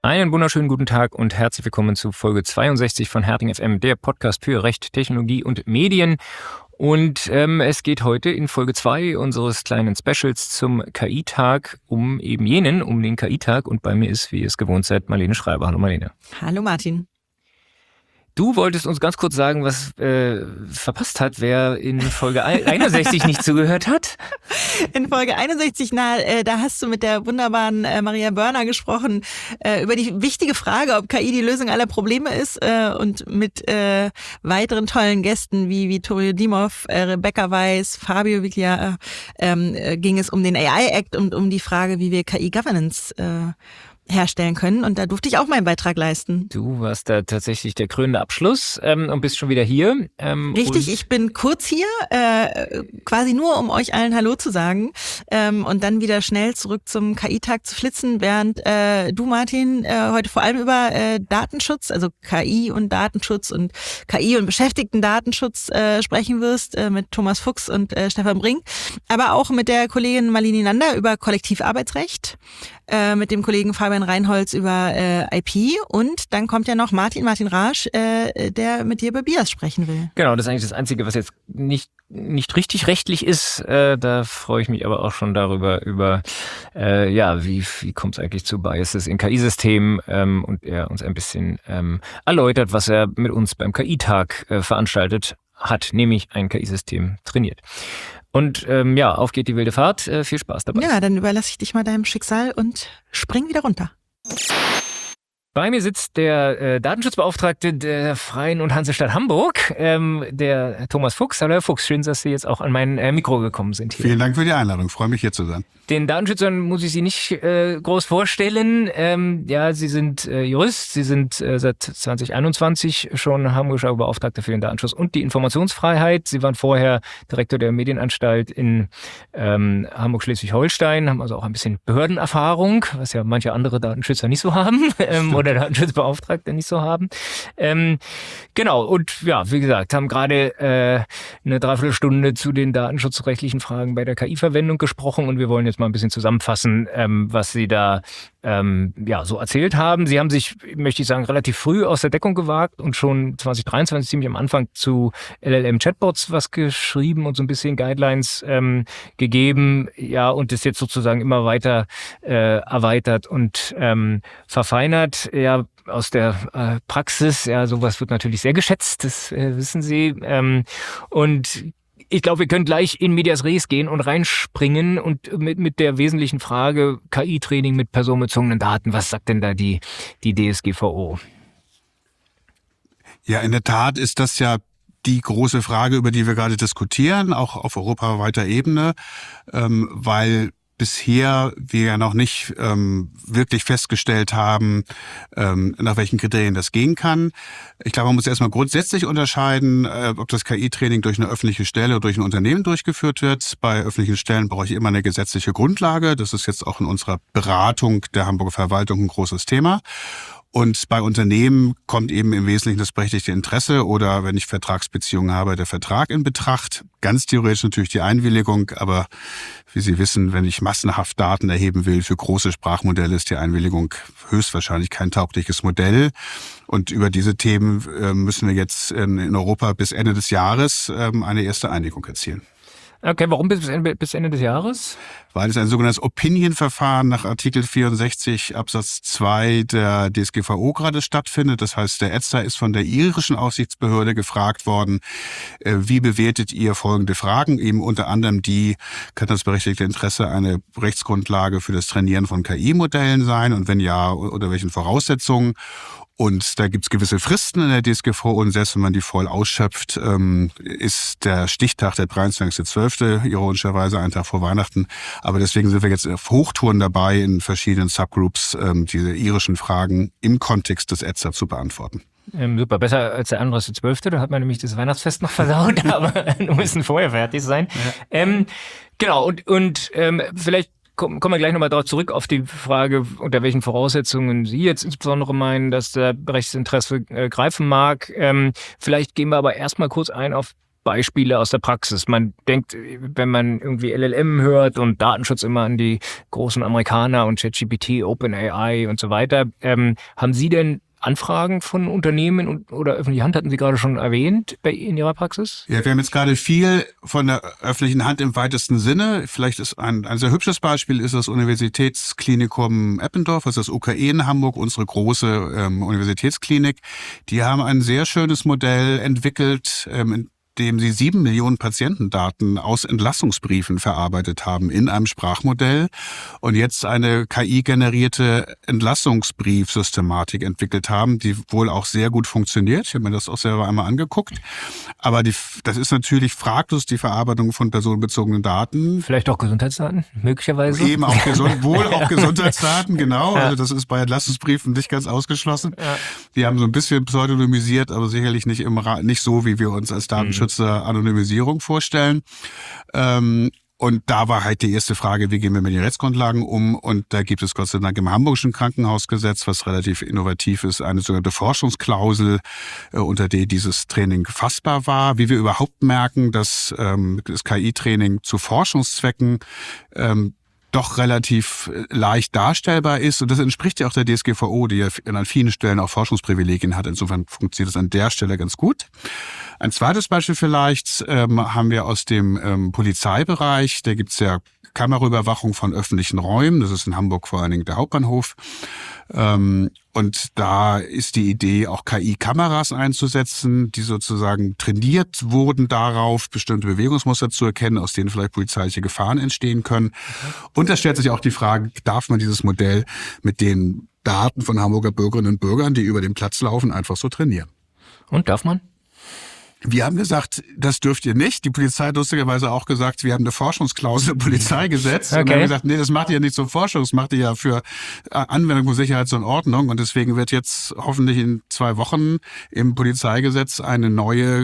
Einen wunderschönen guten Tag und herzlich willkommen zu Folge 62 von Herting FM, der Podcast für Recht, Technologie und Medien. Und es geht heute in Folge 2 unseres kleinen Specials zum KI-Tag um den KI-Tag. Und bei mir ist, wie ihr es gewohnt seid, Marlene Schreiber. Hallo Marlene. Hallo Martin. Du wolltest uns ganz kurz sagen, was verpasst hat, wer in Folge 61 nicht zugehört hat. In Folge 61, da hast du mit der wunderbaren Maria Börner gesprochen über die wichtige Frage, ob KI die Lösung aller Probleme ist und mit weiteren tollen Gästen wie Vittorio Dimov, Rebecca Weiss, Fabio Viglia ging es um den AI-Act und um die Frage, wie wir KI-Governance herstellen können. Und da durfte ich auch meinen Beitrag leisten. Du warst da tatsächlich der krönende Abschluss und bist schon wieder hier. Richtig, ich bin kurz hier, quasi nur, um euch allen Hallo zu sagen und dann wieder schnell zurück zum KI-Tag zu flitzen, während du, Martin, heute vor allem über Datenschutz, also KI und Datenschutz und KI und Beschäftigten-Datenschutz sprechen wirst mit Thomas Fuchs und Stefan Brink, aber auch mit der Kollegin Malini Nanda über Kollektivarbeitsrecht, mit dem Kollegen Fabian Reinholz über IP und dann kommt ja noch Martin Rasch, der mit dir über BIAS sprechen will. Genau, das ist eigentlich das Einzige, was jetzt nicht richtig rechtlich ist. Da freue ich mich aber auch schon darüber, wie kommt es eigentlich zu Biases in KI-Systemen und er uns ein bisschen erläutert, was er mit uns beim KI-Tag veranstaltet hat, nämlich ein KI-System trainiert. Und auf geht die wilde Fahrt. Viel Spaß dabei. Ja, dann überlasse ich dich mal deinem Schicksal und spring wieder runter. Bei mir sitzt der Datenschutzbeauftragte der Freien und Hansestadt Hamburg, der Thomas Fuchs. Hallo Herr Fuchs, schön, dass Sie jetzt auch an mein Mikro gekommen sind hier. Vielen Dank für die Einladung, freue mich hier zu sein. Den Datenschützern muss ich Sie nicht groß vorstellen. Sie sind Jurist, Sie sind seit 2021 schon Hamburger Beauftragter für den Datenschutz und die Informationsfreiheit. Sie waren vorher Direktor der Medienanstalt in Hamburg-Schleswig-Holstein, haben also auch ein bisschen Behördenerfahrung, was ja manche andere Datenschützer nicht so haben oder Datenschutzbeauftragte nicht so haben. Genau, und ja, wie gesagt, haben gerade eine Dreiviertelstunde zu den datenschutzrechtlichen Fragen bei der KI-Verwendung gesprochen und wir wollen jetzt mal ein bisschen zusammenfassen, was Sie da so erzählt haben. Sie haben sich, möchte ich sagen, relativ früh aus der Deckung gewagt und schon 2023 ziemlich am Anfang zu LLM-Chatbots was geschrieben und so ein bisschen Guidelines gegeben, ja, und das jetzt sozusagen immer weiter erweitert und verfeinert. Ja, aus der Praxis, ja, sowas wird natürlich sehr geschätzt, das wissen Sie. Und ich glaube, wir können gleich in Medias Res gehen und reinspringen und mit der wesentlichen Frage KI-Training mit personenbezogenen Daten. Was sagt denn da die DSGVO? Ja, in der Tat ist das ja die große Frage, über die wir gerade diskutieren, auch auf europaweiter Ebene, weil bisher wir ja noch nicht wirklich festgestellt haben, nach welchen Kriterien das gehen kann. Ich glaube, man muss erstmal grundsätzlich unterscheiden, ob das KI-Training durch eine öffentliche Stelle oder durch ein Unternehmen durchgeführt wird. Bei öffentlichen Stellen brauche ich immer eine gesetzliche Grundlage. Das ist jetzt auch in unserer Beratung der Hamburger Verwaltung ein großes Thema. Und bei Unternehmen kommt eben im Wesentlichen das berechtigte Interesse oder, wenn ich Vertragsbeziehungen habe, der Vertrag in Betracht. Ganz theoretisch natürlich die Einwilligung, aber wie Sie wissen, wenn ich massenhaft Daten erheben will für große Sprachmodelle, ist die Einwilligung höchstwahrscheinlich kein taugliches Modell. Und über diese Themen müssen wir jetzt in Europa bis Ende des Jahres eine erste Einigung erzielen. Okay, warum bis Ende des Jahres? Weil es ein sogenanntes Opinion-Verfahren nach Artikel 64 Absatz 2 der DSGVO gerade stattfindet. Das heißt, der ETSA ist von der irischen Aufsichtsbehörde gefragt worden, wie bewertet ihr folgende Fragen? Eben unter anderem kann das berechtigte Interesse eine Rechtsgrundlage für das Trainieren von KI-Modellen sein? Und wenn ja, unter welchen Voraussetzungen? Und da gibt's gewisse Fristen in der DSGVO und selbst wenn man die voll ausschöpft, ist der Stichtag der 23.12., ironischerweise einen Tag vor Weihnachten. Aber deswegen sind wir jetzt auf Hochtouren dabei, in verschiedenen Subgroups diese irischen Fragen im Kontext des ETSA zu beantworten. Super, besser als der 31.12., da hat man nämlich das Weihnachtsfest noch versaut, aber wir müssen vorher fertig sein. Ja. Genau, und vielleicht kommen wir gleich nochmal darauf zurück, auf die Frage, unter welchen Voraussetzungen Sie jetzt insbesondere meinen, dass der Rechtsinteresse greifen mag. Vielleicht gehen wir aber erstmal kurz ein auf Beispiele aus der Praxis? Man denkt, wenn man irgendwie LLM hört und Datenschutz immer an die großen Amerikaner und ChatGPT, OpenAI und so weiter. Haben Sie denn Anfragen von Unternehmen oder öffentliche Hand, hatten Sie gerade schon erwähnt, in Ihrer Praxis? Ja, wir haben jetzt gerade viel von der öffentlichen Hand im weitesten Sinne. Vielleicht ist ein sehr hübsches Beispiel ist das Universitätsklinikum Eppendorf, also das UKE in Hamburg, unsere große Universitätsklinik. Die haben ein sehr schönes Modell entwickelt, in dem sie 7 Millionen Patientendaten aus Entlassungsbriefen verarbeitet haben in einem Sprachmodell und jetzt eine KI-generierte Entlassungsbriefsystematik entwickelt haben, die wohl auch sehr gut funktioniert. Ich habe mir das auch selber einmal angeguckt. Aber das ist natürlich fraglos die Verarbeitung von personenbezogenen Daten. Vielleicht auch Gesundheitsdaten, möglicherweise. Eben auch auch Gesundheitsdaten, genau. Ja. Also das ist bei Entlassungsbriefen nicht ganz ausgeschlossen. Ja. Die haben so ein bisschen pseudonymisiert, aber sicherlich nicht so, wie wir uns als Datenschützer Anonymisierung vorstellen. Und da war halt die erste Frage, wie gehen wir mit den Rechtsgrundlagen um? Und da gibt es Gott sei Dank im Hamburgischen Krankenhausgesetz, was relativ innovativ ist, eine sogenannte Forschungsklausel, unter der dieses Training fassbar war. Wie wir überhaupt merken, dass das KI-Training zu Forschungszwecken doch relativ leicht darstellbar ist. Und das entspricht ja auch der DSGVO, die ja an vielen Stellen auch Forschungsprivilegien hat. Insofern funktioniert das an der Stelle ganz gut. Ein zweites Beispiel vielleicht haben wir aus dem Polizeibereich. Da gibt's ja Kameraüberwachung von öffentlichen Räumen. Das ist in Hamburg vor allen Dingen der Hauptbahnhof. Und da ist die Idee, auch KI-Kameras einzusetzen, die sozusagen trainiert wurden darauf, bestimmte Bewegungsmuster zu erkennen, aus denen vielleicht polizeiliche Gefahren entstehen können. Und da stellt sich auch die Frage, darf man dieses Modell mit den Daten von Hamburger Bürgerinnen und Bürgern, die über den Platz laufen, einfach so trainieren? Und darf man? Wir haben gesagt, das dürft ihr nicht. Die Polizei hat lustigerweise auch gesagt, wir haben eine Forschungsklausel im Polizeigesetz. Okay. Und dann haben wir gesagt, nee, das macht ihr nicht zur Forschung, das macht ihr ja für Anwendung von Sicherheit und Ordnung. Und deswegen wird jetzt hoffentlich in 2 Wochen im Polizeigesetz eine neue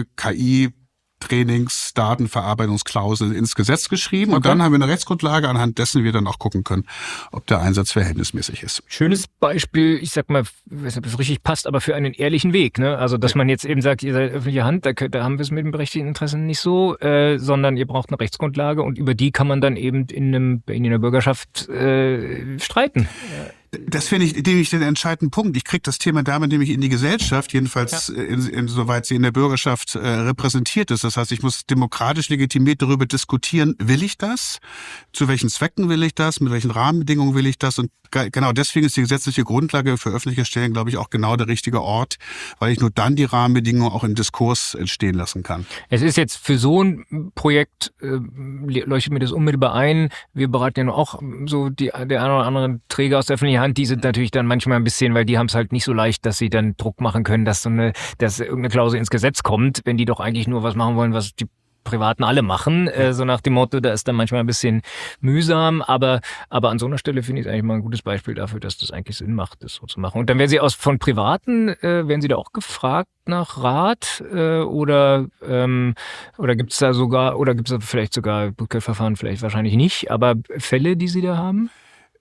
KI-Trainingsdatenverarbeitungsklausel ins Gesetz geschrieben. Okay. Und dann haben wir eine Rechtsgrundlage, anhand dessen wir dann auch gucken können, ob der Einsatz verhältnismäßig ist. Schönes Beispiel, ich sag mal, ich weiß nicht, ob es richtig passt, aber für einen ehrlichen Weg. Ne? Also, dass man jetzt eben sagt, ihr seid öffentliche Hand, da haben wir es mit dem berechtigten Interesse nicht so, sondern ihr braucht eine Rechtsgrundlage und über die kann man dann eben in der Bürgerschaft streiten. Das finde ich den entscheidenden Punkt. Ich kriege das Thema damit nämlich in die Gesellschaft, jedenfalls insoweit sie in der Bürgerschaft repräsentiert ist. Das heißt, ich muss demokratisch legitimiert darüber diskutieren, will ich das? Zu welchen Zwecken will ich das? Mit welchen Rahmenbedingungen will ich das? Und genau deswegen ist die gesetzliche Grundlage für öffentliche Stellen, glaube ich, auch genau der richtige Ort, weil ich nur dann die Rahmenbedingungen auch im Diskurs entstehen lassen kann. Es ist jetzt für so ein Projekt, leuchtet mir das unmittelbar ein. Wir beraten ja nur auch so der eine oder andere Träger aus der öffentlichen Hand, die sind natürlich dann manchmal ein bisschen, weil die haben es halt nicht so leicht, dass sie dann Druck machen können, dass irgendeine Klausel ins Gesetz kommt, wenn die doch eigentlich nur was machen wollen, was die Privaten alle machen, so nach dem Motto, da ist dann manchmal ein bisschen mühsam, aber an so einer Stelle finde ich es eigentlich mal ein gutes Beispiel dafür, dass das eigentlich Sinn macht, das so zu machen. Und dann werden Sie von Privaten, werden Sie da auch gefragt nach Rat oder gibt es da sogar, oder gibt es da vielleicht sogar Bußgeldverfahren, vielleicht wahrscheinlich nicht, aber Fälle, die Sie da haben?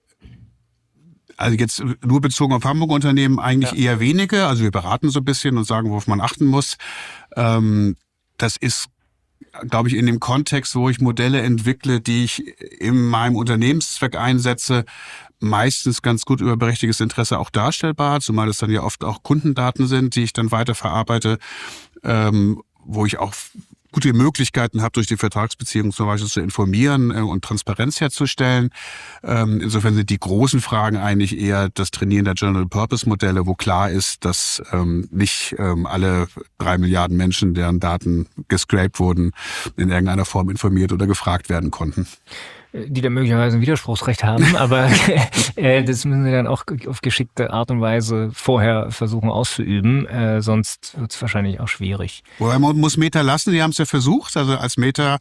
Also jetzt nur bezogen auf Hamburg-Unternehmen eigentlich eher wenige. Also wir beraten so ein bisschen und sagen, worauf man achten muss. Das ist, glaube ich, in dem Kontext, wo ich Modelle entwickle, die ich in meinem Unternehmenszweck einsetze, meistens ganz gut über berechtigtes Interesse auch darstellbar, zumal es dann ja oft auch Kundendaten sind, die ich dann weiter verarbeite, wo ich auch gute Möglichkeiten habe, durch die Vertragsbeziehung zum Beispiel zu informieren und Transparenz herzustellen. Insofern sind die großen Fragen eigentlich eher das Trainieren der General-Purpose-Modelle, wo klar ist, dass nicht alle 3 Milliarden Menschen, deren Daten gescraped wurden, in irgendeiner Form informiert oder gefragt werden konnten. Die da möglicherweise ein Widerspruchsrecht haben, aber das müssen sie dann auch auf geschickte Art und Weise vorher versuchen auszuüben, sonst wird es wahrscheinlich auch schwierig. Wobei man muss Meta lassen, die haben es ja versucht, also als Meta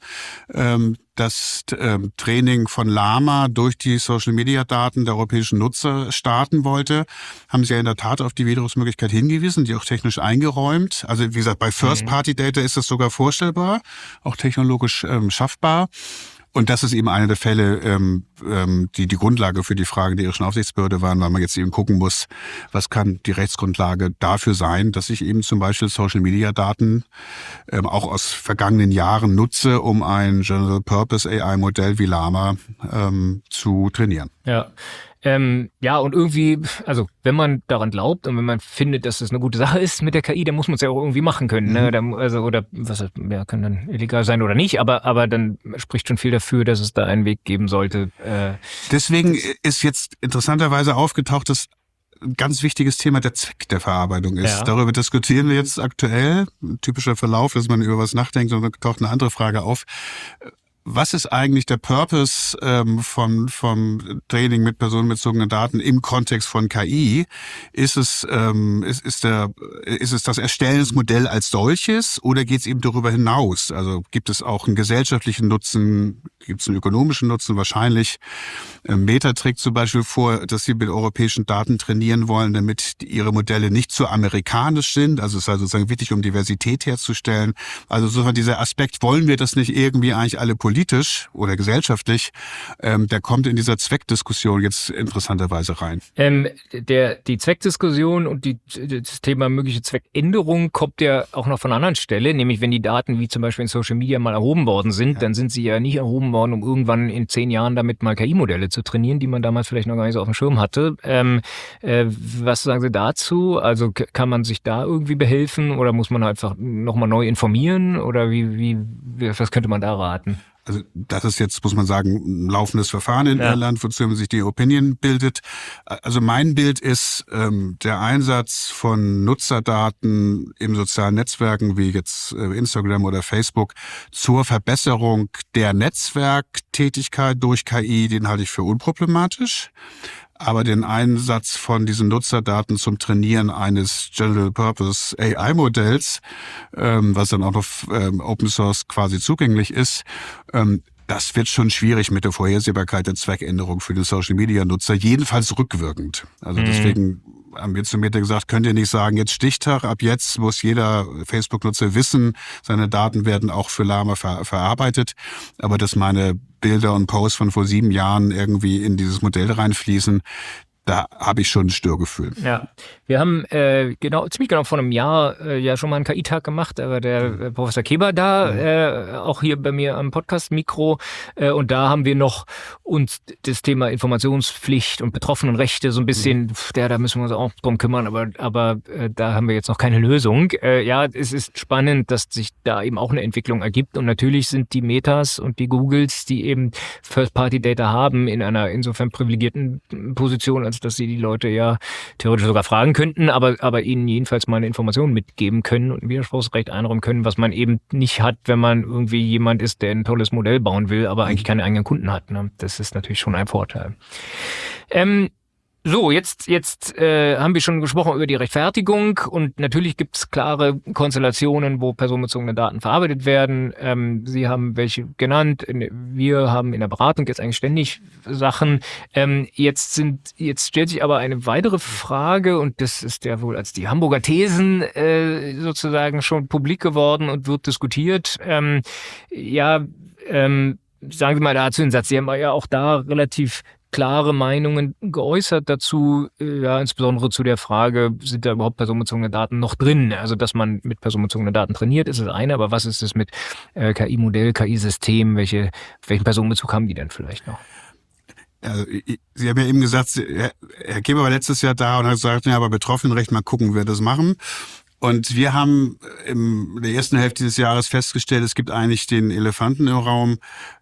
das Training von Llama durch die Social-Media-Daten der europäischen Nutzer starten wollte, haben sie ja in der Tat auf die Widerrufsmöglichkeit hingewiesen, die auch technisch eingeräumt. Also wie gesagt, bei First-Party-Data ist das sogar vorstellbar, auch technologisch schaffbar. Und das ist eben einer der Fälle, die Grundlage für die Frage der irischen Aufsichtsbehörde waren, weil man jetzt eben gucken muss, was kann die Rechtsgrundlage dafür sein, dass ich eben zum Beispiel Social-Media-Daten auch aus vergangenen Jahren nutze, um ein General-Purpose-AI-Modell wie Llama zu trainieren. Ja. Ja, und irgendwie, also wenn man daran glaubt und wenn man findet, dass es eine gute Sache ist mit der KI, dann muss man es ja auch irgendwie machen können. Ne? Oder was ja, kann dann illegal sein oder nicht, aber dann spricht schon viel dafür, dass es da einen Weg geben sollte. Deswegen ist jetzt interessanterweise aufgetaucht, dass ein ganz wichtiges Thema der Zweck der Verarbeitung ist. Ja. Darüber diskutieren wir jetzt aktuell. Ein typischer Verlauf, dass man über was nachdenkt und dann taucht eine andere Frage auf. Was ist eigentlich der Purpose vom Training mit personenbezogenen Daten im Kontext von KI? Ist es das Erstellungsmodell als solches oder geht es eben darüber hinaus? Also gibt es auch einen gesellschaftlichen Nutzen, gibt es einen ökonomischen Nutzen? Wahrscheinlich. Meta trägt zum Beispiel vor, dass sie mit europäischen Daten trainieren wollen, damit ihre Modelle nicht zu amerikanisch sind. Also es ist sozusagen wichtig, um Diversität herzustellen. Also sozusagen dieser Aspekt, wollen wir das nicht irgendwie eigentlich alle politisch oder gesellschaftlich, der kommt in dieser Zweckdiskussion jetzt interessanterweise rein. Die Zweckdiskussion und das Thema mögliche Zweckänderung kommt ja auch noch von einer anderen Stelle, nämlich wenn die Daten wie zum Beispiel in Social Media mal erhoben worden sind, dann sind sie ja nicht erhoben worden, um irgendwann in 10 Jahren damit mal KI-Modelle zu trainieren, die man damals vielleicht noch gar nicht so auf dem Schirm hatte. Was sagen Sie dazu? Also kann man sich da irgendwie behelfen oder muss man einfach nochmal neu informieren oder was könnte man da raten? Also das ist jetzt, muss man sagen, ein laufendes Verfahren in Irland, wozu man sich die Opinion bildet. Also mein Bild ist der Einsatz von Nutzerdaten in sozialen Netzwerken wie jetzt Instagram oder Facebook zur Verbesserung der Netzwerktätigkeit durch KI, den halte ich für unproblematisch. Aber den Einsatz von diesen Nutzerdaten zum Trainieren eines General-Purpose AI-Modells, was dann auch noch Open Source quasi zugänglich ist, das wird schon schwierig mit der Vorhersehbarkeit der Zweckänderung für den Social-Media-Nutzer, jedenfalls rückwirkend. Also deswegen haben wir zu Meta gesagt, könnt ihr nicht sagen, jetzt Stichtag, ab jetzt muss jeder Facebook-Nutzer wissen, seine Daten werden auch für Llama verarbeitet, aber dass meine Bilder und Posts von vor 7 Jahren irgendwie in dieses Modell reinfließen, da habe ich schon ein Störgefühl. Ja, wir haben ziemlich genau vor einem Jahr ja schon mal einen KI-Tag gemacht, da war der Professor Keber da, auch hier bei mir am Podcast-Mikro, und da haben wir noch uns das Thema Informationspflicht und Betroffenenrechte so ein bisschen, da müssen wir uns auch drum kümmern, aber da haben wir jetzt noch keine Lösung. Ja, es ist spannend, dass sich da eben auch eine Entwicklung ergibt und natürlich sind die Metas und die Googles, die eben First-Party-Data haben, in einer insofern privilegierten Position, als dass sie die Leute ja theoretisch sogar fragen könnten, aber ihnen jedenfalls mal eine Information mitgeben können und ein Widerspruchsrecht einräumen können, was man eben nicht hat, wenn man irgendwie jemand ist, der ein tolles Modell bauen will, aber eigentlich keine eigenen Kunden hat. Ne? Das ist natürlich schon ein Vorteil. So, jetzt haben wir schon gesprochen über die Rechtfertigung und natürlich gibt es klare Konstellationen, wo personenbezogene Daten verarbeitet werden. Sie haben welche genannt. Wir haben in der Beratung jetzt eigentlich ständig Sachen. Jetzt stellt sich aber eine weitere Frage und das ist ja wohl als die Hamburger Thesen sozusagen schon publik geworden und wird diskutiert. Sagen Sie mal dazu einen Satz. Sie haben ja auch da relativ klare Meinungen geäußert dazu, ja, insbesondere zu der Frage, sind da überhaupt personenbezogene Daten noch drin? Also, dass man mit personenbezogenen Daten trainiert, ist das eine, aber was ist es mit KI-Modell, KI-System? Welchen Personenbezug haben die denn vielleicht noch? Also, Sie haben ja eben gesagt, Herr Keber war letztes Jahr da und hat gesagt, ja, aber Betroffenenrecht, mal gucken, wie wir das machen. Und wir haben in der ersten Hälfte des Jahres festgestellt, es gibt eigentlich den Elefanten im Raum,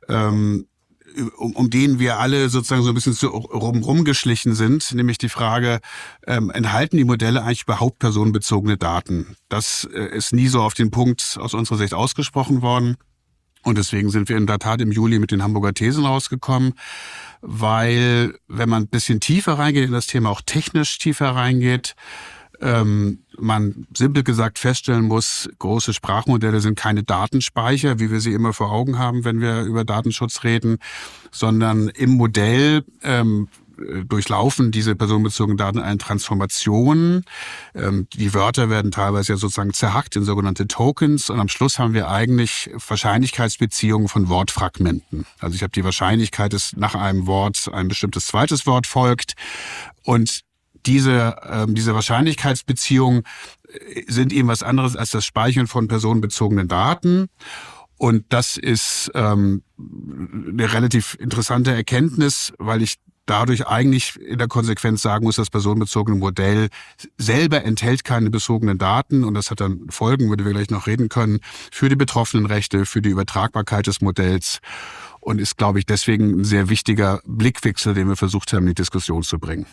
um den wir alle sozusagen so ein bisschen rumgeschlichen sind, nämlich die Frage, enthalten die Modelle eigentlich überhaupt personenbezogene Daten? Das ist nie so auf den Punkt aus unserer Sicht ausgesprochen worden. Und deswegen sind wir in der Tat im Juli mit den Hamburger Thesen rausgekommen, weil, wenn man ein bisschen tiefer reingeht in das Thema, auch technisch tiefer reingeht, man simpel gesagt feststellen muss, große Sprachmodelle sind keine Datenspeicher, wie wir sie immer vor Augen haben, wenn wir über Datenschutz reden, sondern im Modell durchlaufen diese personenbezogenen Daten eine Transformation. Die Wörter werden teilweise ja sozusagen zerhackt in sogenannte Tokens und am Schluss haben wir eigentlich Wahrscheinlichkeitsbeziehungen von Wortfragmenten. Also ich habe die Wahrscheinlichkeit, dass nach einem Wort ein bestimmtes zweites Wort folgt und diese Wahrscheinlichkeitsbeziehungen sind eben was anderes als das Speichern von personenbezogenen Daten. Und das ist eine relativ interessante Erkenntnis, weil ich dadurch eigentlich in der Konsequenz sagen muss, das personenbezogene Modell selber enthält keine bezogenen Daten und das hat dann Folgen, über die wir gleich noch reden können, für die Betroffenenrechte, für die Übertragbarkeit des Modells und ist, glaube ich, deswegen ein sehr wichtiger Blickwechsel, den wir versucht haben, in die Diskussion zu bringen.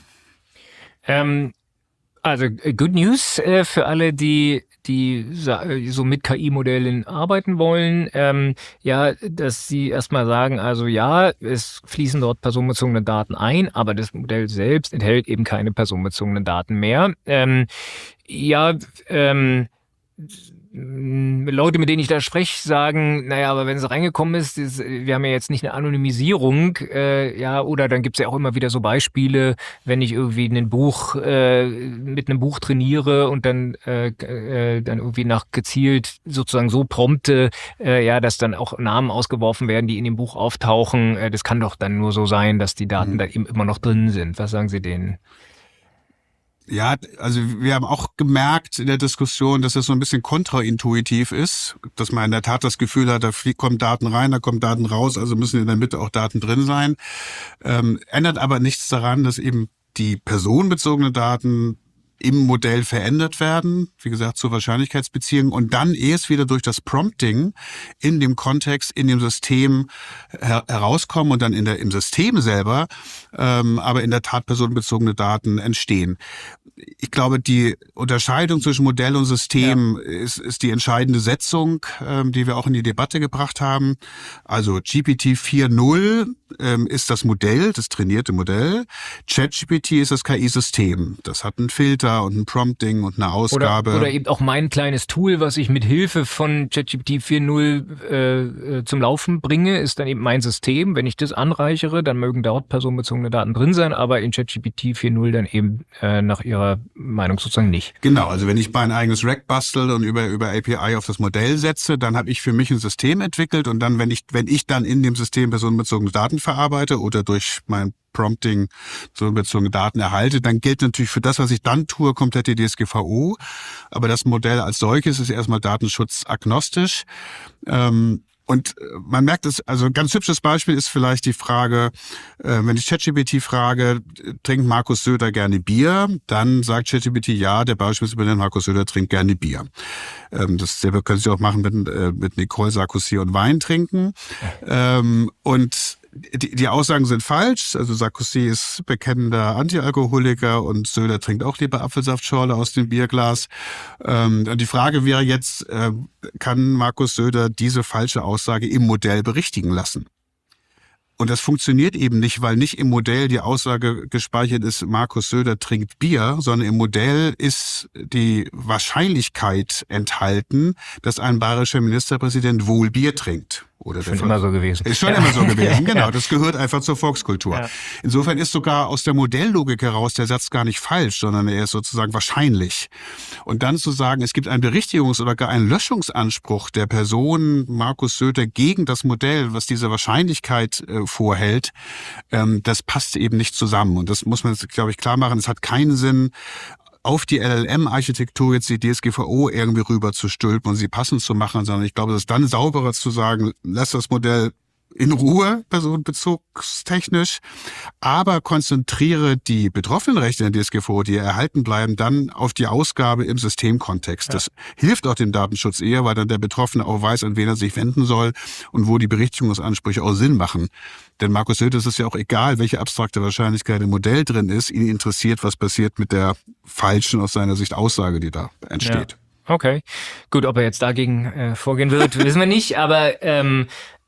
Also Good News für alle, die so mit KI-Modellen arbeiten wollen. Ja, dass sie erstmal sagen, also ja, es fließen dort personenbezogene Daten ein, aber das Modell selbst enthält eben keine personenbezogenen Daten mehr. Leute, mit denen ich da spreche, sagen, naja, aber wenn es reingekommen ist, wir haben ja jetzt nicht eine Anonymisierung, oder dann gibt's ja auch immer wieder so Beispiele, wenn ich irgendwie mit einem Buch trainiere und dann irgendwie nach gezielt sozusagen so prompte, dass dann auch Namen ausgeworfen werden, die in dem Buch auftauchen. Das kann doch dann nur so sein, dass die Daten da eben immer noch drin sind. Was sagen Sie denen? Ja, also wir haben auch gemerkt in der Diskussion, dass es so ein bisschen kontraintuitiv ist, dass man in der Tat das Gefühl hat, da kommen Daten rein, da kommen Daten raus, also müssen in der Mitte auch Daten drin sein. Ändert aber nichts daran, dass eben die personenbezogenen Daten im Modell verändert werden, wie gesagt, zur Wahrscheinlichkeitsbeziehung und dann erst wieder durch das Prompting in dem Kontext, in dem System herauskommen und dann im System selber, aber in der Tat personenbezogene Daten entstehen. Ich glaube, die Unterscheidung zwischen Modell und System ist die entscheidende Setzung, die wir auch in die Debatte gebracht haben. Also GPT 4.0 ist das Modell, das trainierte Modell. ChatGPT ist das KI-System. Das hat einen Filter und ein Prompting und eine Ausgabe. Oder eben auch mein kleines Tool, was ich mit Hilfe von ChatGPT 4.0 zum Laufen bringe, ist dann eben mein System. Wenn ich das anreichere, dann mögen dort personenbezogene Daten drin sein, aber in ChatGPT 4.0 dann eben nach ihrer Meinung sozusagen nicht. Genau, also wenn ich mein eigenes Rack bastel und über API auf das Modell setze, dann habe ich für mich ein System entwickelt und dann, wenn ich dann in dem System personenbezogene Daten verarbeite oder durch mein Prompting personenbezogene Daten erhalte, dann gilt natürlich für das, was ich dann tue, komplett die DSGVO. Aber das Modell als solches ist erstmal datenschutzagnostisch. Und man merkt es, also ein ganz hübsches Beispiel ist vielleicht die Frage, wenn ich ChatGPT frage, trinkt Markus Söder gerne Bier? Dann sagt ChatGPT, ja, der Beispielsweise Markus Söder trinkt gerne Bier. Dasselbe können Sie auch machen mit Nicole Sarkozy und Wein trinken. Und die Aussagen sind falsch. Also Sarkozy ist bekennender Antialkoholiker und Söder trinkt auch lieber Apfelsaftschorle aus dem Bierglas. Und die Frage wäre jetzt, kann Markus Söder diese falsche Aussage im Modell berichtigen lassen? Und das funktioniert eben nicht, weil nicht im Modell die Aussage gespeichert ist, Markus Söder trinkt Bier, sondern im Modell ist die Wahrscheinlichkeit enthalten, dass ein bayerischer Ministerpräsident wohl Bier trinkt. Oder schon immer so gewesen. Ist schon immer so gewesen, genau. Das gehört einfach zur Volkskultur. Ja. Insofern ist sogar aus der Modelllogik heraus der Satz gar nicht falsch, sondern er ist sozusagen wahrscheinlich. Und dann zu sagen, es gibt einen Berichtigungs- oder gar einen Löschungsanspruch der Person Markus Söder gegen das Modell, was diese Wahrscheinlichkeit vorhält, das passt eben nicht zusammen. Und das muss man, glaube ich, klar machen. Es hat keinen Sinn, auf die LLM-Architektur jetzt die DSGVO irgendwie rüber zu stülpen und sie passend zu machen, sondern ich glaube, es ist dann sauberer zu sagen, lass das Modell in Ruhe, personenbezugstechnisch, aber konzentriere die Betroffenenrechte in der DSGVO, die erhalten bleiben, dann auf die Ausgabe im Systemkontext. Ja. Das hilft auch dem Datenschutz eher, weil dann der Betroffene auch weiß, an wen er sich wenden soll und wo die Berichtigungsansprüche auch Sinn machen. Denn Markus Söder ist es ja auch egal, welche abstrakte Wahrscheinlichkeit im Modell drin ist. Ihn interessiert, was passiert mit der falschen, aus seiner Sicht, Aussage, die da entsteht. Ja. Okay, gut, ob er jetzt dagegen vorgehen wird, wissen wir nicht, aber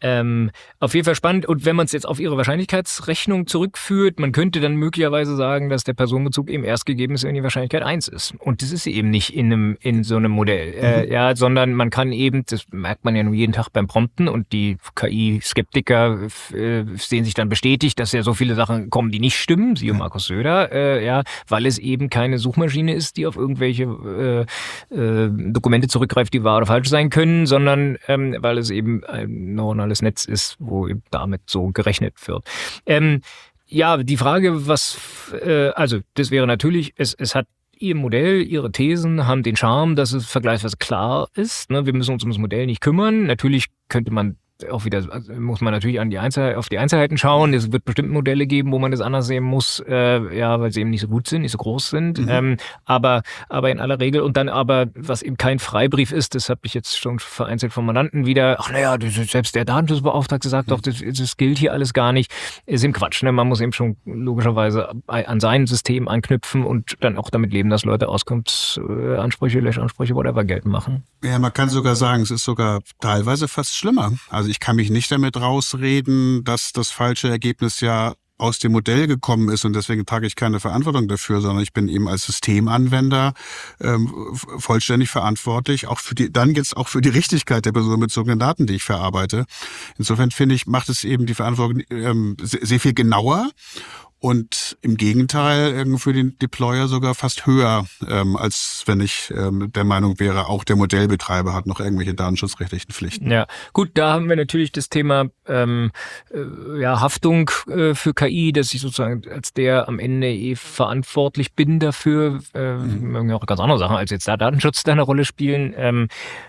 Auf jeden Fall spannend. Und wenn man es jetzt auf Ihre Wahrscheinlichkeitsrechnung zurückführt, man könnte dann möglicherweise sagen, dass der Personenbezug eben erst gegeben ist, wenn die Wahrscheinlichkeit 1 ist. Und das ist sie eben nicht in so einem Modell. Ja, sondern man kann eben, das merkt man ja nur jeden Tag beim Prompten, und die KI-Skeptiker sehen sich dann bestätigt, dass ja so viele Sachen kommen, die nicht stimmen, siehe Markus Söder, ja, weil es eben keine Suchmaschine ist, die auf irgendwelche Dokumente zurückgreift, die wahr oder falsch sein können, sondern weil es eben ein neuronales Netz ist, wo eben damit so gerechnet wird. Ja, die Frage, also das wäre natürlich, es hat Ihr Modell, Ihre Thesen haben den Charme, dass es vergleichsweise klar ist. Ne? Wir müssen uns um das Modell nicht kümmern. Natürlich könnte man auch wieder, muss man natürlich auf die Einzelheiten schauen. Es wird bestimmt Modelle geben, wo man das anders sehen muss, ja, weil sie eben nicht so gut sind, nicht so groß sind. Aber in aller Regel, und dann aber, was eben kein Freibrief ist, das habe ich jetzt schon vereinzelt von Mandanten wieder, selbst der Datenschutzbeauftragte sagt doch, das gilt hier alles gar nicht, ist eben Quatsch. Ne? Man muss eben schon logischerweise an sein System anknüpfen und dann auch damit leben, dass Leute Auskunftsansprüche, Löschansprüche, whatever geltend machen. Ja, man kann sogar sagen, es ist sogar teilweise fast schlimmer. Also ich kann mich nicht damit rausreden, dass das falsche Ergebnis ja aus dem Modell gekommen ist und deswegen trage ich keine Verantwortung dafür, sondern ich bin eben als Systemanwender vollständig verantwortlich, dann jetzt auch für die Richtigkeit der personenbezogenen Daten, die ich verarbeite. Insofern finde ich, macht es eben die Verantwortung sehr viel genauer. Und im Gegenteil für den Deployer sogar fast höher, als wenn ich der Meinung wäre, auch der Modellbetreiber hat noch irgendwelche datenschutzrechtlichen Pflichten. Ja, gut, da haben wir natürlich das Thema Haftung für KI, dass ich sozusagen als der am Ende verantwortlich bin dafür. Mögen auch ganz andere Sachen als jetzt da Datenschutz da eine Rolle spielen.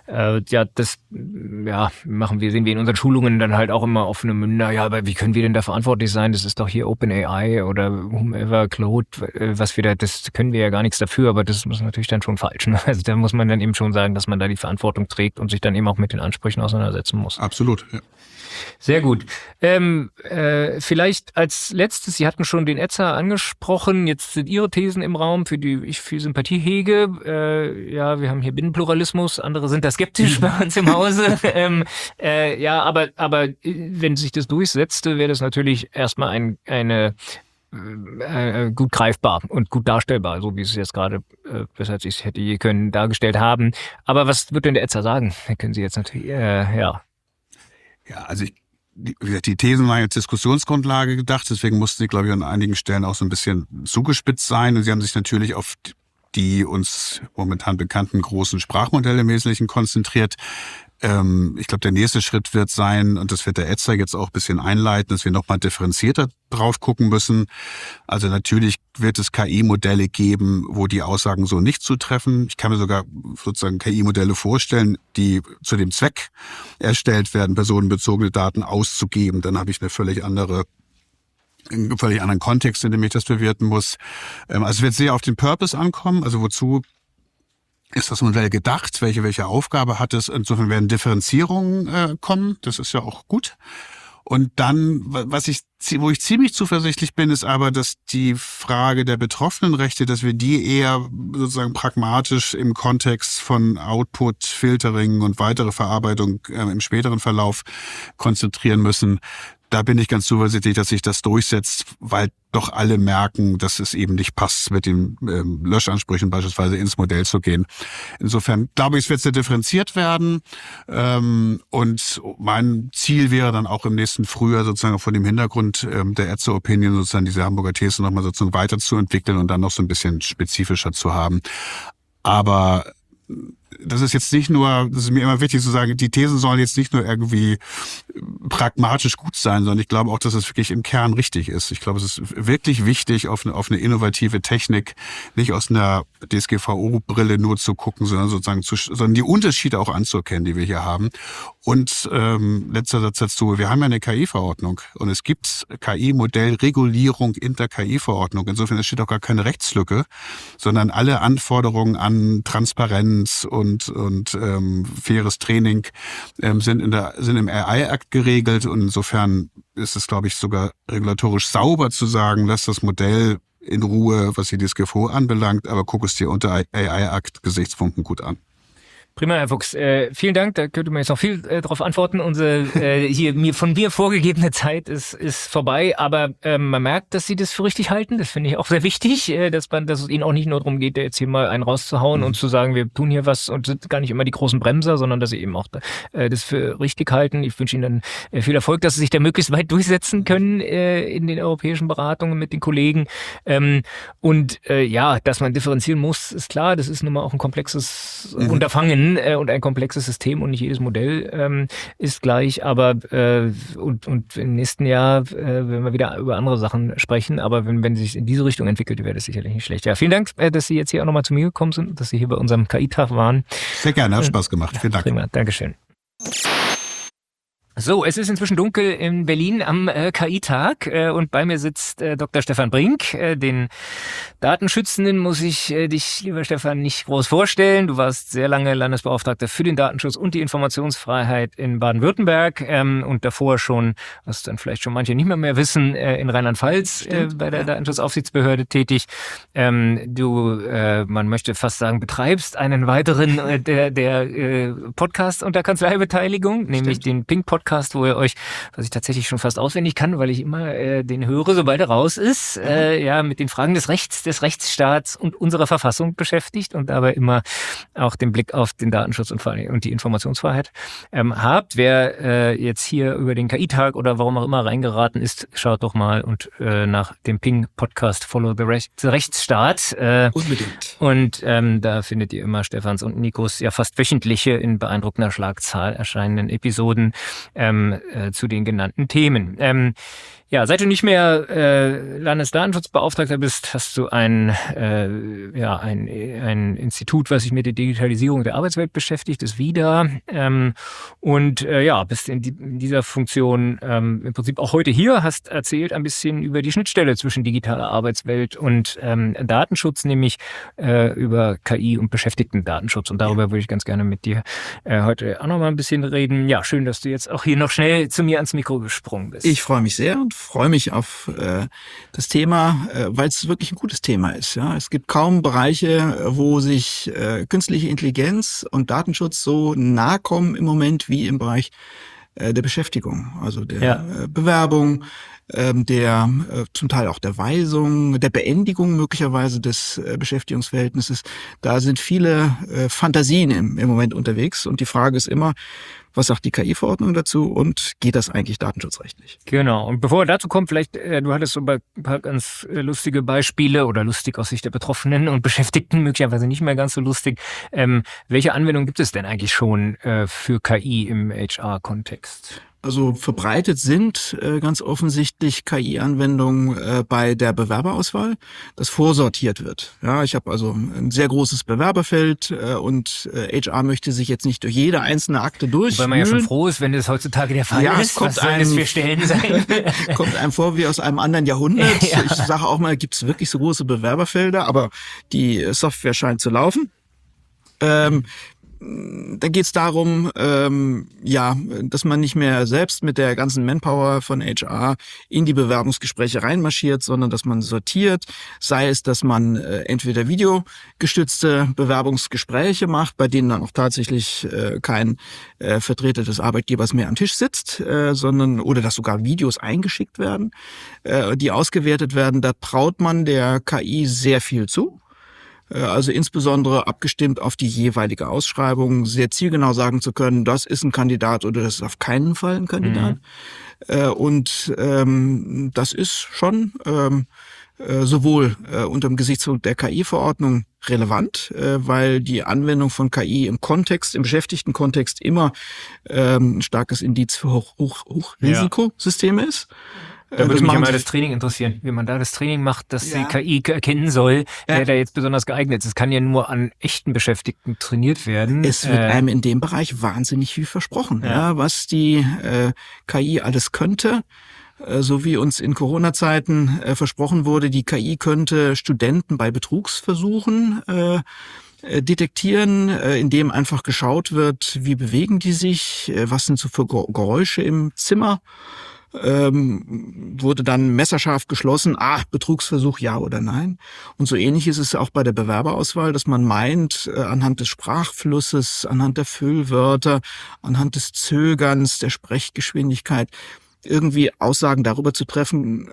Sehen wir in unseren Schulungen dann halt auch immer offene Münder. Ja, aber wie können wir denn da verantwortlich sein? Das ist doch hier OpenAI oder whomever, Claude, das können wir ja gar nichts dafür, aber das ist natürlich dann schon falsch. Ne? Also da muss man dann eben schon sagen, dass man da die Verantwortung trägt und sich dann eben auch mit den Ansprüchen auseinandersetzen muss. Absolut, ja. Sehr gut. Vielleicht als letztes, Sie hatten schon den ETSA angesprochen, jetzt sind Ihre Thesen im Raum, für die ich viel Sympathie hege. Wir haben hier Binnenpluralismus, andere sind da skeptisch bei uns im Hause. Aber wenn sich das durchsetzte, wäre das natürlich erstmal eine gut greifbar und gut darstellbar, so wie es jetzt gerade, besser als ich es hätte je können, dargestellt haben. Aber was wird denn der ETSA sagen? Da können Sie jetzt natürlich, Ja, also die Thesen waren jetzt Diskussionsgrundlage gedacht, deswegen mussten sie, glaube ich, an einigen Stellen auch so ein bisschen zugespitzt sein. Und sie haben sich natürlich auf die uns momentan bekannten großen Sprachmodelle im Wesentlichen konzentriert. Ich glaube, der nächste Schritt wird sein, und das wird der ETSA jetzt auch ein bisschen einleiten, dass wir nochmal differenzierter drauf gucken müssen. Also natürlich wird es KI-Modelle geben, wo die Aussagen so nicht zutreffen. Ich kann mir sogar sozusagen KI-Modelle vorstellen, die zu dem Zweck erstellt werden, personenbezogene Daten auszugeben. Dann habe ich einen völlig anderen Kontext, in dem ich das bewerten muss. Also es wird sehr auf den Purpose ankommen, also wozu ist das Modell gedacht, welche Aufgabe hat es. Insofern werden Differenzierungen kommen, das ist ja auch gut. Und dann, wo ich ziemlich zuversichtlich bin, ist aber, dass die Frage der Betroffenenrechte, dass wir die eher sozusagen pragmatisch im Kontext von Output, Filtering und weitere Verarbeitung im späteren Verlauf konzentrieren müssen. Da bin ich ganz zuversichtlich, dass sich das durchsetzt, weil doch alle merken, dass es eben nicht passt, mit den Löschansprüchen beispielsweise ins Modell zu gehen. Insofern glaube ich, es wird sehr differenziert werden. Und mein Ziel wäre dann auch im nächsten Frühjahr sozusagen vor dem Hintergrund der ETSA-Opinion sozusagen diese Hamburger These nochmal sozusagen weiterzuentwickeln und dann noch so ein bisschen spezifischer zu haben. Aber das ist jetzt nicht nur, das ist mir immer wichtig zu sagen, die Thesen sollen jetzt nicht nur irgendwie pragmatisch gut sein, sondern ich glaube auch, dass es wirklich im Kern richtig ist. Ich glaube, es ist wirklich wichtig, auf eine innovative Technik nicht aus einer DSGVO-Brille nur zu gucken, sondern sondern die Unterschiede auch anzuerkennen, die wir hier haben. Und letzter Satz dazu, wir haben ja eine KI-Verordnung und es gibt KI-Modellregulierung in der KI-Verordnung. Insofern steht auch gar keine Rechtslücke, sondern alle Anforderungen an Transparenz und faires Training sind im AI-Akt geregelt. Und insofern ist es, glaube ich, sogar regulatorisch sauber zu sagen, lass das Modell in Ruhe, was die DSGVO anbelangt, aber guck es dir unter AI-Akt-Gesichtspunkten gut an. Prima, Herr Fuchs. Vielen Dank. Da könnte man jetzt noch viel drauf antworten. Unsere von mir vorgegebene Zeit ist vorbei, aber man merkt, dass Sie das für richtig halten. Das finde ich auch sehr wichtig, dass es Ihnen auch nicht nur darum geht, jetzt hier mal einen rauszuhauen und zu sagen, wir tun hier was und sind gar nicht immer die großen Bremser, sondern dass Sie eben auch das für richtig halten. Ich wünsche Ihnen dann viel Erfolg, dass Sie sich da möglichst weit durchsetzen können in den europäischen Beratungen mit den Kollegen. Dass man differenzieren muss, ist klar. Das ist nun mal auch ein komplexes Unterfangen und ein komplexes System und nicht jedes Modell ist gleich. Aber und im nächsten Jahr werden wir wieder über andere Sachen sprechen. Aber wenn sich in diese Richtung entwickelt, wäre das sicherlich nicht schlecht. Ja, vielen Dank, dass Sie jetzt hier auch nochmal zu mir gekommen sind und dass Sie hier bei unserem KI-Tag waren. Sehr gerne, hat Spaß gemacht. Vielen Dank. Prima, Dankeschön. So, es ist inzwischen dunkel in Berlin am KI-Tag und bei mir sitzt Dr. Stefan Brink. Den Datenschützenden muss ich dich, lieber Stefan, nicht groß vorstellen. Du warst sehr lange Landesbeauftragter für den Datenschutz und die Informationsfreiheit in Baden-Württemberg und davor schon, was dann vielleicht schon manche nicht mehr wissen, in Rheinland-Pfalz bei der Datenschutzaufsichtsbehörde tätig. Man möchte fast sagen, betreibst einen weiteren der Podcast unter Kanzleibeteiligung, nämlich den Ping-Podcast, wo ihr euch, was ich tatsächlich schon fast auswendig kann, weil ich immer den höre, sobald er raus ist, mit den Fragen des Rechts, des Rechtsstaats und unserer Verfassung beschäftigt und dabei immer auch den Blick auf den Datenschutz und die Informationsfreiheit habt. Wer jetzt hier über den KI-Tag oder warum auch immer reingeraten ist, schaut doch mal und nach dem Ping-Podcast Follow the Rechtsstaat. Unbedingt. Und da findet ihr immer Stefans und Nikos ja fast wöchentliche in beeindruckender Schlagzahl erscheinenden Episoden zu den genannten Themen. Seit du nicht mehr Landesdatenschutzbeauftragter bist, hast du ein Institut, was sich mit der Digitalisierung der Arbeitswelt beschäftigt, das WIDA. Bist in dieser Funktion im Prinzip auch heute hier, hast erzählt ein bisschen über die Schnittstelle zwischen digitaler Arbeitswelt und Datenschutz, nämlich über KI und Beschäftigten-Datenschutz. Und darüber würde ich ganz gerne mit dir heute auch noch mal ein bisschen reden. Ja, schön, dass du jetzt auch hier noch schnell zu mir ans Mikro gesprungen bist. Ich freue mich sehr und freue mich auf das Thema, weil es wirklich ein gutes Thema ist. Ja, es gibt kaum Bereiche, wo sich künstliche Intelligenz und Datenschutz so nahe kommen im Moment wie im Bereich der Beschäftigung, also der Bewerbung, der zum Teil auch der Weisung, der Beendigung möglicherweise des Beschäftigungsverhältnisses. Da sind viele Fantasien im Moment unterwegs und die Frage ist immer, was sagt die KI-Verordnung dazu und geht das eigentlich datenschutzrechtlich? Genau. Und bevor er dazu kommt, vielleicht, du hattest so ein paar ganz lustige Beispiele oder lustig aus Sicht der Betroffenen und Beschäftigten, möglicherweise nicht mehr ganz so lustig. Welche Anwendungen gibt es denn eigentlich schon für KI im HR-Kontext? Also verbreitet sind ganz offensichtlich KI-Anwendungen bei der Bewerberauswahl, dass vorsortiert wird. Ja, ich habe also ein sehr großes Bewerberfeld und HR möchte sich jetzt nicht durch jede einzelne Akte durchwühlen. Weil man ja schon froh ist, wenn das heutzutage der Fall ist. Es kommt was sollen das für Stellen sein? Kommt einem vor wie aus einem anderen Jahrhundert. Ja. Ich sage auch mal, gibt es wirklich so große Bewerberfelder, aber die Software scheint zu laufen. Da geht es darum, dass man nicht mehr selbst mit der ganzen Manpower von HR in die Bewerbungsgespräche reinmarschiert, sondern dass man sortiert, sei es, dass man entweder videogestützte Bewerbungsgespräche macht, bei denen dann auch tatsächlich kein Vertreter des Arbeitgebers mehr am Tisch sitzt, oder dass sogar Videos eingeschickt werden, die ausgewertet werden. Da traut man der KI sehr viel zu. Also insbesondere abgestimmt auf die jeweilige Ausschreibung, sehr zielgenau sagen zu können, das ist ein Kandidat oder das ist auf keinen Fall ein Kandidat. Das ist schon sowohl unter dem Gesichtspunkt der KI-Verordnung relevant, weil die Anwendung von KI im Beschäftigtenkontext immer ein starkes Indiz für Hochrisikosysteme ist. Da würde mich ja mal das Training interessieren, wie man da das Training macht, dass die KI erkennen soll, wer da jetzt besonders geeignet ist. Es kann ja nur an echten Beschäftigten trainiert werden. Es wird einem in dem Bereich wahnsinnig viel versprochen, was die KI alles könnte. So wie uns in Corona-Zeiten versprochen wurde, die KI könnte Studenten bei Betrugsversuchen detektieren, indem einfach geschaut wird, wie bewegen die sich, was sind so für Geräusche im Zimmer. wurde dann messerscharf geschlossen, Betrugsversuch, ja oder nein. Und so ähnlich ist es auch bei der Bewerberauswahl, dass man meint, anhand des Sprachflusses, anhand der Füllwörter, anhand des Zögerns, der Sprechgeschwindigkeit, irgendwie Aussagen darüber zu treffen,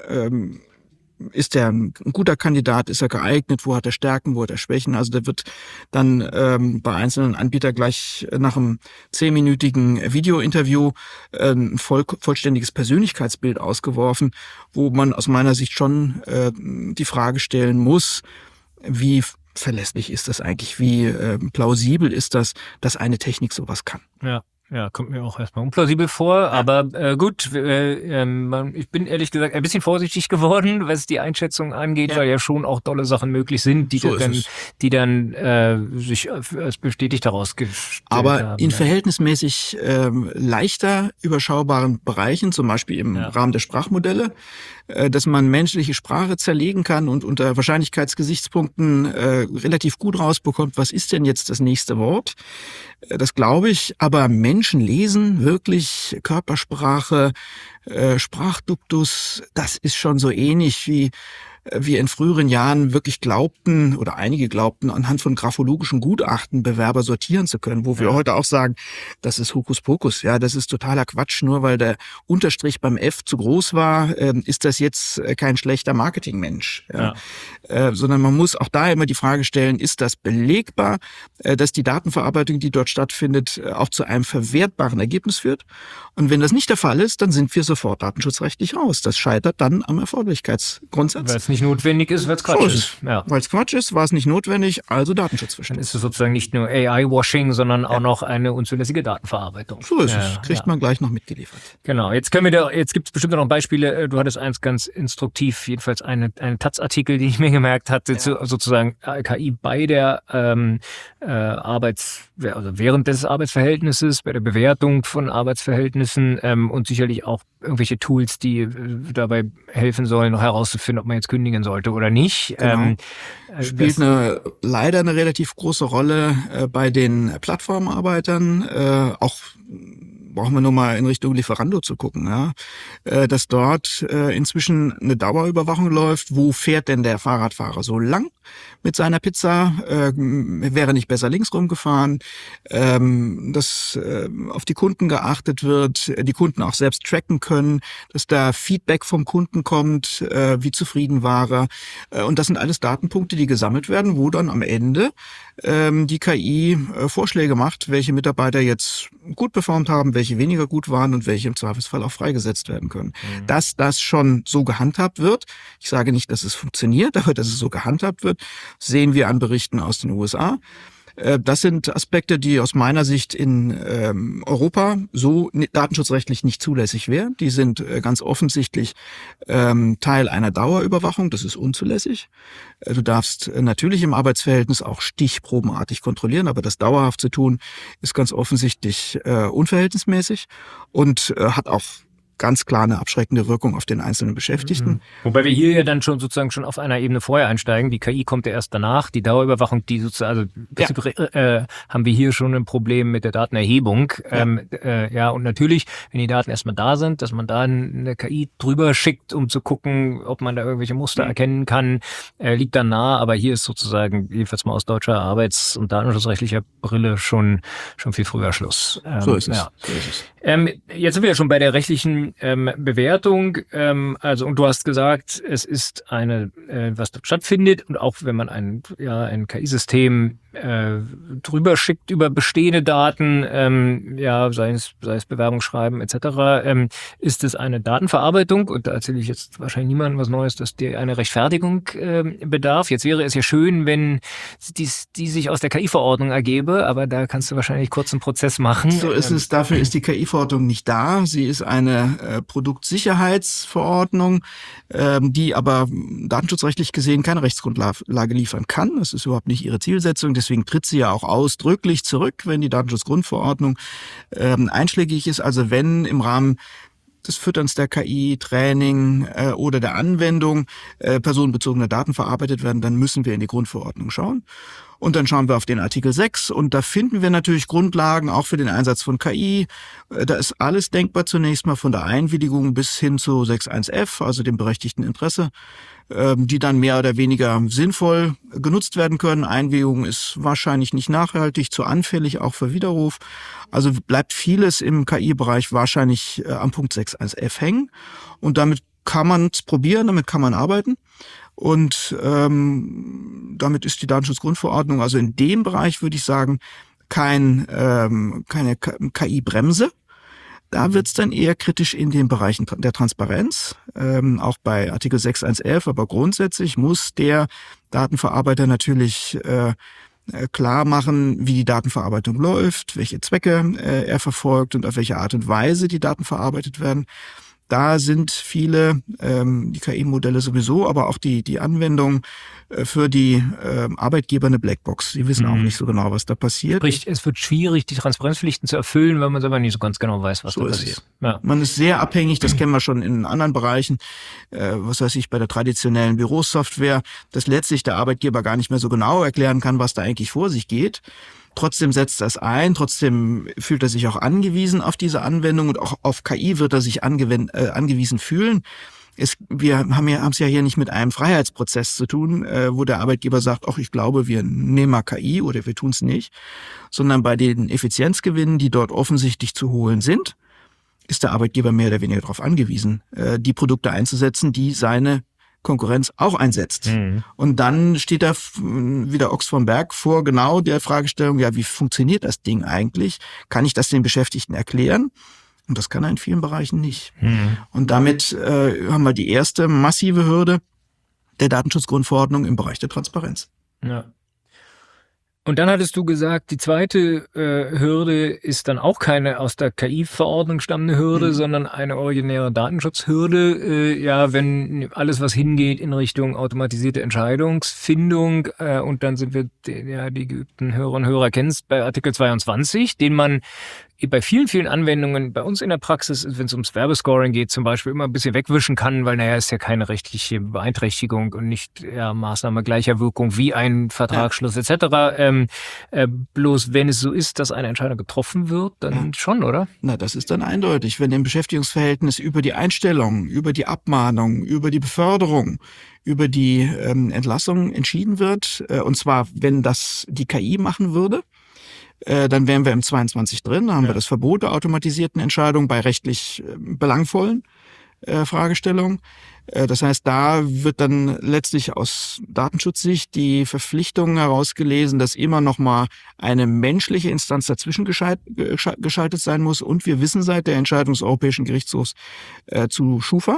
ist er ein guter Kandidat, ist er geeignet, wo hat er Stärken, wo hat er Schwächen. Also da wird dann bei einzelnen Anbietern gleich nach einem 10-minütigen Videointerview ein vollständiges Persönlichkeitsbild ausgeworfen, wo man aus meiner Sicht schon die Frage stellen muss, wie verlässlich ist das eigentlich, wie plausibel ist das, dass eine Technik sowas kann. Ja, kommt mir auch erstmal unplausibel vor, aber gut, ich bin ehrlich gesagt ein bisschen vorsichtig geworden, was die Einschätzung angeht, weil ja schon auch tolle Sachen möglich sind, die dann sich als bestätigt herausgestellt aber haben. In verhältnismäßig leichter überschaubaren Bereichen, zum Beispiel im Rahmen der Sprachmodelle, dass man menschliche Sprache zerlegen kann und unter Wahrscheinlichkeitsgesichtspunkten relativ gut rausbekommt, was ist denn jetzt das nächste Wort. Das glaube ich, aber Menschen lesen wirklich Körpersprache, Sprachduktus, das ist schon so ähnlich wie wir in früheren Jahren wirklich glaubten, oder einige glaubten, anhand von graphologischen Gutachten Bewerber sortieren zu können, wo wir heute auch sagen, das ist Hokuspokus, ja, das ist totaler Quatsch, nur weil der Unterstrich beim F zu groß war, ist das jetzt kein schlechter Marketingmensch. Sondern man muss auch da immer die Frage stellen, ist das belegbar, dass die Datenverarbeitung, die dort stattfindet, auch zu einem verwertbaren Ergebnis führt? Und wenn das nicht der Fall ist, dann sind wir sofort datenschutzrechtlich raus. Das scheitert dann am Erforderlichkeitsgrundsatz. Weil es nicht notwendig ist, weil es Quatsch ist. Ja. Weil es Quatsch ist, war es nicht notwendig, also Datenschutzverstoß. Dann ist es sozusagen nicht nur AI-Washing, sondern auch noch eine unzulässige Datenverarbeitung. So ist es. Kriegt man gleich noch mitgeliefert. Genau. Jetzt gibt es bestimmt noch Beispiele. Du hattest eins ganz instruktiv, jedenfalls einen Taz-Artikel, den ich mir gemerkt hatte, sozusagen KI bei der also während des Arbeitsverhältnisses, bei der Bewertung von Arbeitsverhältnissen und sicherlich auch irgendwelche Tools, die dabei helfen sollen, noch herauszufinden, ob man jetzt kündigen sollte oder nicht. Genau. Spielt leider eine relativ große Rolle bei den Plattformarbeitern, auch brauchen wir nur mal in Richtung Lieferando zu gucken, ja, dass dort inzwischen eine Dauerüberwachung läuft. Wo fährt denn der Fahrradfahrer so lang mit seiner Pizza? Wäre nicht besser links rumgefahren? Dass auf die Kunden geachtet wird, die Kunden auch selbst tracken können, dass da Feedback vom Kunden kommt, wie zufrieden war er. Und das sind alles Datenpunkte, die gesammelt werden, wo dann am Ende die KI Vorschläge macht, welche Mitarbeiter jetzt gut performt haben, welche weniger gut waren und welche im Zweifelsfall auch freigesetzt werden können. Dass das schon so gehandhabt wird, ich sage nicht, dass es funktioniert, aber dass es so gehandhabt wird, sehen wir an Berichten aus den USA. Das sind Aspekte, die aus meiner Sicht in Europa so datenschutzrechtlich nicht zulässig wären. Die sind ganz offensichtlich Teil einer Dauerüberwachung. Das ist unzulässig. Du darfst natürlich im Arbeitsverhältnis auch stichprobenartig kontrollieren, aber das dauerhaft zu tun, ist ganz offensichtlich unverhältnismäßig und hat auch ganz klar eine abschreckende Wirkung auf den einzelnen Beschäftigten. Wobei wir hier ja dann schon auf einer Ebene vorher einsteigen. Die KI kommt ja erst danach. Die Dauerüberwachung, die sozusagen, haben wir hier schon ein Problem mit der Datenerhebung. Und natürlich, wenn die Daten erstmal da sind, dass man da eine KI drüber schickt, um zu gucken, ob man da irgendwelche Muster erkennen kann, liegt dann nah. Aber hier ist sozusagen, jedenfalls mal aus deutscher Arbeits- und datenschutzrechtlicher Brille schon viel früher Schluss. So ist es. Ja. So ist es. Jetzt sind wir ja schon bei der rechtlichen Bewertung. Und du hast gesagt, es ist was dort stattfindet. Und auch wenn man ein KI-System drüber schickt über bestehende Daten, sei es Bewerbungsschreiben etc., ist es eine Datenverarbeitung. Und da erzähle ich jetzt wahrscheinlich niemandem was Neues, dass die eine Rechtfertigung bedarf. Jetzt wäre es ja schön, wenn die sich aus der KI-Verordnung ergebe, aber da kannst du wahrscheinlich kurz einen Prozess machen. So ist es. Dafür ist die KI-Verordnung nicht da. Sie ist eine Produktsicherheitsverordnung, die aber datenschutzrechtlich gesehen keine Rechtsgrundlage liefern kann. Das ist überhaupt nicht ihre Zielsetzung. Deswegen tritt sie ja auch ausdrücklich zurück, wenn die Datenschutzgrundverordnung einschlägig ist. Also wenn im Rahmen des Fütterns der KI, Training oder der Anwendung personenbezogene Daten verarbeitet werden, dann müssen wir in die Grundverordnung schauen. Und dann schauen wir auf den Artikel 6 und da finden wir natürlich Grundlagen auch für den Einsatz von KI. Da ist alles denkbar, zunächst mal von der Einwilligung bis hin zu 6.1f, also dem berechtigten Interesse, die dann mehr oder weniger sinnvoll genutzt werden können. Einwilligung ist wahrscheinlich nicht nachhaltig, zu anfällig auch für Widerruf. Also bleibt vieles im KI-Bereich wahrscheinlich am Punkt 6.1f hängen. Und damit kann man es probieren, damit kann man arbeiten. Und damit ist die Datenschutzgrundverordnung, also in dem Bereich würde ich sagen, keine KI-Bremse. Da wird's dann eher kritisch in den Bereichen der Transparenz, auch bei Artikel 6.1.11, aber grundsätzlich muss der Datenverarbeiter natürlich klar machen, wie die Datenverarbeitung läuft, welche Zwecke er verfolgt und auf welche Art und Weise die Daten verarbeitet werden. Da sind viele, die KI-Modelle sowieso, aber auch die Anwendung für die Arbeitgeber eine Blackbox. Sie wissen auch nicht so genau, was da passiert. Sprich, es wird schwierig, die Transparenzpflichten zu erfüllen, weil man selber nicht so ganz genau weiß, was So da ist passiert. es. Ja. Man ist sehr abhängig, das kennen wir schon in anderen Bereichen, was weiß ich, bei der traditionellen Bürosoftware, dass letztlich der Arbeitgeber gar nicht mehr so genau erklären kann, was da eigentlich vor sich geht. Trotzdem setzt er es ein, trotzdem fühlt er sich auch angewiesen auf diese Anwendung und auch auf KI wird er sich angewiesen fühlen. Wir haben es ja hier nicht mit einem Freiheitsprozess zu tun, wo der Arbeitgeber sagt, ach, ich glaube, wir nehmen mal KI oder wir tun es nicht, sondern bei den Effizienzgewinnen, die dort offensichtlich zu holen sind, ist der Arbeitgeber mehr oder weniger darauf angewiesen, die Produkte einzusetzen, die seine Konkurrenz auch einsetzt. Und dann steht da wieder Ochs vom Berg vor genau der Fragestellung, ja, wie funktioniert das Ding eigentlich? Kann ich das den Beschäftigten erklären? Und das kann er in vielen Bereichen nicht. Und damit haben wir die erste massive Hürde der Datenschutzgrundverordnung im Bereich der Transparenz. Ja. Und dann hattest du gesagt, die zweite Hürde ist dann auch keine aus der KI-Verordnung stammende Hürde, sondern eine originäre Datenschutzhürde. Ja, wenn alles, was hingeht in Richtung automatisierte Entscheidungsfindung, und dann sind wir, die geübten Hörerinnen und Hörer kennen es bei Artikel 22, den man bei vielen, vielen Anwendungen bei uns in der Praxis, wenn es ums Werbescoring geht, zum Beispiel immer ein bisschen wegwischen kann, weil ist ja keine rechtliche Beeinträchtigung und nicht Maßnahme gleicher Wirkung wie ein Vertragsschluss etc. Bloß wenn es so ist, dass eine Entscheidung getroffen wird, dann schon, oder? Na, das ist dann eindeutig. Wenn im Beschäftigungsverhältnis über die Einstellung, über die Abmahnung, über die Beförderung, über die Entlassung entschieden wird, und zwar, wenn das die KI machen würde, dann wären wir im 22 drin, da haben wir das Verbot der automatisierten Entscheidung bei rechtlich belangvollen Fragestellungen. Das heißt, da wird dann letztlich aus Datenschutzsicht die Verpflichtung herausgelesen, dass immer noch mal eine menschliche Instanz dazwischen geschaltet sein muss. Und wir wissen seit der Entscheidung des Europäischen Gerichtshofs zu Schufa,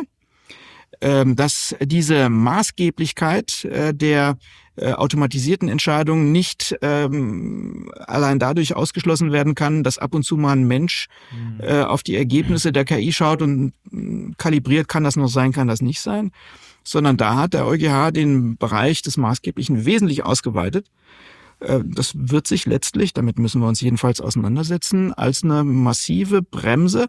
dass diese Maßgeblichkeit der automatisierten Entscheidungen nicht allein dadurch ausgeschlossen werden kann, dass ab und zu mal ein Mensch auf die Ergebnisse der KI schaut und kalibriert, kann das noch sein, kann das nicht sein, sondern da hat der EuGH den Bereich des Maßgeblichen wesentlich ausgeweitet. Das wird sich letztlich, damit müssen wir uns jedenfalls auseinandersetzen, als eine massive Bremse,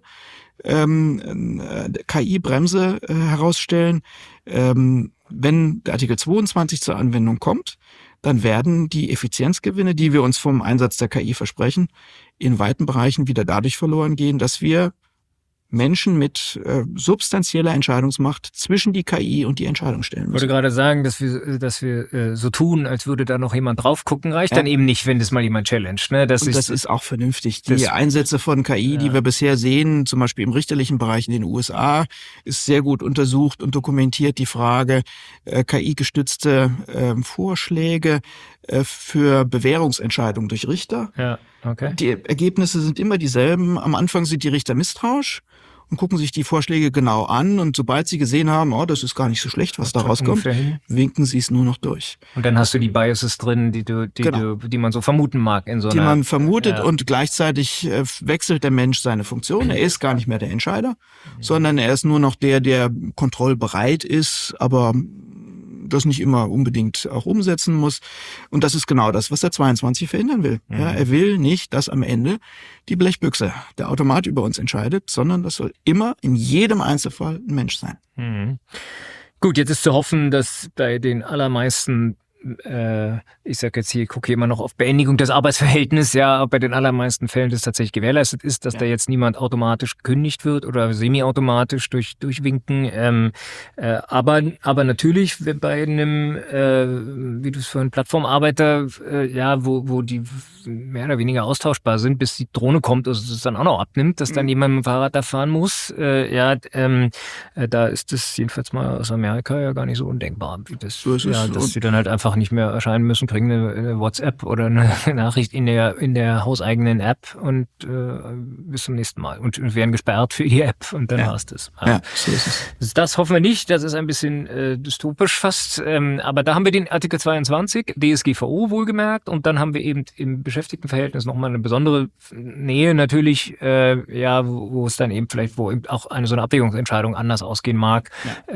KI-Bremse herausstellen. Wenn der Artikel 22 zur Anwendung kommt, dann werden die Effizienzgewinne, die wir uns vom Einsatz der KI versprechen, in weiten Bereichen wieder dadurch verloren gehen, dass wir Menschen mit substanzieller Entscheidungsmacht zwischen die KI und die Entscheidung stellen müssen. Ich wollte gerade sagen, dass wir so tun, als würde da noch jemand drauf gucken, reicht dann eben nicht, wenn das mal jemand challenged. Ne? Das ist auch vernünftig. Die Einsätze von KI, die wir bisher sehen, zum Beispiel im richterlichen Bereich in den USA, ist sehr gut untersucht und dokumentiert die Frage, KI-gestützte Vorschläge für Bewährungsentscheidungen durch Richter. Ja, okay. Die Ergebnisse sind immer dieselben. Am Anfang sind die Richter misstrauisch und gucken sich die Vorschläge genau an. Und sobald sie gesehen haben, das ist gar nicht so schlecht, was da rauskommt, winken sie es nur noch durch. Und dann hast du die Biases drin, die man so vermuten mag in so einer. Die man vermutet und gleichzeitig wechselt der Mensch seine Funktion. Er ist gar nicht mehr der Entscheider, sondern er ist nur noch der kontrollbereit ist, aber das nicht immer unbedingt auch umsetzen muss. Und das ist genau das, was der 22 verhindern will. Ja, er will nicht, dass am Ende die Blechbüchse, der Automat über uns entscheidet, sondern das soll immer in jedem Einzelfall ein Mensch sein. Gut, jetzt ist zu hoffen, dass bei den allermeisten ich sage jetzt hier, ich gucke hier immer noch auf Beendigung des Arbeitsverhältnisses, ja, bei den allermeisten Fällen das tatsächlich gewährleistet ist, dass da jetzt niemand automatisch gekündigt wird oder semi-automatisch durch Winken. Aber natürlich bei einem, wie du es vorhin, Plattformarbeiter, wo die mehr oder weniger austauschbar sind, bis die Drohne kommt, also es dann auch noch abnimmt, dass dann jemand mit dem Fahrrad da fahren muss. Da ist das jedenfalls mal aus Amerika ja gar nicht so undenkbar, wie das, So ist es. dass sie dann halt einfach nicht mehr erscheinen müssen, kriegen eine WhatsApp oder eine Nachricht in der hauseigenen App und bis zum nächsten Mal und werden gesperrt für die App und dann war's das. Ja, so ist es. Das hoffen wir nicht, das ist ein bisschen dystopisch fast, aber da haben wir den Artikel 22, DSGVO wohlgemerkt, und dann haben wir eben im Beschäftigtenverhältnis nochmal eine besondere Nähe natürlich, wo es dann eben vielleicht, wo eben auch so eine Abwägungsentscheidung anders ausgehen mag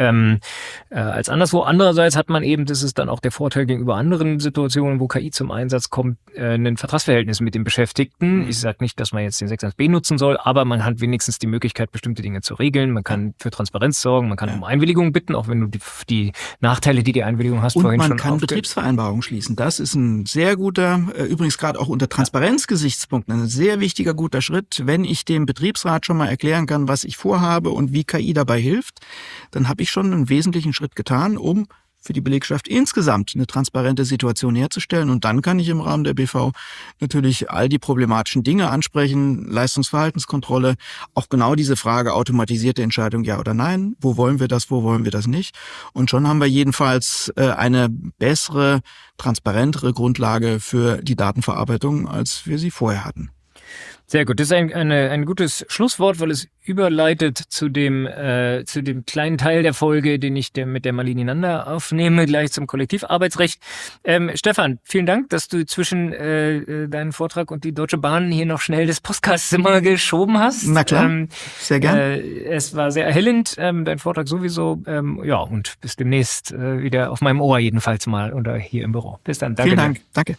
als anderswo. Andererseits hat man eben, das ist dann auch der Vorteil gegenüber anderen Situationen, wo KI zum Einsatz kommt, ein Vertragsverhältnis mit dem Beschäftigten. Ich sage nicht, dass man jetzt den 6.1b nutzen soll, aber man hat wenigstens die Möglichkeit, bestimmte Dinge zu regeln. Man kann für Transparenz sorgen, man kann um Einwilligung bitten, auch wenn du die Nachteile, die Einwilligung hast, und vorhin schon man kann Betriebsvereinbarungen schließen. Das ist ein sehr guter, übrigens gerade auch unter Transparenzgesichtspunkten, ein sehr wichtiger, guter Schritt. Wenn ich dem Betriebsrat schon mal erklären kann, was ich vorhabe und wie KI dabei hilft, dann habe ich schon einen wesentlichen Schritt getan, um für die Belegschaft insgesamt eine transparente Situation herzustellen. Und dann kann ich im Rahmen der BV natürlich all die problematischen Dinge ansprechen, Leistungsverhaltenskontrolle, auch genau diese Frage, automatisierte Entscheidung, ja oder nein, wo wollen wir das nicht. Und schon haben wir jedenfalls eine bessere, transparentere Grundlage für die Datenverarbeitung, als wir sie vorher hatten. Sehr gut, das ist ein gutes Schlusswort, weil es überleitet zu dem kleinen Teil der Folge, den ich mit der Malini Nanda aufnehme, gleich zum Kollektivarbeitsrecht. Stefan, vielen Dank, dass du zwischen deinen Vortrag und die Deutsche Bahn hier noch schnell das Podcastzimmer geschoben hast. Na klar, sehr gern. Es war sehr erhellend, dein Vortrag sowieso. Und bis demnächst wieder auf meinem Ohr jedenfalls mal oder hier im Büro. Bis dann, danke. Vielen Dank, danke.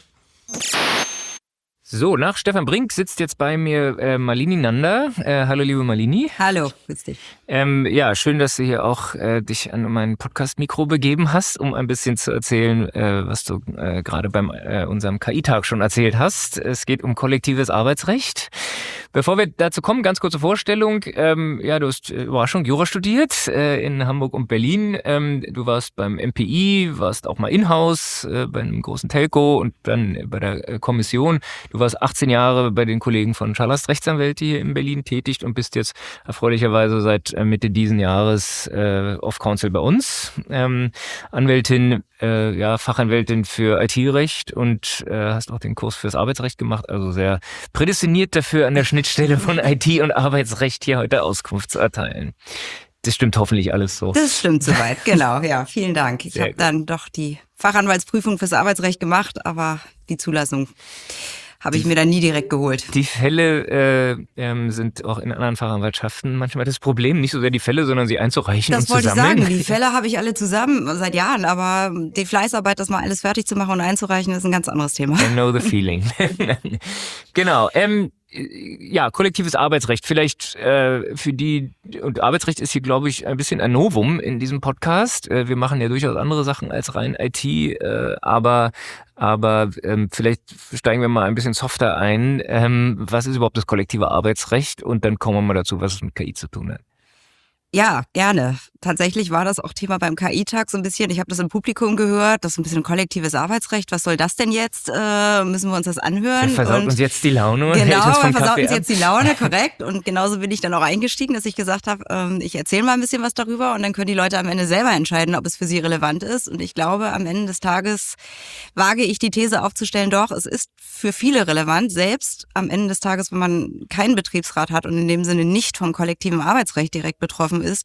So, nach Stefan Brink sitzt jetzt bei mir Malini Nanda. Hallo, liebe Malini. Hallo, grüß dich. Schön, dass du hier auch dich an mein Podcast-Mikro begeben hast, um ein bisschen zu erzählen, was du gerade beim unserem KI-Tag schon erzählt hast. Es geht um kollektives Arbeitsrecht. Bevor wir dazu kommen, ganz kurze Vorstellung. Du hast Überraschung Jura studiert in Hamburg und Berlin. Du warst beim MPI, warst auch mal in-house bei einem großen Telco und dann bei der Kommission. Du warst 18 Jahre bei den Kollegen von Schallast Rechtsanwälte hier in Berlin tätig und bist jetzt erfreulicherweise seit Mitte diesen Jahres Off-Counsel bei uns. Anwältin, Fachanwältin für IT-Recht und hast auch den Kurs fürs Arbeitsrecht gemacht, also sehr prädestiniert dafür, an der Schnittstelle von IT und Arbeitsrecht hier heute Auskunft zu erteilen. Das stimmt hoffentlich alles so. Das stimmt soweit, genau, ja, vielen Dank. Ich habe dann doch die Fachanwaltsprüfung fürs Arbeitsrecht gemacht, aber die Zulassung habe ich mir dann nie direkt geholt. Die Fälle sind auch in anderen Fachanwaltschaften manchmal das Problem. Nicht so sehr die Fälle, sondern sie einzureichen und zu sammeln. Das wollte ich sagen. Die Fälle habe ich alle zusammen seit Jahren, aber die Fleißarbeit, das mal alles fertig zu machen und einzureichen, ist ein ganz anderes Thema. I know the feeling. Genau. Kollektives Arbeitsrecht. Vielleicht für die, und Arbeitsrecht ist hier, glaube ich, ein bisschen ein Novum in diesem Podcast. Wir machen ja durchaus andere Sachen als rein IT, aber vielleicht steigen wir mal ein bisschen softer ein. Was ist überhaupt das kollektive Arbeitsrecht? Und dann kommen wir mal dazu, was es mit KI zu tun hat. Ja, gerne. Tatsächlich war das auch Thema beim KI-Tag so ein bisschen. Ich habe das im Publikum gehört, das ist ein bisschen kollektives Arbeitsrecht. Was soll das denn jetzt? Müssen wir uns das anhören? Der versaut uns jetzt die Laune und genau, hält uns vom versaut Kaffee uns ab. jetzt die Laune, korrekt. Und genauso bin ich dann auch eingestiegen, dass ich gesagt habe, ich erzähle mal ein bisschen was darüber und dann können die Leute am Ende selber entscheiden, ob es für sie relevant ist. Und ich glaube, am Ende des Tages wage ich die These aufzustellen, doch, es ist für viele relevant, selbst am Ende des Tages, wenn man keinen Betriebsrat hat und in dem Sinne nicht vom kollektiven Arbeitsrecht direkt betroffen ist,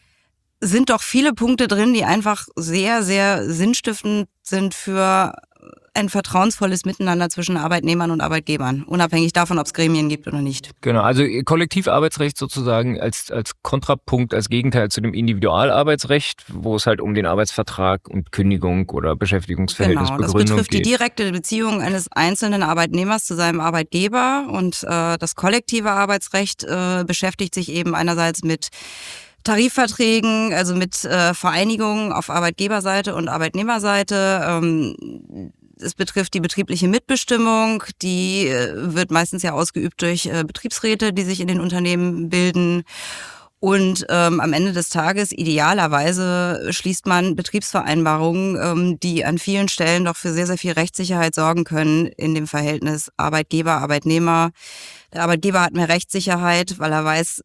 sind doch viele Punkte drin, die einfach sehr, sehr sinnstiftend sind für ein vertrauensvolles Miteinander zwischen Arbeitnehmern und Arbeitgebern, unabhängig davon, ob es Gremien gibt oder nicht. Genau, also Kollektivarbeitsrecht sozusagen als Kontrapunkt, als Gegenteil zu dem Individualarbeitsrecht, wo es halt um den Arbeitsvertrag und Kündigung oder Beschäftigungsverhältnisbegründung geht. Genau, das betrifft die direkte Beziehung eines einzelnen Arbeitnehmers zu seinem Arbeitgeber und das kollektive Arbeitsrecht beschäftigt sich eben einerseits mit Tarifverträgen, also mit Vereinigungen auf Arbeitgeberseite und Arbeitnehmerseite. Es betrifft die betriebliche Mitbestimmung, die wird meistens ja ausgeübt durch Betriebsräte, die sich in den Unternehmen bilden. Und am Ende des Tages, idealerweise, schließt man Betriebsvereinbarungen, die an vielen Stellen doch für sehr, sehr viel Rechtssicherheit sorgen können in dem Verhältnis Arbeitgeber-Arbeitnehmer. Der Arbeitgeber hat mehr Rechtssicherheit, weil er weiß,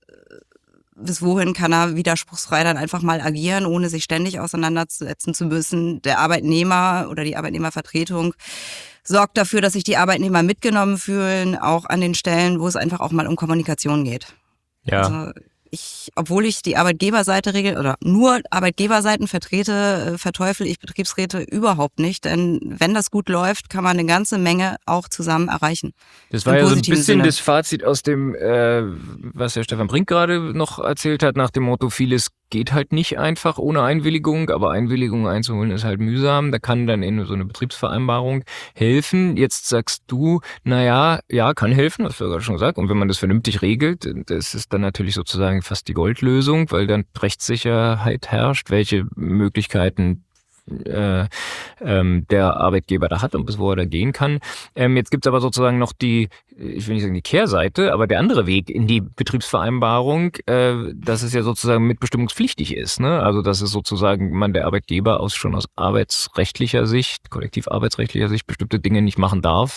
bis wohin kann er widerspruchsfrei dann einfach mal agieren, ohne sich ständig auseinandersetzen zu müssen. Der Arbeitnehmer oder die Arbeitnehmervertretung sorgt dafür, dass sich die Arbeitnehmer mitgenommen fühlen, auch an den Stellen, wo es einfach auch mal um Kommunikation geht. Ja. Also obwohl ich die Arbeitgeberseite regel oder nur Arbeitgeberseiten vertrete, verteufel ich Betriebsräte überhaupt nicht. Denn wenn das gut läuft, kann man eine ganze Menge auch zusammen erreichen. Das war ja so ein bisschen das Fazit aus dem, was der Stefan Brink gerade noch erzählt hat, nach dem Motto, vieles geht halt nicht einfach ohne Einwilligung, aber Einwilligung einzuholen ist halt mühsam. Da kann dann in so eine Betriebsvereinbarung helfen. Jetzt sagst du, naja, ja, kann helfen, hast du ja gerade schon gesagt. Und wenn man das vernünftig regelt, das ist dann natürlich sozusagen fast die Goldlösung, weil dann Rechtssicherheit herrscht, welche Möglichkeiten der Arbeitgeber da hat und bis wo er da gehen kann. Jetzt gibt's aber sozusagen noch die, ich will nicht sagen die Kehrseite, aber der andere Weg in die Betriebsvereinbarung, dass es ja sozusagen mitbestimmungspflichtig ist. Ne? Also dass es sozusagen man der Arbeitgeber schon aus arbeitsrechtlicher Sicht, kollektivarbeitsrechtlicher Sicht bestimmte Dinge nicht machen darf,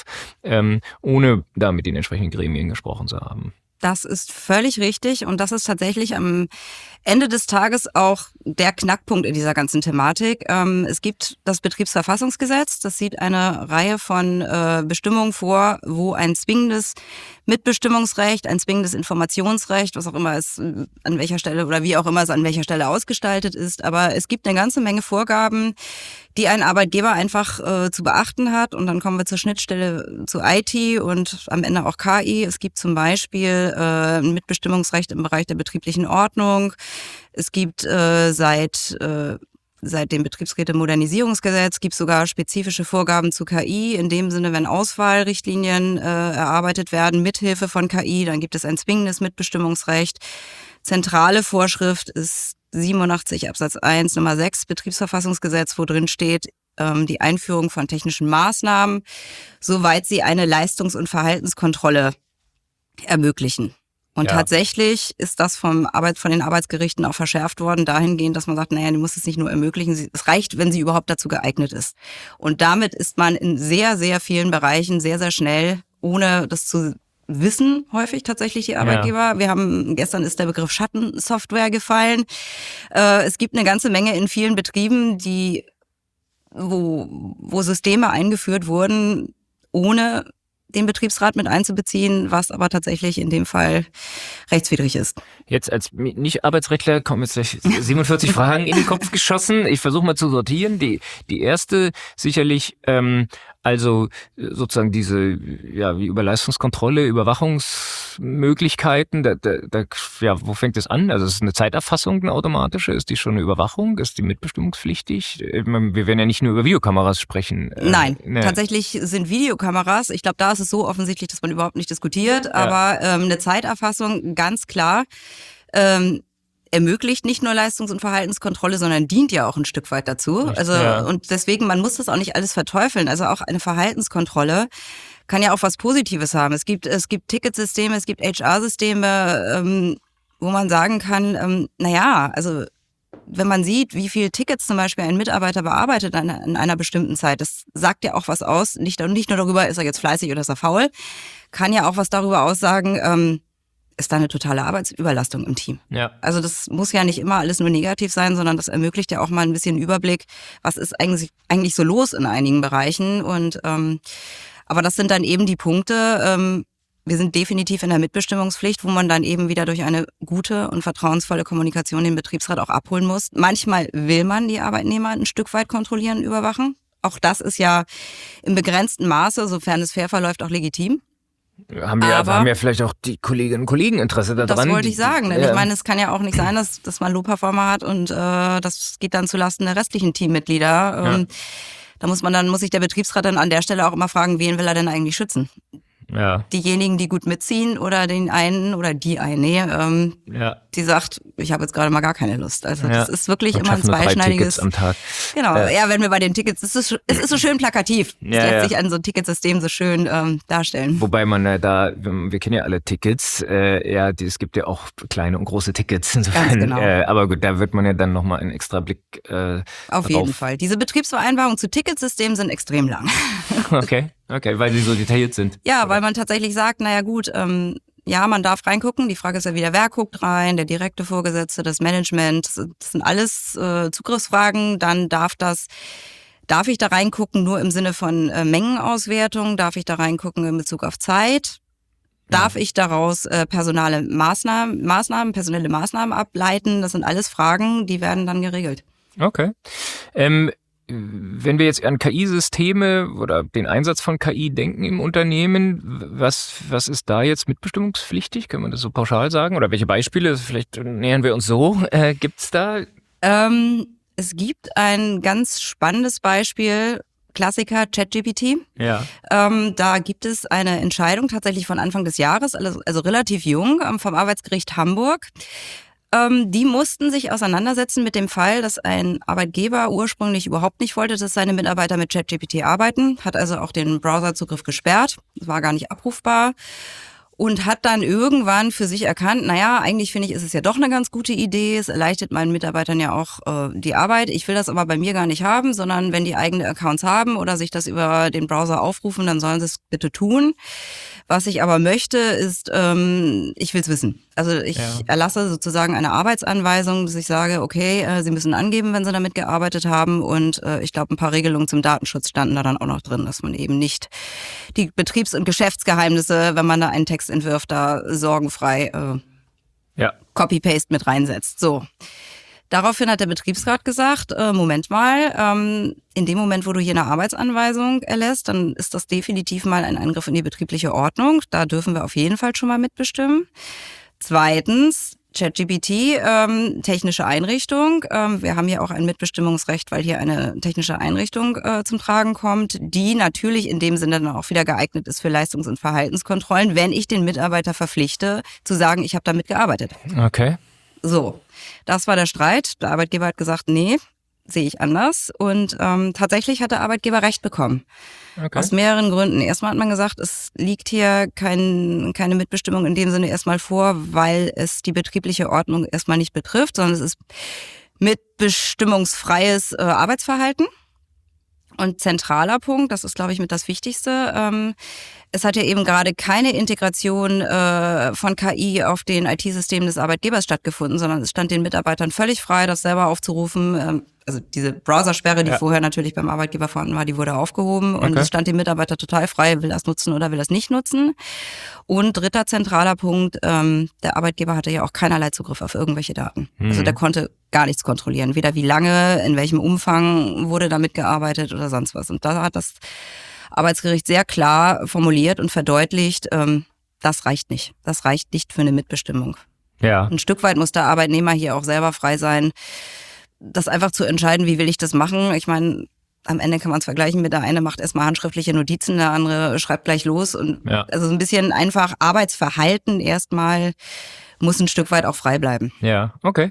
ohne da mit den entsprechenden Gremien gesprochen zu haben. Das ist völlig richtig und das ist tatsächlich am Ende des Tages auch der Knackpunkt in dieser ganzen Thematik. Es gibt das Betriebsverfassungsgesetz, das sieht eine Reihe von Bestimmungen vor, wo ein zwingendes Mitbestimmungsrecht, ein zwingendes Informationsrecht, was auch immer es an welcher Stelle oder wie auch immer es an welcher Stelle ausgestaltet ist. Aber es gibt eine ganze Menge Vorgaben, die ein Arbeitgeber einfach zu beachten hat. Und dann kommen wir zur Schnittstelle zu IT und am Ende auch KI. Es gibt zum Beispiel ein Mitbestimmungsrecht im Bereich der betrieblichen Ordnung. Es gibt seit dem Betriebsräte-Modernisierungsgesetz gibt es sogar spezifische Vorgaben zu KI. In dem Sinne, wenn Auswahlrichtlinien erarbeitet werden, mithilfe von KI, dann gibt es ein zwingendes Mitbestimmungsrecht. Zentrale Vorschrift ist 87 Absatz 1 Nummer 6 Betriebsverfassungsgesetz, wo drin steht, die Einführung von technischen Maßnahmen, soweit sie eine Leistungs- und Verhaltenskontrolle ermöglichen. Und tatsächlich ist das von den Arbeitsgerichten auch verschärft worden, dahingehend, dass man sagt, naja, du musst es nicht nur ermöglichen, es reicht, wenn sie überhaupt dazu geeignet ist. Und damit ist man in sehr, sehr vielen Bereichen sehr, sehr schnell, ohne das zu wissen, häufig tatsächlich die Arbeitgeber. Ja. Gestern ist der Begriff Schattensoftware gefallen. Es gibt eine ganze Menge in vielen Betrieben, wo Systeme eingeführt wurden, ohne den Betriebsrat mit einzubeziehen, was aber tatsächlich in dem Fall rechtswidrig ist. Jetzt als Nicht-Arbeitsrechtler kommen jetzt 47 Fragen in den Kopf geschossen. Ich versuche mal zu sortieren. Die erste sicherlich, also sozusagen diese, wie über Leistungskontrolle, Überwachungsmöglichkeiten, wo fängt es an? Also ist es eine Zeiterfassung, eine automatische? Ist die schon eine Überwachung? Ist die mitbestimmungspflichtig? Wir werden ja nicht nur über Videokameras sprechen. Nein, tatsächlich sind Videokameras, ich glaube, da ist es so offensichtlich, dass man überhaupt nicht diskutiert, aber eine Zeiterfassung ganz klar ermöglicht nicht nur Leistungs- und Verhaltenskontrolle, sondern dient ja auch ein Stück weit dazu. Und deswegen, man muss das auch nicht alles verteufeln. Also auch eine Verhaltenskontrolle kann ja auch was Positives haben. Es gibt Ticketsysteme, es gibt HR-Systeme, wo man sagen kann, also wenn man sieht, wie viele Tickets zum Beispiel ein Mitarbeiter bearbeitet in einer bestimmten Zeit, das sagt ja auch was aus. Nicht nur darüber, ist er jetzt fleißig oder ist er faul, kann ja auch was darüber aussagen, ist da eine totale Arbeitsüberlastung im Team. Ja. Also das muss ja nicht immer alles nur negativ sein, sondern das ermöglicht ja auch mal ein bisschen Überblick, was ist eigentlich so los in einigen Bereichen. Und aber das sind dann eben die Punkte, wir sind definitiv in der Mitbestimmungspflicht, wo man dann eben wieder durch eine gute und vertrauensvolle Kommunikation den Betriebsrat auch abholen muss. Manchmal will man die Arbeitnehmer ein Stück weit kontrollieren, überwachen. Auch das ist ja im begrenzten Maße, sofern es fair verläuft, auch legitim. Haben ja vielleicht auch die Kolleginnen und Kollegen Interesse daran. Das wollte ich sagen. Denn ich meine, es kann ja auch nicht sein, dass man Low-Performer hat und das geht dann zulasten der restlichen Teammitglieder. Da muss sich der Betriebsrat dann an der Stelle auch immer fragen, wen will er denn eigentlich schützen? Ja. Diejenigen, die gut mitziehen oder den einen oder die eine, die sagt, ich habe jetzt gerade mal gar keine Lust. Also das ist wirklich und immer ein schaffen nur 3 zweischneidiges. Tickets am Tag. Genau, ja, wenn wir bei den Tickets, es ist so schön plakativ. Es lässt sich an so ein Ticketsystem so schön darstellen. Wobei man wir kennen ja alle Tickets, es gibt ja auch kleine und große Tickets. Insofern, Ganz genau. Aber gut, da wird man ja dann nochmal einen extra Blick Auf jeden Fall. Diese Betriebsvereinbarungen zu Ticketsystemen sind extrem lang. Okay, weil sie so detailliert sind. Ja, weil man tatsächlich sagt, naja gut, ja, man darf reingucken. Die Frage ist ja wieder, wer guckt rein, der direkte Vorgesetzte, das Management. Das sind alles Zugriffsfragen. Dann darf ich da reingucken nur im Sinne von Mengenauswertung? Darf ich da reingucken in Bezug auf Zeit? Darf ich daraus personelle Maßnahmen ableiten? Das sind alles Fragen, die werden dann geregelt. Okay. Wenn wir jetzt an KI-Systeme oder den Einsatz von KI denken im Unternehmen, was ist da jetzt mitbestimmungspflichtig? Können wir das so pauschal sagen? Oder welche Beispiele, vielleicht nähern wir uns so, gibt's da? Es gibt ein ganz spannendes Beispiel, Klassiker ChatGPT. Ja. Da gibt es eine Entscheidung tatsächlich von Anfang des Jahres, also relativ jung, vom Arbeitsgericht Hamburg. Die mussten sich auseinandersetzen mit dem Fall, dass ein Arbeitgeber ursprünglich überhaupt nicht wollte, dass seine Mitarbeiter mit ChatGPT arbeiten, hat also auch den Browserzugriff gesperrt, das war gar nicht abrufbar und hat dann irgendwann für sich erkannt, naja, eigentlich finde ich, ist es ja doch eine ganz gute Idee, es erleichtert meinen Mitarbeitern ja auch die Arbeit, ich will das aber bei mir gar nicht haben, sondern wenn die eigene Accounts haben oder sich das über den Browser aufrufen, dann sollen sie es bitte tun. Was ich aber möchte, ist, ich will es wissen. Also ich erlasse sozusagen eine Arbeitsanweisung, dass ich sage, okay, Sie müssen angeben, wenn Sie damit gearbeitet haben. Und ich glaube, ein paar Regelungen zum Datenschutz standen da dann auch noch drin, dass man eben nicht die Betriebs- und Geschäftsgeheimnisse, wenn man da einen Text entwirft, da sorgenfrei Copy-Paste mit reinsetzt. So. Daraufhin hat der Betriebsrat gesagt, Moment mal, in dem Moment, wo du hier eine Arbeitsanweisung erlässt, dann ist das definitiv mal ein Eingriff in die betriebliche Ordnung. Da dürfen wir auf jeden Fall schon mal mitbestimmen. Zweitens, ChatGPT, technische Einrichtung. Wir haben hier auch ein Mitbestimmungsrecht, weil hier eine technische Einrichtung zum Tragen kommt, die natürlich in dem Sinne dann auch wieder geeignet ist für Leistungs- und Verhaltenskontrollen, wenn ich den Mitarbeiter verpflichte, zu sagen, ich habe damit gearbeitet. Okay. So, das war der Streit. Der Arbeitgeber hat gesagt, nee, sehe ich anders. Und tatsächlich hat der Arbeitgeber Recht bekommen. Okay. Aus mehreren Gründen. Erstmal hat man gesagt, es liegt hier keine Mitbestimmung in dem Sinne erstmal vor, weil es die betriebliche Ordnung erstmal nicht betrifft, sondern es ist mitbestimmungsfreies Arbeitsverhalten. Und zentraler Punkt, das ist, glaube ich, mit das Wichtigste, es hat ja eben gerade keine Integration von KI auf den IT-Systemen des Arbeitgebers stattgefunden, sondern es stand den Mitarbeitern völlig frei, das selber aufzurufen. Also diese Browsersperre, die vorher natürlich beim Arbeitgeber vorhanden war, die wurde aufgehoben und es stand dem Mitarbeiter total frei, will das nutzen oder will das nicht nutzen. Und dritter zentraler Punkt, der Arbeitgeber hatte ja auch keinerlei Zugriff auf irgendwelche Daten. Also der konnte gar nichts kontrollieren, weder wie lange, in welchem Umfang wurde damit gearbeitet oder sonst was. Und da hat das Arbeitsgericht sehr klar formuliert und verdeutlicht, das reicht nicht. Das reicht nicht für eine Mitbestimmung. Ja. Ein Stück weit muss der Arbeitnehmer hier auch selber frei sein, das einfach zu entscheiden, wie will ich das machen. Ich meine, am Ende kann man es vergleichen mit der eine macht erstmal handschriftliche Notizen, der andere schreibt gleich los. Und also so ein bisschen einfach Arbeitsverhalten erstmal muss ein Stück weit auch frei bleiben. Ja, okay.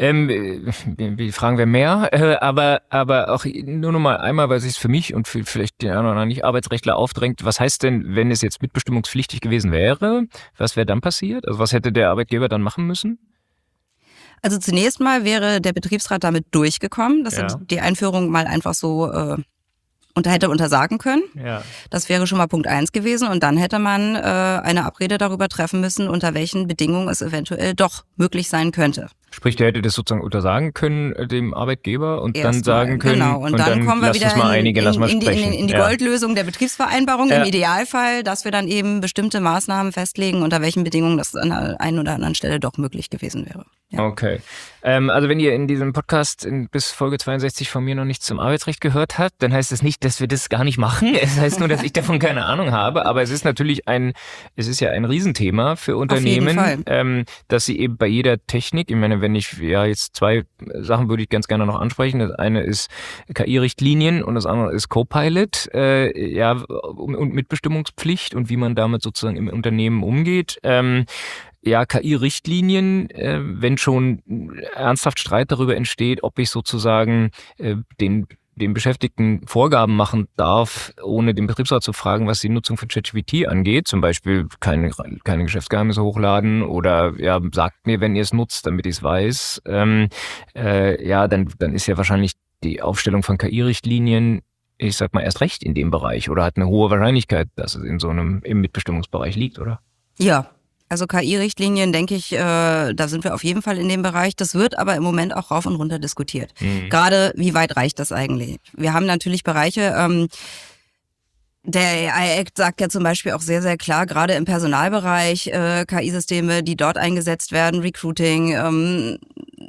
Wie fragen wir mehr? Aber auch nur noch mal einmal, weil es sich für mich und für vielleicht den anderen oder anderen Nicht-Arbeitsrechtler aufdrängt. Was heißt denn, wenn es jetzt mitbestimmungspflichtig gewesen wäre? Was wäre dann passiert? Also was hätte der Arbeitgeber dann machen müssen? Also zunächst mal wäre der Betriebsrat damit durchgekommen, dass er die Einführung mal einfach so hätte untersagen können. Ja. Das wäre schon mal Punkt 1 gewesen. Und dann hätte man eine Abrede darüber treffen müssen, unter welchen Bedingungen es eventuell doch möglich sein könnte. Sprich, der hätte das sozusagen untersagen können dem Arbeitgeber und dann sagen können, genau. Und dann kommen wir wieder in die Ja. Goldlösung der Betriebsvereinbarung. Im Idealfall, dass wir dann eben bestimmte Maßnahmen festlegen, unter welchen Bedingungen das an der einen oder anderen Stelle doch möglich gewesen wäre. Ja. Okay. Also wenn ihr in diesem Podcast bis Folge 62 von mir noch nichts zum Arbeitsrecht gehört habt, dann heißt es nicht, dass wir das gar nicht machen. Es heißt nur, dass ich davon keine Ahnung habe. Aber es ist natürlich ein Riesenthema für Unternehmen, dass sie eben bei jeder Technik, ich meine, wenn ich jetzt 2 Sachen würde ich ganz gerne noch ansprechen. Das eine ist KI-Richtlinien und das andere ist Copilot, und Mitbestimmungspflicht und wie man damit sozusagen im Unternehmen umgeht. KI-Richtlinien, wenn schon ernsthaft Streit darüber entsteht, ob ich sozusagen den Beschäftigten Vorgaben machen darf, ohne den Betriebsrat zu fragen, was die Nutzung von ChatGPT angeht. Zum Beispiel keine Geschäftsgeheimnisse hochladen oder sagt mir, wenn ihr es nutzt, damit ich es weiß. Dann ist ja wahrscheinlich die Aufstellung von KI-Richtlinien, ich sag mal, erst recht in dem Bereich oder hat eine hohe Wahrscheinlichkeit, dass es in so einem im Mitbestimmungsbereich liegt, oder? Ja. Also KI-Richtlinien, denke ich, da sind wir auf jeden Fall in dem Bereich. Das wird aber im Moment auch rauf und runter diskutiert. Gerade, wie weit reicht das eigentlich? Wir haben natürlich Bereiche, der AI-Act sagt ja zum Beispiel auch sehr, sehr klar, gerade im Personalbereich, KI-Systeme, die dort eingesetzt werden, Recruiting,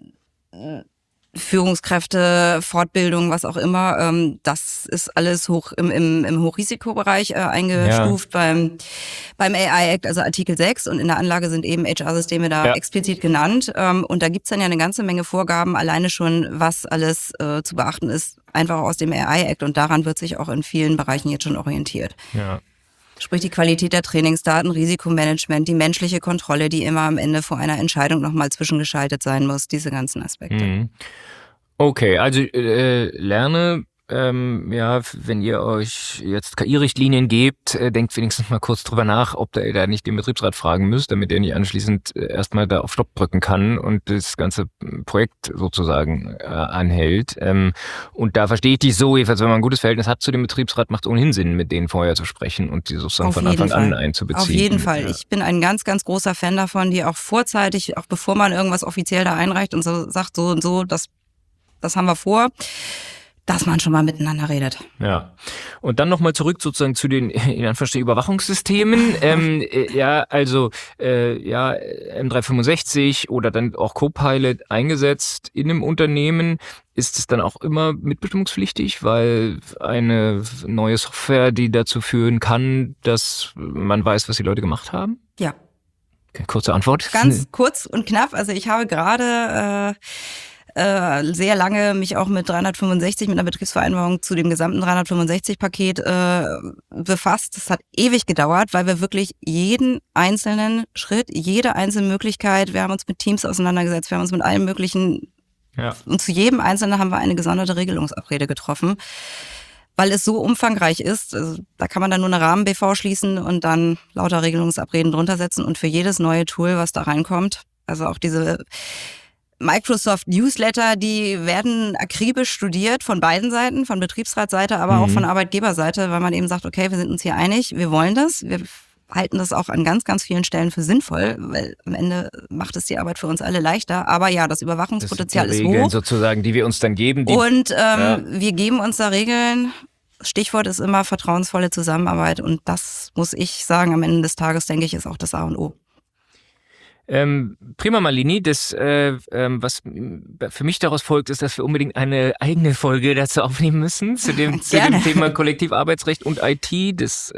Führungskräfte, Fortbildung, was auch immer, das ist alles hoch im Hochrisikobereich eingestuft beim AI-Act, also Artikel 6, und in der Anlage sind eben HR-Systeme da explizit genannt. Und da gibt's dann ja eine ganze Menge Vorgaben, alleine schon, was alles zu beachten ist, einfach aus dem AI-Act, und daran wird sich auch in vielen Bereichen jetzt schon orientiert. Ja. Sprich die Qualität der Trainingsdaten, Risikomanagement, die menschliche Kontrolle, die immer am Ende vor einer Entscheidung nochmal zwischengeschaltet sein muss, diese ganzen Aspekte. Okay, also lerne, wenn ihr euch jetzt KI-Richtlinien gebt, denkt wenigstens mal kurz drüber nach, ob ihr da nicht den Betriebsrat fragen müsst, damit er nicht anschließend erstmal da auf Stopp drücken kann und das ganze Projekt sozusagen anhält. Und da verstehe ich dich so, jedenfalls wenn man ein gutes Verhältnis hat zu dem Betriebsrat, macht es ohnehin Sinn, mit denen vorher zu sprechen und die sozusagen von Anfang an einzubeziehen. Auf jeden Fall. Ja. Ich bin ein ganz, ganz großer Fan davon, die auch vorzeitig, auch bevor man irgendwas offiziell da einreicht und so sagt, so und so, das haben wir vor, dass man schon mal miteinander redet. Ja. Und dann nochmal zurück sozusagen zu den, in Anführungsstrichen, Überwachungssystemen. M365 oder dann auch Copilot eingesetzt in einem Unternehmen. Ist es dann auch immer mitbestimmungspflichtig, weil eine neue Software, die dazu führen kann, dass man weiß, was die Leute gemacht haben? Ja. Okay, kurze Antwort. Ganz kurz und knapp. Also ich habe gerade sehr lange mich auch mit 365, mit einer Betriebsvereinbarung zu dem gesamten 365-Paket befasst. Das hat ewig gedauert, weil wir wirklich jeden einzelnen Schritt, jede einzelne Möglichkeit, wir haben uns mit Teams auseinandergesetzt, wir haben uns mit allen möglichen, und zu jedem Einzelnen haben wir eine gesonderte Regelungsabrede getroffen, weil es so umfangreich ist. Also da kann man dann nur eine Rahmen-BV schließen und dann lauter Regelungsabreden drunter setzen, und für jedes neue Tool, was da reinkommt, also auch diese Microsoft Newsletter, die werden akribisch studiert von beiden Seiten, von Betriebsratsseite, aber auch von Arbeitgeberseite, weil man eben sagt, okay, wir sind uns hier einig, wir wollen das, wir halten das auch an ganz, ganz vielen Stellen für sinnvoll, weil am Ende macht es die Arbeit für uns alle leichter. Aber ja, das Überwachungspotenzial ist hoch. Sozusagen, die wir uns dann geben. Und wir geben uns da Regeln. Stichwort ist immer vertrauensvolle Zusammenarbeit, und das muss ich sagen, am Ende des Tages, denke ich, ist auch das A und O. Prima, Malini. Das, was für mich daraus folgt, ist, dass wir unbedingt eine eigene Folge dazu aufnehmen müssen, zu dem Thema Kollektivarbeitsrecht und IT. Das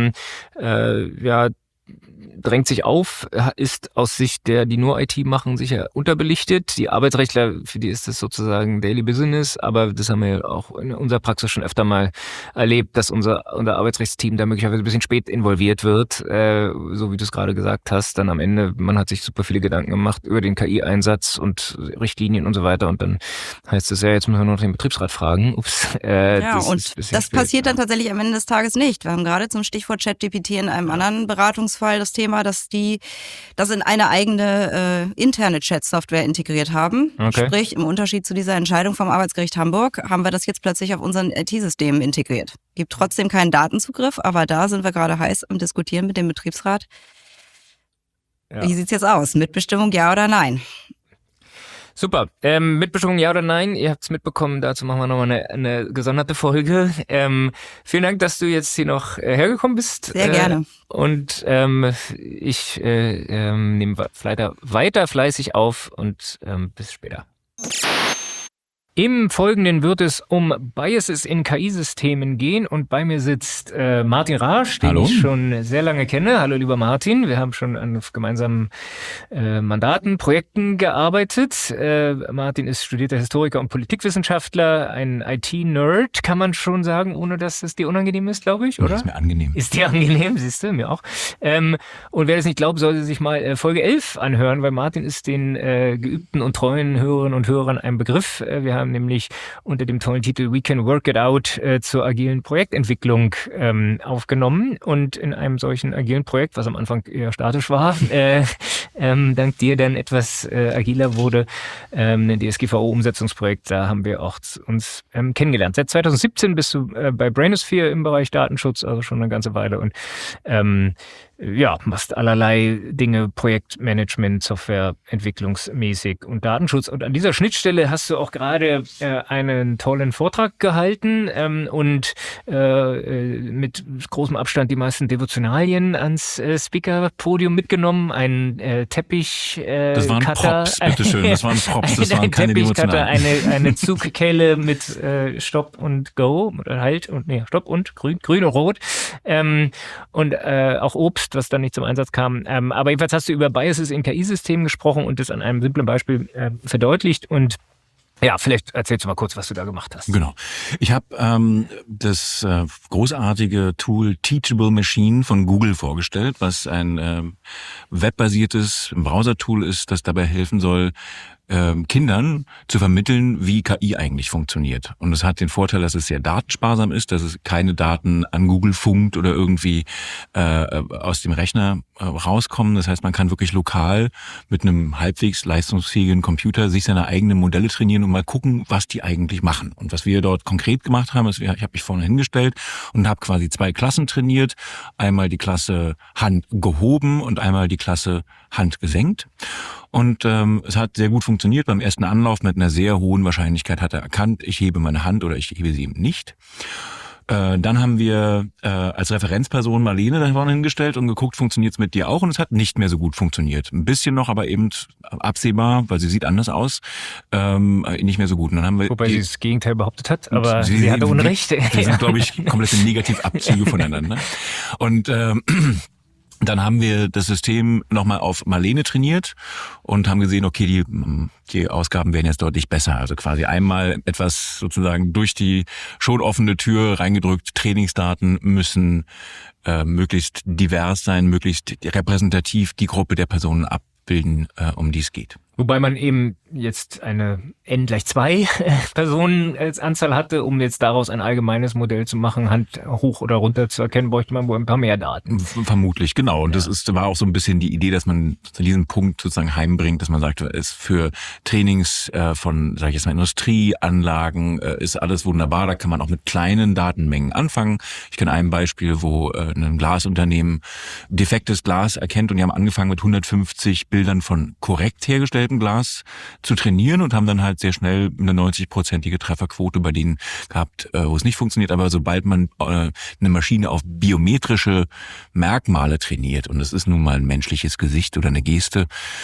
drängt sich auf, ist aus Sicht der, die nur IT machen, sicher unterbelichtet. Die Arbeitsrechtler, für die ist das sozusagen Daily Business, aber das haben wir auch in unserer Praxis schon öfter mal erlebt, dass unser Arbeitsrechtsteam da möglicherweise ein bisschen spät involviert wird, so wie du es gerade gesagt hast. Dann am Ende, man hat sich super viele Gedanken gemacht über den KI-Einsatz und Richtlinien und so weiter, und dann heißt es ja, jetzt müssen wir noch den Betriebsrat fragen. Das passiert dann tatsächlich am Ende des Tages nicht. Wir haben gerade zum Stichwort ChatGPT in einem anderen Beratungsfall das Thema, dass die das in eine eigene interne Chat-Software integriert haben. Okay. Sprich, im Unterschied zu dieser Entscheidung vom Arbeitsgericht Hamburg haben wir das jetzt plötzlich auf unseren IT-Systemen integriert. Gibt trotzdem keinen Datenzugriff, aber da sind wir gerade heiß am Diskutieren mit dem Betriebsrat. Ja. Wie sieht's jetzt aus? Mitbestimmung, ja oder nein? Super. Mitbestimmung, ja oder nein? Ihr habt es mitbekommen, dazu machen wir nochmal eine gesonderte Folge. Vielen Dank, dass du jetzt hier noch hergekommen bist. Sehr gerne. Und ich nehme weiter fleißig auf, und bis später. Im Folgenden wird es um Biases in KI-Systemen gehen und bei mir sitzt Martin Raasch, den ich schon sehr lange kenne. Hallo lieber Martin, wir haben schon an gemeinsamen Mandaten, Projekten gearbeitet. Martin ist studierter Historiker und Politikwissenschaftler, ein IT-Nerd, kann man schon sagen, ohne dass es dir unangenehm ist, glaube ich, oder? Das ist mir angenehm. Ist dir angenehm, siehst du, mir auch. Und wer das nicht glaubt, sollte sich mal Folge 11 anhören, weil Martin ist den geübten und treuen Hörerinnen und Hörern ein Begriff. Wir haben nämlich unter dem tollen Titel We Can Work It Out zur agilen Projektentwicklung aufgenommen. Und in einem solchen agilen Projekt, was am Anfang eher statisch war, dank dir dann etwas agiler wurde, ein DSGVO-Umsetzungsprojekt, da haben wir auch uns kennengelernt. Seit 2017 bist du bei Brainosphere im Bereich Datenschutz, also schon eine ganze Weile und machst allerlei Dinge, Projektmanagement, Softwareentwicklungsmäßig und Datenschutz. Und an dieser Schnittstelle hast du auch gerade einen tollen Vortrag gehalten und mit großem Abstand die meisten Devotionalien ans Speaker-Podium mitgenommen. Ein Teppich das waren Props, bitteschön. Das waren Props, das waren keine Devotionalien. Eine Zugkelle mit Stopp und Go oder Halt und Stopp und Grün und Rot und auch Obst, was dann nicht zum Einsatz kam. Aber jedenfalls hast du über Biases in KI-Systemen gesprochen und das an einem simplen Beispiel verdeutlicht. Und ja, vielleicht erzählst du mal kurz, was du da gemacht hast. Genau. Ich habe das großartige Tool Teachable Machine von Google vorgestellt, was ein webbasiertes Browser-Tool ist, das dabei helfen soll, Kindern zu vermitteln, wie KI eigentlich funktioniert. Und es hat den Vorteil, dass es sehr datensparsam ist, dass es keine Daten an Google funkt oder irgendwie aus dem Rechner rauskommen. Das heißt, man kann wirklich lokal mit einem halbwegs leistungsfähigen Computer sich seine eigenen Modelle trainieren und mal gucken, was die eigentlich machen. Und was wir dort konkret gemacht haben, ist, ich habe mich vorne hingestellt und habe quasi 2 Klassen trainiert. Einmal die Klasse Hand gehoben und einmal die Klasse Hand gesenkt. Und es hat sehr gut funktioniert. Beim ersten Anlauf mit einer sehr hohen Wahrscheinlichkeit hat er erkannt, ich hebe meine Hand oder ich hebe sie eben nicht. Dann haben wir als Referenzperson Marlene da vorne hingestellt und geguckt, funktioniert es mit dir auch? Und es hat nicht mehr so gut funktioniert. Ein bisschen noch, aber eben absehbar, weil sie sieht anders aus, nicht mehr so gut. Und dann haben wir wobei sie das Gegenteil behauptet hat, aber sie hatte Unrecht. Wir sind, glaube ich, komplette Negativabzüge voneinander. Und dann haben wir das System nochmal auf Marlene trainiert und haben gesehen, okay, die Ausgaben werden jetzt deutlich besser. Also quasi einmal etwas sozusagen durch die schon offene Tür reingedrückt. Trainingsdaten müssen möglichst divers sein, möglichst repräsentativ die Gruppe der Personen abbilden, um die es geht. Wobei man eben jetzt eine n = 2 Personen als Anzahl hatte, um jetzt daraus ein allgemeines Modell zu machen, Hand hoch oder runter zu erkennen, bräuchte man wohl ein paar mehr Daten. Vermutlich, genau. Und das war auch so ein bisschen die Idee, dass man zu diesem Punkt sozusagen heimbringt, dass man sagt, es für Trainings von, sage ich jetzt mal, Industrieanlagen ist alles wunderbar. Da kann man auch mit kleinen Datenmengen anfangen. Ich kenne ein Beispiel, wo ein Glasunternehmen defektes Glas erkennt und die haben angefangen mit 150 Bildern von korrekt hergestelltem Glas zu trainieren und haben dann halt sehr schnell eine 90-prozentige Trefferquote bei denen gehabt, wo es nicht funktioniert. Aber sobald man eine Maschine auf biometrische Merkmale trainiert, und es ist nun mal ein menschliches Gesicht oder eine Geste,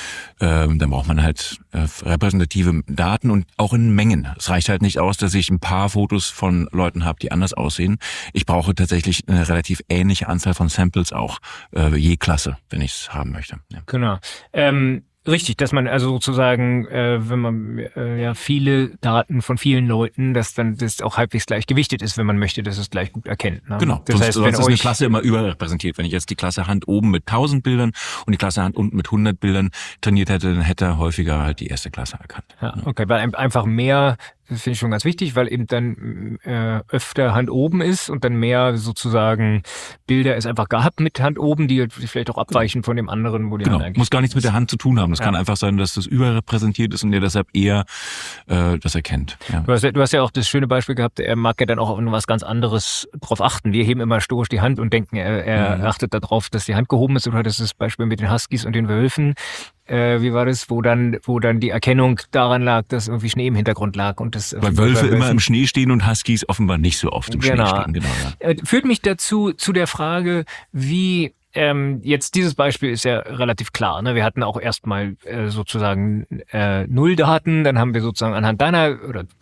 dann braucht man halt repräsentative Daten und auch in Mengen. Es reicht halt nicht aus, dass ich ein paar Fotos von Leuten habe, die anders aussehen. Ich brauche tatsächlich eine relativ ähnliche Anzahl von Samples auch, je Klasse, wenn ich es haben möchte. Ja. Genau. Richtig, dass man also sozusagen, wenn man viele Daten von vielen Leuten, dass dann das auch halbwegs gleich gewichtet ist, wenn man möchte, dass es gleich gut erkennt. Ne? Genau, das heißt, sonst ist eine Klasse immer überrepräsentiert. Wenn ich jetzt die Klasse Hand oben mit 1000 Bildern und die Klasse Hand unten mit 100 Bildern trainiert hätte, dann hätte er häufiger halt die erste Klasse erkannt. Ja, okay, weil einfach mehr, das finde ich schon ganz wichtig, weil eben dann öfter Hand oben ist und dann mehr sozusagen Bilder es einfach gab mit Hand oben, die vielleicht auch abweichen von dem anderen, wo die Hand eigentlich muss gar nichts mit der Hand zu tun haben. Das kann einfach sein, dass das überrepräsentiert ist und der deshalb eher das erkennt. Ja. Du hast ja auch das schöne Beispiel gehabt, er mag ja dann auch auf was ganz anderes drauf achten. Wir heben immer stoisch die Hand und denken, er achtet darauf, dass die Hand gehoben ist, oder das ist das Beispiel mit den Huskies und den Wölfen. Wie war das, wo dann die Erkennung daran lag, dass irgendwie Schnee im Hintergrund lag und das. Weil Wölfe immer im Schnee stehen und Huskies offenbar nicht so oft im Schnee stehen. Genau, ja. Führt mich dazu zu der Frage, wie jetzt dieses Beispiel ist ja relativ klar. Ne? Wir hatten auch erstmal sozusagen Nulldaten, dann haben wir sozusagen anhand deiner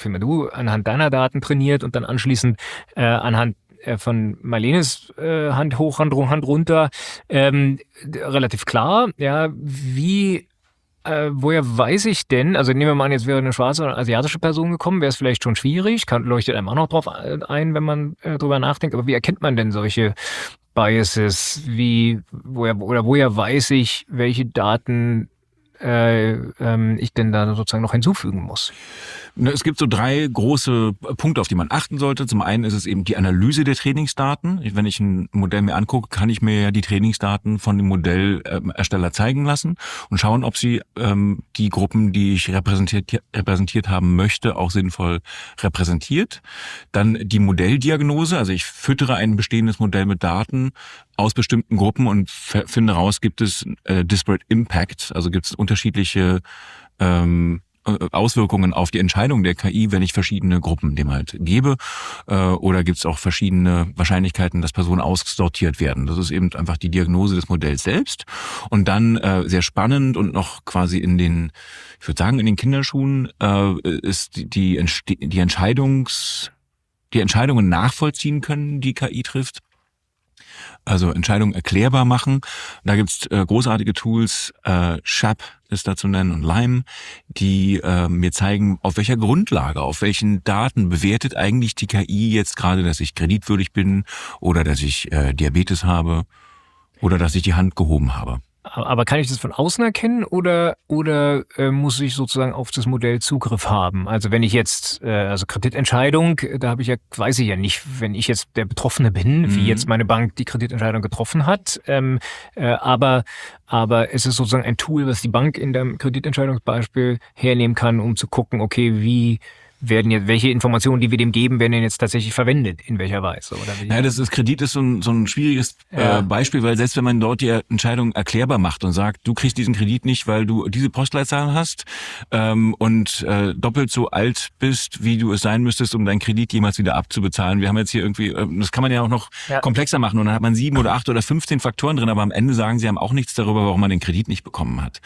Daten trainiert und dann anschließend anhand von Marlenes Hand hoch, Hand runter. Relativ klar, ja, woher weiß ich denn, also nehmen wir mal an, jetzt wäre eine schwarze oder asiatische Person gekommen, wäre es vielleicht schon schwierig, leuchtet einem auch noch drauf ein, wenn man drüber nachdenkt, aber wie erkennt man denn solche Biases, woher weiß ich, welche Daten ich denn da sozusagen noch hinzufügen muss? Es gibt so 3 große Punkte, auf die man achten sollte. Zum einen ist es eben die Analyse der Trainingsdaten. Wenn ich ein Modell mir angucke, kann ich mir ja die Trainingsdaten von dem Modellersteller zeigen lassen und schauen, ob sie die Gruppen, die ich repräsentiert haben möchte, auch sinnvoll repräsentiert. Dann die Modelldiagnose, also ich füttere ein bestehendes Modell mit Daten aus bestimmten Gruppen und finde raus, gibt es Disparate Impact, also gibt es unterschiedliche Auswirkungen auf die Entscheidung der KI, wenn ich verschiedene Gruppen dem halt gebe, oder gibt es auch verschiedene Wahrscheinlichkeiten, dass Personen aussortiert werden. Das ist eben einfach die Diagnose des Modells selbst. Und dann sehr spannend und noch quasi in den Kinderschuhen ist die Entscheidungen nachvollziehen können, die KI trifft. Also Entscheidungen erklärbar machen. Da gibt's großartige Tools, Shap ist da zu nennen und Lime, die mir zeigen, auf welcher Grundlage, auf welchen Daten bewertet eigentlich die KI jetzt gerade, dass ich kreditwürdig bin oder dass ich Diabetes habe oder dass ich die Hand gehoben habe. Aber kann ich das von außen erkennen oder muss ich sozusagen auf das Modell Zugriff haben? Also wenn ich jetzt, also Kreditentscheidung, weiß ich ja nicht, wenn ich jetzt der Betroffene bin, wie jetzt meine Bank die Kreditentscheidung getroffen hat. Aber es ist sozusagen ein Tool, was die Bank in dem Kreditentscheidungsbeispiel hernehmen kann, um zu gucken, okay, welche Informationen, die wir dem geben, werden denn jetzt tatsächlich verwendet, in welcher Weise? Oder wie? Ja, Kredit ist so ein schwieriges Beispiel, weil selbst wenn man dort die Entscheidung erklärbar macht und sagt, du kriegst diesen Kredit nicht, weil du diese Postleitzahl hast und doppelt so alt bist, wie du es sein müsstest, um deinen Kredit jemals wieder abzubezahlen. Wir haben jetzt hier irgendwie, das kann man ja auch noch komplexer machen und dann hat man 7 oder 8 oder 15 Faktoren drin, aber am Ende sagen sie haben auch nichts darüber, warum man den Kredit nicht bekommen hat.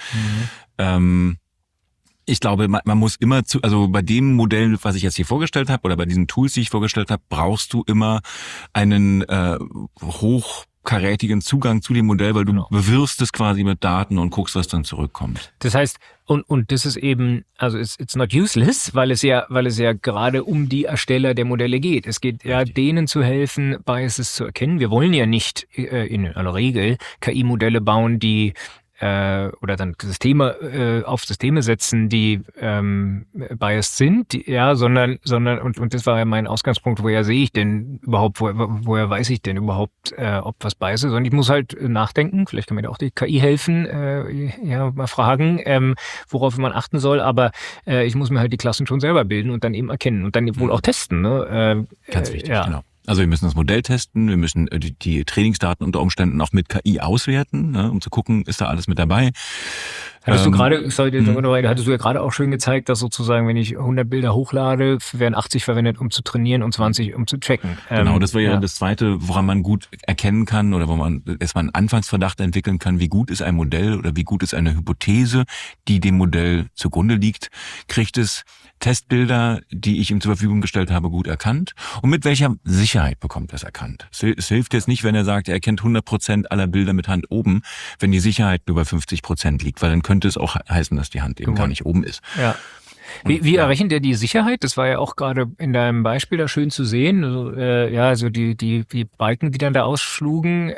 Ich glaube, man muss immer also bei dem Modell, was ich jetzt hier vorgestellt habe, oder bei diesen Tools, die ich vorgestellt habe, brauchst du immer einen hochkarätigen Zugang zu dem Modell, weil du bewirfst es quasi mit Daten und guckst, was dann zurückkommt. Das heißt, und das ist eben, also it's not useless, weil es ja gerade um die Ersteller der Modelle geht. Es geht ja denen zu helfen, Biases zu erkennen. Wir wollen ja nicht in aller Regel KI-Modelle bauen, die oder dann Systeme auf Systeme setzen, die biased sind, sondern und das war ja mein Ausgangspunkt, woher sehe ich denn überhaupt, woher weiß ich denn überhaupt, ob was biased ist? Und ich muss halt nachdenken, vielleicht kann mir da auch die KI helfen, mal fragen, worauf man achten soll, aber ich muss mir halt die Klassen schon selber bilden und dann eben erkennen und dann wohl auch testen. Ne? Ganz wichtig, genau. Also wir müssen das Modell testen, wir müssen die Trainingsdaten unter Umständen auch mit KI auswerten, ne, um zu gucken, ist da alles mit dabei. Hattest du ja gerade auch schön gezeigt, dass sozusagen, wenn ich 100 Bilder hochlade, werden 80 verwendet, um zu trainieren und 20, um zu checken. Genau, das wäre ja das Zweite, woran man gut erkennen kann oder wo man erstmal einen Anfangsverdacht entwickeln kann, wie gut ist ein Modell oder wie gut ist eine Hypothese, die dem Modell zugrunde liegt. Kriegt es Testbilder, die ich ihm zur Verfügung gestellt habe, gut erkannt? Und mit welcher Sicherheit bekommt er es erkannt? Es hilft jetzt nicht, wenn er sagt, er erkennt 100% aller Bilder mit Hand oben, wenn die Sicherheit nur bei 50% liegt, weil dann könnte es auch heißen, dass die Hand eben gar nicht oben ist. Ja. Wie errechnet er die Sicherheit? Das war ja auch gerade in deinem Beispiel da schön zu sehen. Also die Balken, die dann da ausschlugen,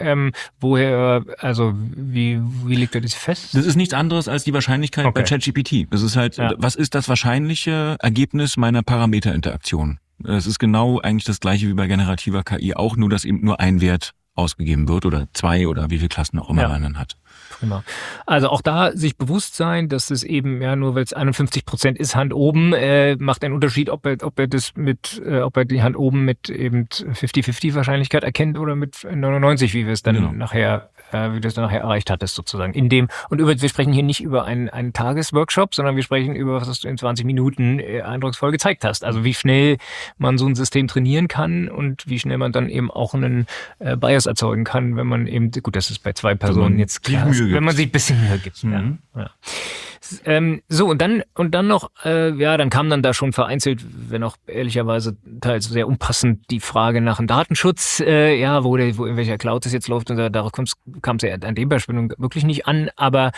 wie legt er das fest? Das ist nichts anderes als die Wahrscheinlichkeit bei ChatGPT. Das ist halt, was ist das wahrscheinliche Ergebnis meiner Parameterinteraktion? Es ist genau eigentlich das gleiche wie bei generativer KI auch, nur dass eben nur ein Wert ausgegeben wird oder 2 oder wie viele Klassen auch immer man dann hat. Prima. Also auch da sich bewusst sein, dass es eben nur weil es 51% ist Hand oben, macht einen Unterschied, ob er die Hand oben mit eben 50-50 Wahrscheinlichkeit erkennt oder mit 99, wie wir es dann nachher wie du das dann nachher erreicht hattest sozusagen. Wir sprechen hier nicht über einen Tagesworkshop, sondern wir sprechen über, was du in 20 Minuten eindrucksvoll gezeigt hast. Also wie schnell man so ein System trainieren kann und wie schnell man dann eben auch einen Bias erzeugen kann, wenn man eben, gut, das ist bei 2 Personen jetzt klar, wenn man sich ein bisschen Mühe gibt. Mhm. Ja. So, und dann noch, dann kam dann da schon vereinzelt, wenn auch ehrlicherweise teils sehr unpassend, die Frage nach dem Datenschutz, wo in welcher Cloud das jetzt läuft, und darauf kam es ja an dem Beispiel wirklich nicht an, aber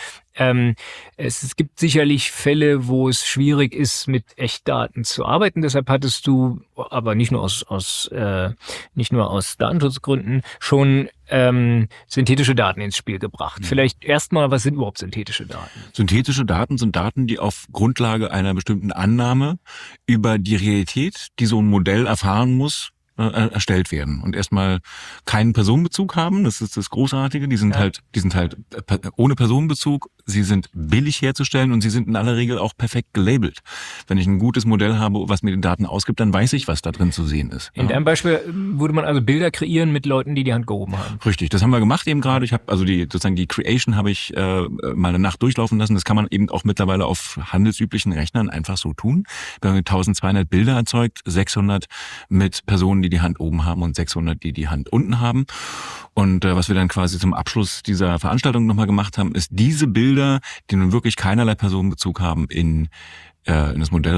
es gibt sicherlich Fälle, wo es schwierig ist, mit Echtdaten zu arbeiten. Deshalb hattest du, aber nicht nur aus Datenschutzgründen, schon synthetische Daten ins Spiel gebracht. Vielleicht erstmal, was sind überhaupt synthetische Daten? Synthetische Daten sind Daten, die auf Grundlage einer bestimmten Annahme über die Realität, die so ein Modell erfahren muss, erstellt werden und erstmal keinen Personenbezug haben. Das ist das Großartige. Die sind halt ohne Personenbezug. Sie sind billig herzustellen und sie sind in aller Regel auch perfekt gelabelt. Wenn ich ein gutes Modell habe, was mir die Daten ausgibt, dann weiß ich, was da drin zu sehen ist. In deinem Beispiel würde man also Bilder kreieren mit Leuten, die Hand gehoben haben. Richtig, das haben wir gemacht eben gerade. Ich habe also die Creation habe ich mal eine Nacht durchlaufen lassen. Das kann man eben auch mittlerweile auf handelsüblichen Rechnern einfach so tun. Wir haben 1200 Bilder erzeugt, 600 mit Personen, die Hand oben haben und 600, die Hand unten haben. Und was wir dann quasi zum Abschluss dieser Veranstaltung nochmal gemacht haben, ist diese Bilder, die nun wirklich keinerlei Personenbezug haben, in das Modell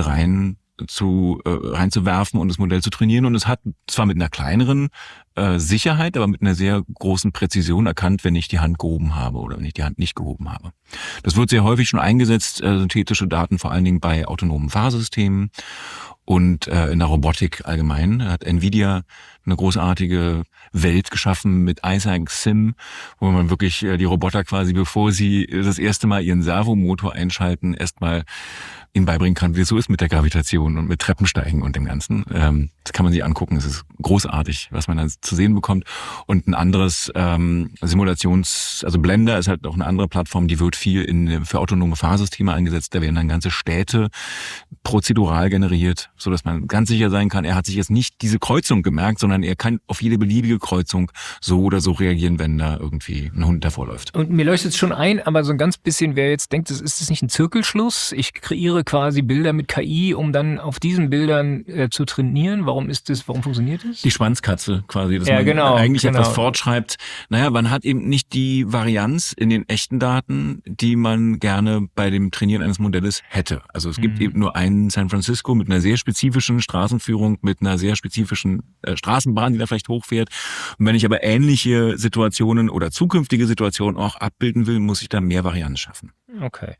reinzuwerfen und das Modell zu trainieren. Und es hat zwar mit einer kleineren Sicherheit, aber mit einer sehr großen Präzision erkannt, wenn ich die Hand gehoben habe oder wenn ich die Hand nicht gehoben habe. Das wird sehr häufig schon eingesetzt, synthetische Daten, vor allen Dingen bei autonomen Fahrsystemen und in der Robotik allgemein. Da hat Nvidia eine großartige Welt geschaffen mit Isaac Sim, wo man wirklich die Roboter quasi, bevor sie das erste Mal ihren Servomotor einschalten, erstmal ihnen beibringen kann, wie es so ist mit der Gravitation und mit Treppensteigen und dem Ganzen. Das kann man sich angucken. Es ist großartig, was man dann zu sehen bekommt. Und ein anderes also Blender ist halt auch eine andere Plattform, die wird viel für autonome Fahrsysteme eingesetzt. Da werden dann ganze Städte prozedural generiert, so dass man ganz sicher sein kann, er hat sich jetzt nicht diese Kreuzung gemerkt, sondern er kann auf jede beliebige Kreuzung so oder so reagieren, wenn da irgendwie ein Hund davorläuft. Und mir leuchtet es schon ein, aber so ein ganz bisschen, wer jetzt denkt, ist das nicht ein Zirkelschluss? Ich kreiere quasi Bilder mit KI, um dann auf diesen Bildern zu trainieren. Warum funktioniert das? Die Schwanzkatze quasi, dass man genau. etwas fortschreibt. Naja, man hat eben nicht die Varianz in den echten Daten, die man gerne bei dem Trainieren eines Modells hätte. Also es gibt eben nur einen San Francisco mit einer sehr spezifischen Straßenführung, mit einer sehr spezifischen Straßenbahn, die da vielleicht hochfährt. Und wenn ich aber ähnliche Situationen oder zukünftige Situationen auch abbilden will, muss ich da mehr Varianz schaffen. Okay.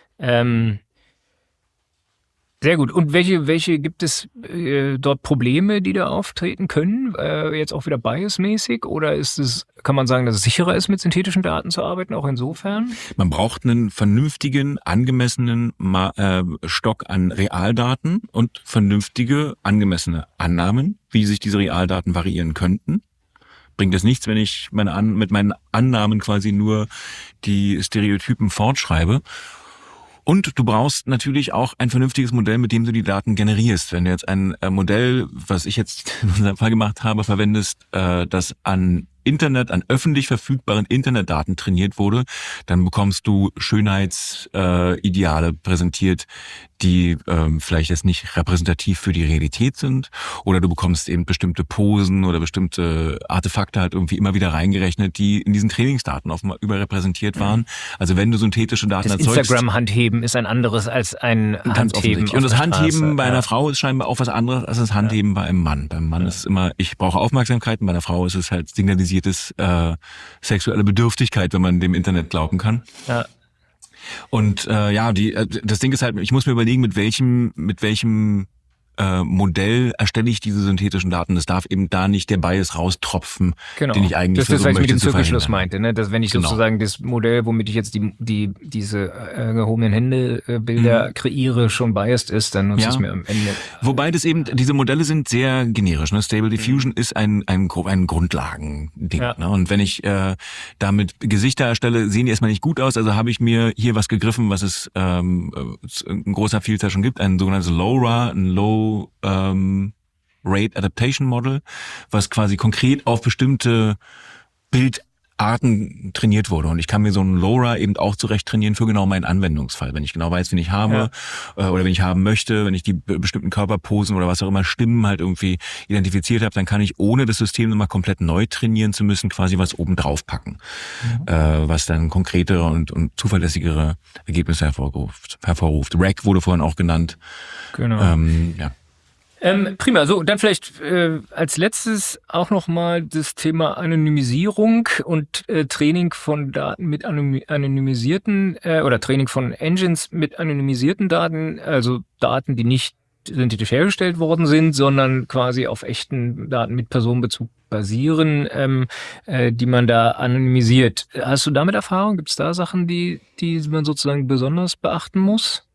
Sehr gut. Und welche gibt es dort Probleme, die da auftreten können? Jetzt auch wieder biasmäßig? Oder kann man sagen, dass es sicherer ist, mit synthetischen Daten zu arbeiten, auch insofern? Man braucht einen vernünftigen, angemessenen Stock an Realdaten und vernünftige, angemessene Annahmen, wie sich diese Realdaten variieren könnten. Bringt es nichts, wenn ich mit meinen Annahmen quasi nur die Stereotypen fortschreibe. Und du brauchst natürlich auch ein vernünftiges Modell, mit dem du die Daten generierst. Wenn du jetzt ein Modell, was ich jetzt in unserem Fall gemacht habe, verwendest, das an öffentlich verfügbaren Internetdaten trainiert wurde, dann bekommst du Schönheitsideale präsentiert, die vielleicht jetzt nicht repräsentativ für die Realität sind, oder du bekommst eben bestimmte Posen oder bestimmte Artefakte halt irgendwie immer wieder reingerechnet, die in diesen Trainingsdaten offenbar überrepräsentiert waren. Also wenn du synthetische Daten erzeugst... Das Instagram-Handheben ist ein anderes als ein Handheben auf Und das der Handheben Straße. bei einer Frau ist scheinbar auch was anderes als das Handheben bei einem Mann. Beim Mann ist es immer, ich brauche Aufmerksamkeit, und bei einer Frau ist es halt signalisiertes sexuelle Bedürftigkeit, wenn man dem Internet glauben kann. Ja. Und das Ding ist halt, ich muss mir überlegen, mit welchem Modell erstelle ich diese synthetischen Daten. Es darf eben da nicht der Bias raustropfen, den ich eigentlich das ist, was ich mit dem Zirkelschluss verhindern. meinte, ne? Dass wenn ich sozusagen das Modell, womit ich jetzt diese gehobenen Hände-Bilder kreiere, schon biased ist, dann nutze ich es mir am Ende. Wobei diese Modelle sind sehr generisch. Ne? Stable Diffusion ist ein Grundlagending. Ja. Ne? Und wenn ich damit Gesichter erstelle, sehen die erstmal nicht gut aus. Also habe ich mir hier was gegriffen, was es in großer Vielzahl schon gibt. Ein sogenanntes LoRA, ein Low Rate Adaptation Model, was quasi konkret auf bestimmte Arten trainiert wurde. Und ich kann mir so einen LoRa eben auch zurecht trainieren für genau meinen Anwendungsfall. Wenn ich genau weiß, wen ich habe oder wen ich haben möchte, wenn ich die bestimmten Körperposen oder was auch immer, Stimmen halt irgendwie identifiziert habe, dann kann ich, ohne das System nochmal komplett neu trainieren zu müssen, quasi was oben drauf packen. Was dann konkretere und zuverlässigere Ergebnisse hervorruft. RAG wurde vorhin auch genannt. Genau. Ja. Prima, so, dann vielleicht als letztes auch nochmal das Thema Anonymisierung und Training von Daten mit anonymisierten oder Training von Engines mit anonymisierten Daten, also Daten, die nicht synthetisch hergestellt worden sind, sondern quasi auf echten Daten mit Personenbezug basieren, die man da anonymisiert. Hast du damit Erfahrung? Gibt es da Sachen, die man sozusagen besonders beachten muss?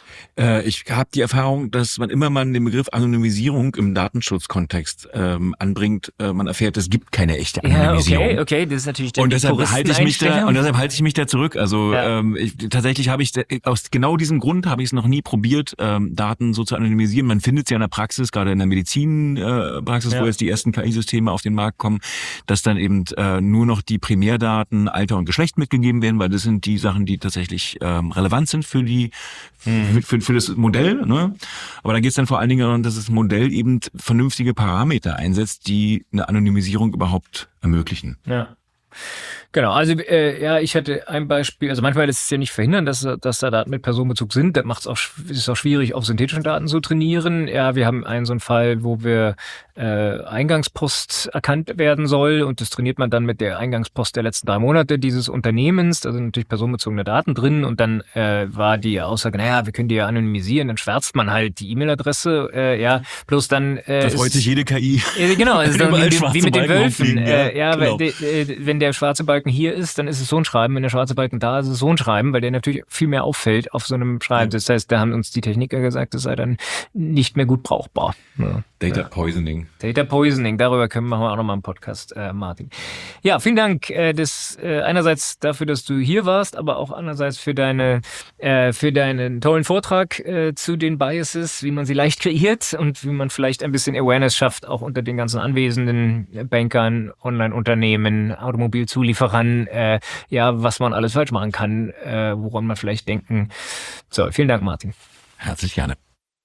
Ich habe die Erfahrung, dass man immer mal den Begriff Anonymisierung im Datenschutzkontext anbringt. Man erfährt, es gibt keine echte Anonymisierung. Ja, okay, das ist natürlich dann Und die deshalb halte ich mich da zurück. Also Ja. Tatsächlich habe ich aus genau diesem Grund habe ich es noch nie probiert, Daten so zu anonymisieren. Man findet es ja in der Praxis, gerade in der Medizinpraxis, wo jetzt die ersten KI-Systeme auf den Markt kommen, dass dann eben nur noch die Primärdaten Alter und Geschlecht mitgegeben werden, weil das sind die Sachen, die tatsächlich relevant sind für die für das Modell, ne? Aber da geht es dann vor allen Dingen darum, dass das Modell eben vernünftige Parameter einsetzt, die eine Anonymisierung überhaupt ermöglichen. Ja. Genau, also ich hatte ein Beispiel, also manchmal ist es ja nicht verhindern, dass da Daten mit Personenbezug sind, das ist auch schwierig, auf synthetischen Daten zu trainieren. Ja, wir haben so einen Fall, wo wir Eingangspost erkannt werden soll und das trainiert man dann mit der Eingangspost der letzten 3 Monate dieses Unternehmens, da sind natürlich personenbezogene Daten drin und dann war die Aussage, wir können die ja anonymisieren, dann schwärzt man halt die E-Mail-Adresse, bloß dann da freut sich jede KI. Genau, also dann wie mit den Wölfen. Genau. Wenn der schwarze Balken hier ist, dann ist es so ein Schreiben. Wenn der schwarze Balken da ist, ist es so ein Schreiben, weil der natürlich viel mehr auffällt auf so einem Schreiben. Das heißt, da haben uns die Techniker gesagt, das sei dann nicht mehr gut brauchbar. Ja. Data Poisoning. Data Poisoning, darüber machen wir auch nochmal einen Podcast, Martin. Ja, vielen Dank. Einerseits dafür, dass du hier warst, aber auch andererseits für deinen tollen Vortrag zu den Biases, wie man sie leicht kreiert und wie man vielleicht ein bisschen Awareness schafft, auch unter den ganzen anwesenden Bankern, Online-Unternehmen, Automobilzulieferern, was man alles falsch machen kann, woran man vielleicht denken. So, vielen Dank, Martin. Herzlich gerne.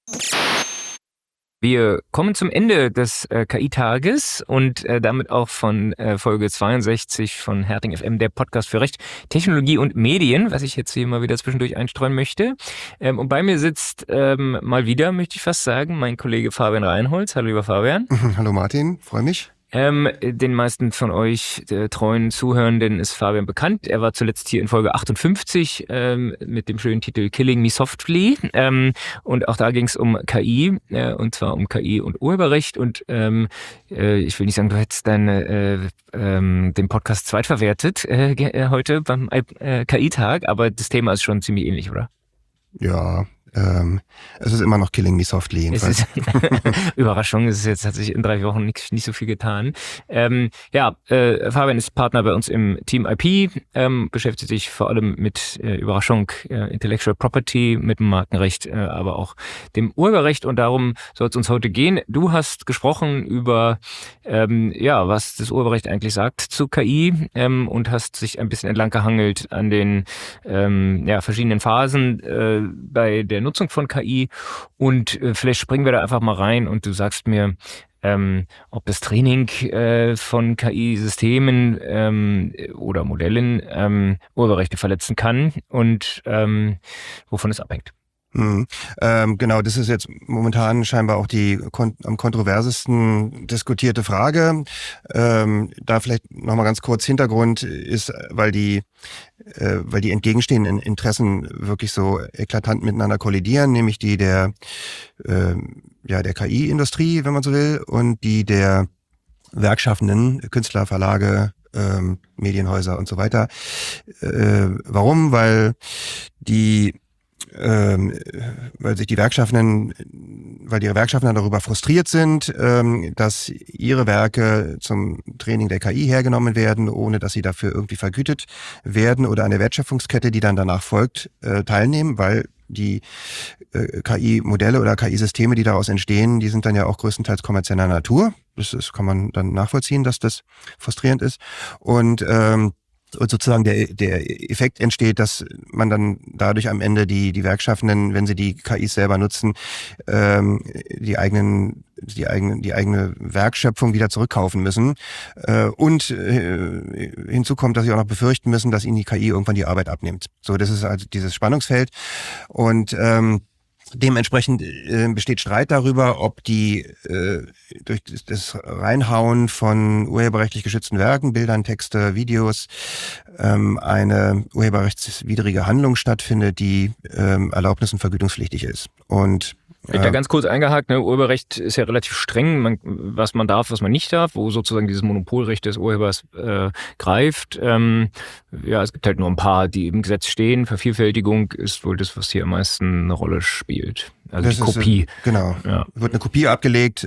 Wir kommen zum Ende des KI-Tages und damit auch von Folge 62 von Herting FM, der Podcast für Recht, Technologie und Medien, was ich jetzt hier mal wieder zwischendurch einstreuen möchte. Und bei mir sitzt mal wieder, möchte ich fast sagen, mein Kollege Fabian Reinholz. Hallo, lieber Fabian. Hallo Martin, freue mich. Den meisten von euch treuen Zuhörenden ist Fabian bekannt. Er war zuletzt hier in Folge 58 mit dem schönen Titel Killing Me Softly. Und auch da ging es um KI, und zwar um KI und Urheberrecht. Und ich will nicht sagen, du hättest den Podcast zweitverwertet heute beim KI-Tag, aber das Thema ist schon ziemlich ähnlich, oder? Ja, es ist immer noch Killing Me Softly jedenfalls. Überraschung, hat sich in 3 Wochen nicht so viel getan. Fabian ist Partner bei uns im Team IP, beschäftigt sich vor allem mit Überraschung Intellectual Property, mit dem Markenrecht, aber auch dem Urheberrecht und darum soll es uns heute gehen. Du hast gesprochen über was das Urheberrecht eigentlich sagt zu KI und hast sich ein bisschen entlang gehangelt an den verschiedenen Phasen bei der Nutzung von KI und vielleicht springen wir da einfach mal rein und du sagst mir, ob das Training von KI-Systemen oder Modellen Urheberrechte verletzen kann und wovon es abhängt. Genau, das ist jetzt momentan scheinbar auch die am kontroversesten diskutierte Frage. Da vielleicht nochmal ganz kurz Hintergrund ist, weil die entgegenstehenden Interessen wirklich so eklatant miteinander kollidieren, nämlich die der KI-Industrie, wenn man so will, und die der Werkschaffenden, Künstler, Verlage, Medienhäuser und so weiter. Warum? Weil ihre Werkschaffenden darüber frustriert sind, dass ihre Werke zum Training der KI hergenommen werden, ohne dass sie dafür irgendwie vergütet werden oder an der Wertschöpfungskette, die dann danach folgt, teilnehmen, weil die KI-Modelle oder KI-Systeme, die daraus entstehen, die sind dann ja auch größtenteils kommerzieller Natur. kann man dann nachvollziehen, dass das frustrierend ist. Und sozusagen der Effekt entsteht, dass man dann dadurch am Ende die Gewerkschaftenden, wenn sie die KIs selber nutzen, die eigene Werkschöpfung wieder zurückkaufen müssen. Und hinzu kommt, dass sie auch noch befürchten müssen, dass ihnen die KI irgendwann die Arbeit abnimmt. So, das ist also dieses Spannungsfeld. Und dementsprechend besteht Streit darüber, ob die durch das Reinhauen von urheberrechtlich geschützten Werken, Bildern, Texte, Videos eine urheberrechtswidrige Handlung stattfindet, die erlaubnis- und vergütungspflichtig ist. Und Da ganz kurz eingehakt, ne, Urheberrecht ist ja relativ streng, was man darf, was man nicht darf, wo sozusagen dieses Monopolrecht des Urhebers greift. Es gibt halt nur ein paar, die im Gesetz stehen. Vervielfältigung ist wohl das, was hier am meisten eine Rolle spielt. Also das die Kopie. Genau. Ja. Wird eine Kopie abgelegt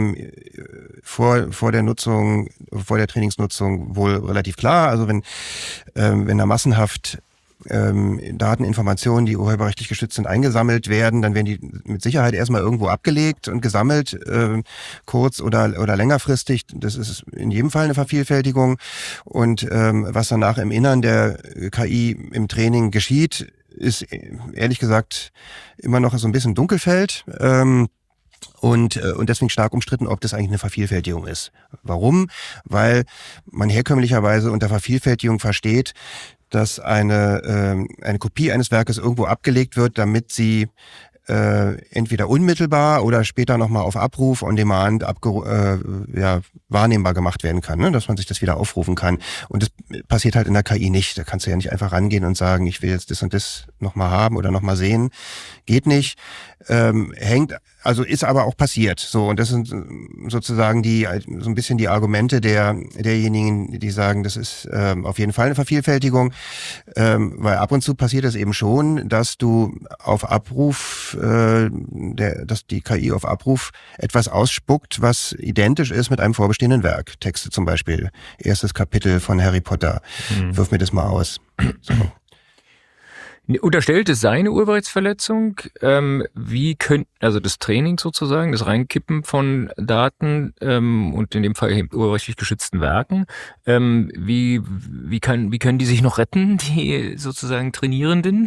vor der Nutzung, vor der Trainingsnutzung wohl relativ klar. Also wenn da massenhaft Dateninformationen, die urheberrechtlich geschützt sind, eingesammelt werden, dann werden die mit Sicherheit erstmal irgendwo abgelegt und gesammelt, kurz- oder längerfristig. Das ist in jedem Fall eine Vervielfältigung. Und was danach im Innern der KI im Training geschieht, ist ehrlich gesagt immer noch so ein bisschen Dunkelfeld. Und deswegen stark umstritten, ob das eigentlich eine Vervielfältigung ist. Warum? Weil man herkömmlicherweise unter Vervielfältigung versteht, dass eine Kopie eines Werkes irgendwo abgelegt wird, damit sie entweder unmittelbar oder später nochmal auf Abruf, on demand, wahrnehmbar gemacht werden kann, ne? Dass man sich das wieder aufrufen kann. Und das passiert halt in der KI nicht. Da kannst du ja nicht einfach rangehen und sagen, ich will jetzt das und das nochmal haben oder nochmal sehen. Geht nicht. Ist aber auch passiert. So, und das sind sozusagen so ein bisschen die Argumente derjenigen, die sagen, das ist auf jeden Fall eine Vervielfältigung, weil ab und zu passiert es eben schon, dass du auf Abruf, dass die KI auf Abruf etwas ausspuckt, was identisch ist mit einem vorbestehenden Werk. Texte zum Beispiel, erstes Kapitel von Harry Potter. Wirf mir das mal aus. So. Unterstellt es sei eine Urheberrechtsverletzung? Also das Training sozusagen, das Reinkippen von Daten und in dem Fall urheberrechtlich geschützten Werken, wie können die sich noch retten, die sozusagen Trainierenden?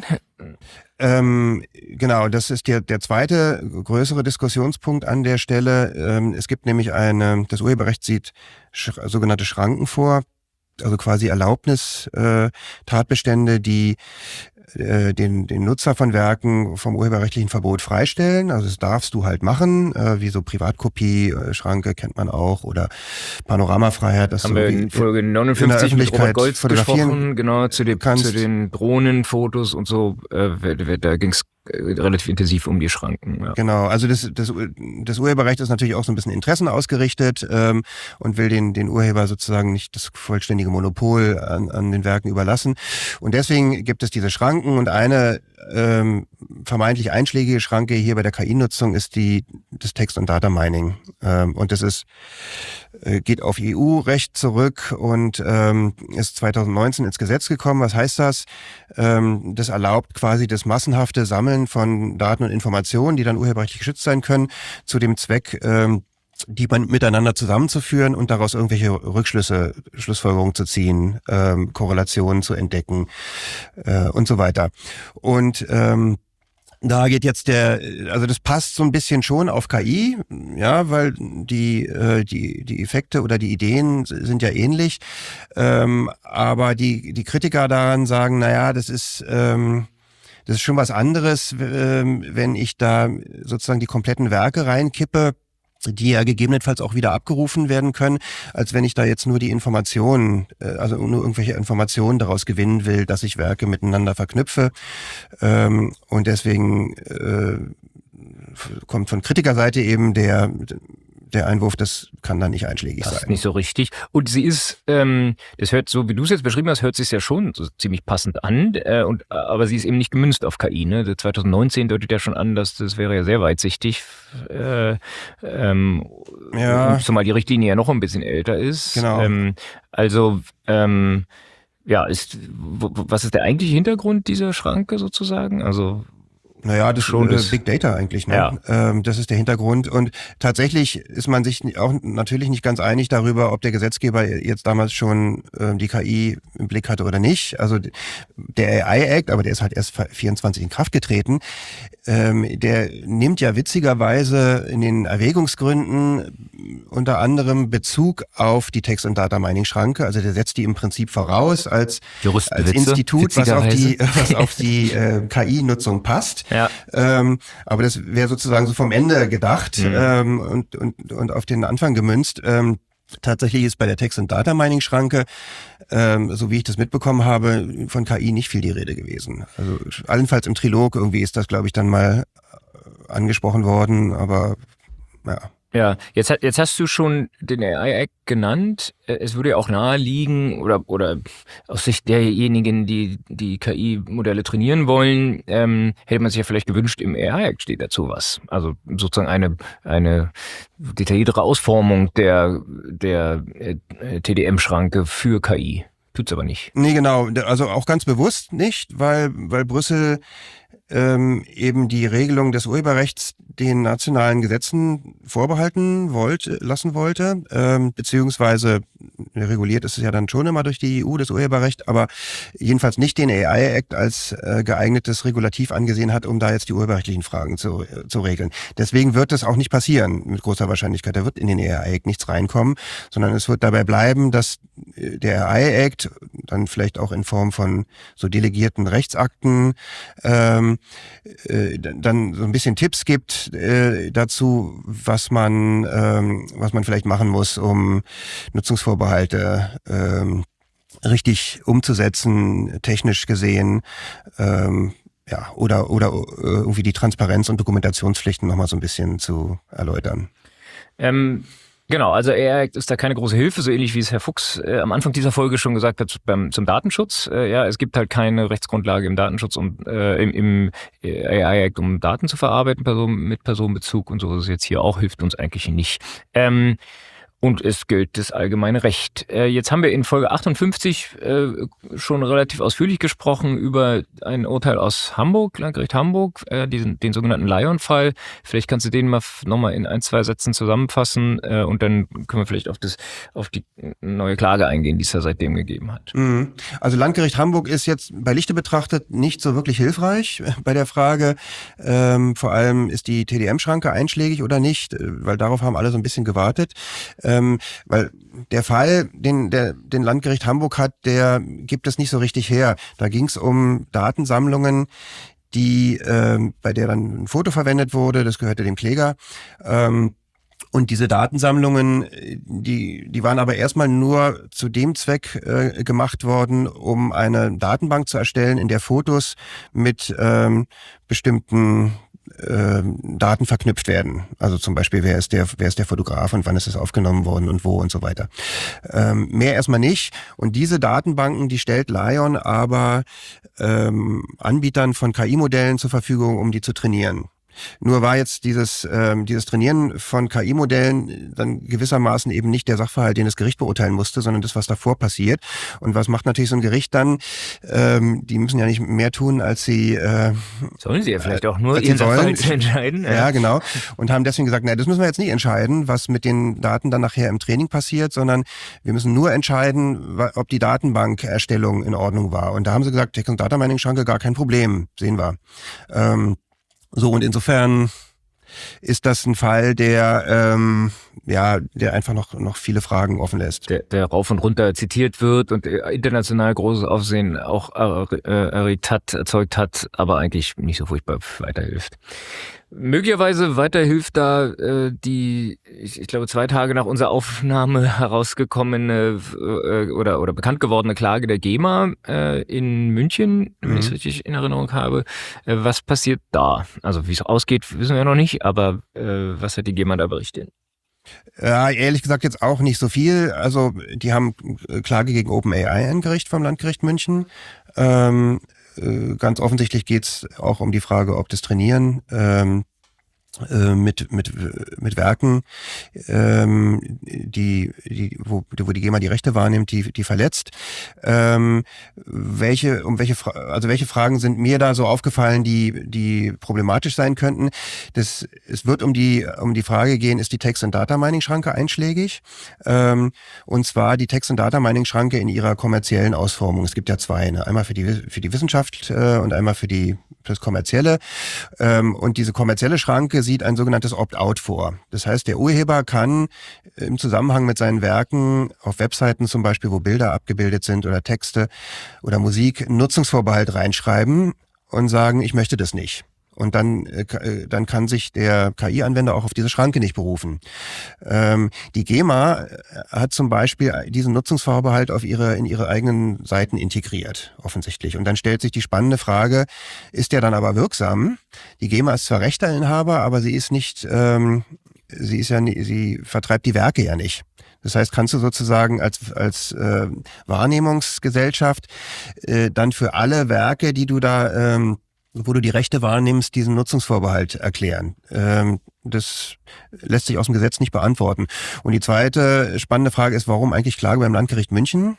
Genau, das ist der zweite größere Diskussionspunkt an der Stelle. Es gibt nämlich das Urheberrecht sieht sogenannte Schranken vor, also quasi Erlaubnis-Tatbestände, die den Nutzer von Werken vom urheberrechtlichen Verbot freistellen. Also das darfst du halt machen, wie so Privatkopie, Schranke kennt man auch, oder Panoramafreiheit. Das haben wir in Folge 59 mit Robert Goltz gesprochen, genau, zu den Drohnenfotos und so, da ging es relativ intensiv um die Schranken. Ja. Genau, also das Urheberrecht ist natürlich auch so ein bisschen Interessen ausgerichtet und will den Urheber sozusagen nicht das vollständige Monopol an den Werken überlassen. Und deswegen gibt es diese Schranken, und eine vermeintlich einschlägige Schranke hier bei der KI-Nutzung ist das Text- und Data Mining. Und das geht auf EU-Recht zurück und ist 2019 ins Gesetz gekommen. Was heißt das? Das erlaubt quasi das massenhafte Sammeln von Daten und Informationen, die dann urheberrechtlich geschützt sein können, zu dem Zweck, die miteinander zusammenzuführen und daraus irgendwelche Schlussfolgerungen zu ziehen, Korrelationen zu entdecken und so weiter. Und da geht jetzt also das passt so ein bisschen schon auf KI, ja, weil die Effekte oder die Ideen sind ja ähnlich, aber die Kritiker daran sagen, naja, das ist schon was anderes, wenn ich da sozusagen die kompletten Werke reinkippe, die ja gegebenenfalls auch wieder abgerufen werden können, als wenn ich da jetzt nur die Informationen, also nur irgendwelche Informationen daraus gewinnen will, dass ich Werke miteinander verknüpfe. Und deswegen kommt von Kritikerseite eben der Einwurf, das kann da nicht einschlägig sein. Das ist nicht so richtig. Und sie ist, das hört so, wie du es jetzt beschrieben hast, hört sich ja schon so ziemlich passend an, aber sie ist eben nicht gemünzt auf KI. Ne? 2019 deutet ja schon an, das wäre ja sehr weitsichtig, zumal die Richtlinie ja noch ein bisschen älter ist. Genau. Was ist der eigentliche Hintergrund dieser Schranke sozusagen? Also Naja, das schon ist Big Data eigentlich. Ne? Ja. Das ist der Hintergrund. Und tatsächlich ist man sich auch natürlich nicht ganz einig darüber, ob der Gesetzgeber jetzt damals schon die KI im Blick hatte oder nicht. Also der AI Act, aber der ist halt erst 24 in Kraft getreten, der nimmt ja witzigerweise in den Erwägungsgründen unter anderem Bezug auf die Text- und Data-Mining-Schranke. Also der setzt die im Prinzip voraus als Institut, was auf die KI-Nutzung passt. Ja. Aber das wäre sozusagen so vom Ende gedacht und auf den Anfang gemünzt. Tatsächlich ist bei der Text- und Data-Mining-Schranke, so wie ich das mitbekommen habe, von KI nicht viel die Rede gewesen. Also allenfalls im Trilog irgendwie ist das, glaube ich, dann mal angesprochen worden, aber ja. Ja, jetzt hast du schon den AI Act genannt. Es würde ja auch naheliegen oder aus Sicht derjenigen, die KI-Modelle trainieren wollen, hätte man sich ja vielleicht gewünscht, im AI Act steht dazu was. Also sozusagen eine detailliertere Ausformung der TDM-Schranke für KI. Tut's aber nicht. Nee, genau. Also auch ganz bewusst nicht, weil Brüssel eben die Regelung des Urheberrechts den nationalen Gesetzen vorbehalten lassen wollte, beziehungsweise reguliert ist es ja dann schon immer durch die EU, das Urheberrecht, aber jedenfalls nicht den AI Act als geeignetes Regulativ angesehen hat, um da jetzt die urheberrechtlichen Fragen zu regeln. Deswegen wird das auch nicht passieren, mit großer Wahrscheinlichkeit. Da wird in den AI Act nichts reinkommen, sondern es wird dabei bleiben, dass der AI Act dann vielleicht auch in Form von so delegierten Rechtsakten dann so ein bisschen Tipps gibt dazu, was man vielleicht machen muss, um Nutzungsvorbehalte richtig umzusetzen, technisch gesehen, oder irgendwie die Transparenz- und Dokumentationspflichten nochmal so ein bisschen zu erläutern. Genau, also AI Act ist da keine große Hilfe, so ähnlich wie es Herr Fuchs am Anfang dieser Folge schon gesagt hat zum Datenschutz. Es gibt halt keine Rechtsgrundlage im Datenschutz im AI Act, um Daten zu verarbeiten, mit Personenbezug und so ist es jetzt hier auch, hilft uns eigentlich nicht. Und es gilt das allgemeine Recht. Jetzt haben wir in Folge 58 schon relativ ausführlich gesprochen über ein Urteil aus Hamburg, Landgericht Hamburg, den sogenannten Lion-Fall. Vielleicht kannst du den mal nochmal in 1-2 Sätzen zusammenfassen und dann können wir vielleicht auf die neue Klage eingehen, die es ja seitdem gegeben hat. Also Landgericht Hamburg ist jetzt bei Lichte betrachtet nicht so wirklich hilfreich bei der Frage, vor allem ist die TDM-Schranke einschlägig oder nicht, weil darauf haben alle so ein bisschen gewartet. Weil der Fall, den Landgericht Hamburg hat, der gibt es nicht so richtig her. Da ging es um Datensammlungen, bei der dann ein Foto verwendet wurde, das gehörte dem Kläger. Und diese Datensammlungen, die waren aber erstmal nur zu dem Zweck gemacht worden, um eine Datenbank zu erstellen, in der Fotos mit bestimmten Daten verknüpft werden. Also zum Beispiel, wer ist der Fotograf und wann ist es aufgenommen worden und wo und so weiter. Mehr erstmal nicht. Und diese Datenbanken, die stellt Lion aber Anbietern von KI-Modellen zur Verfügung, um die zu trainieren. Nur war jetzt dieses Trainieren von KI-Modellen dann gewissermaßen eben nicht der Sachverhalt, den das Gericht beurteilen musste, sondern das, was davor passiert. Und was macht natürlich so ein Gericht dann? Die müssen ja nicht mehr tun, als sie sollen sie ja vielleicht auch nur ihren Sachverhalt entscheiden. Ja, genau. Und haben deswegen gesagt, das müssen wir jetzt nicht entscheiden, was mit den Daten dann nachher im Training passiert, sondern wir müssen nur entscheiden, ob die Datenbankerstellung in Ordnung war. Und da haben sie gesagt, Text- und Data-Mining-Schranke gar kein Problem, sehen wir. So, und insofern ist das ein Fall, der einfach noch viele Fragen offen lässt. Der rauf und runter zitiert wird und international großes Aufsehen auch erzeugt hat, aber eigentlich nicht so furchtbar weiterhilft. Möglicherweise weiterhilft da ich glaube 2 Tage nach unserer Aufnahme herausgekommene oder bekannt gewordene Klage der GEMA in München, wenn ich es richtig in Erinnerung habe. Was passiert da? Also wie es ausgeht, wissen wir noch nicht, aber was hat die GEMA da berichtet? Ja, ehrlich gesagt jetzt auch nicht so viel. Also die haben Klage gegen OpenAI eingereicht vom Landgericht München. Ganz offensichtlich geht's auch um die Frage, ob das Trainieren mit Werken, wo die GEMA die Rechte wahrnimmt, die verletzt. Welche Fragen sind mir da so aufgefallen, die problematisch sein könnten? Es wird um die Frage gehen, ist die Text- und Data-Mining-Schranke einschlägig? Und zwar die Text- und Data-Mining-Schranke in ihrer kommerziellen Ausformung. Es gibt ja zwei, ne? Einmal für die Wissenschaft und einmal für das Kommerzielle. Und diese kommerzielle Schranke sieht ein sogenanntes Opt-out vor. Das heißt, der Urheber kann im Zusammenhang mit seinen Werken auf Webseiten zum Beispiel, wo Bilder abgebildet sind oder Texte oder Musik, Nutzungsvorbehalt reinschreiben und sagen, ich möchte das nicht. Und dann kann sich der KI-Anwender auch auf diese Schranke nicht berufen. Die GEMA hat zum Beispiel diesen Nutzungsvorbehalt in ihre eigenen Seiten integriert, offensichtlich. Und dann stellt sich die spannende Frage, ist der dann aber wirksam? Die GEMA ist zwar Rechteinhaber, aber sie vertreibt die Werke ja nicht. Das heißt, kannst du sozusagen als Wahrnehmungsgesellschaft dann für alle Werke, die du da wo du die Rechte wahrnimmst, diesen Nutzungsvorbehalt erklären. Das lässt sich aus dem Gesetz nicht beantworten. Und die zweite spannende Frage ist, warum eigentlich Klage beim Landgericht München?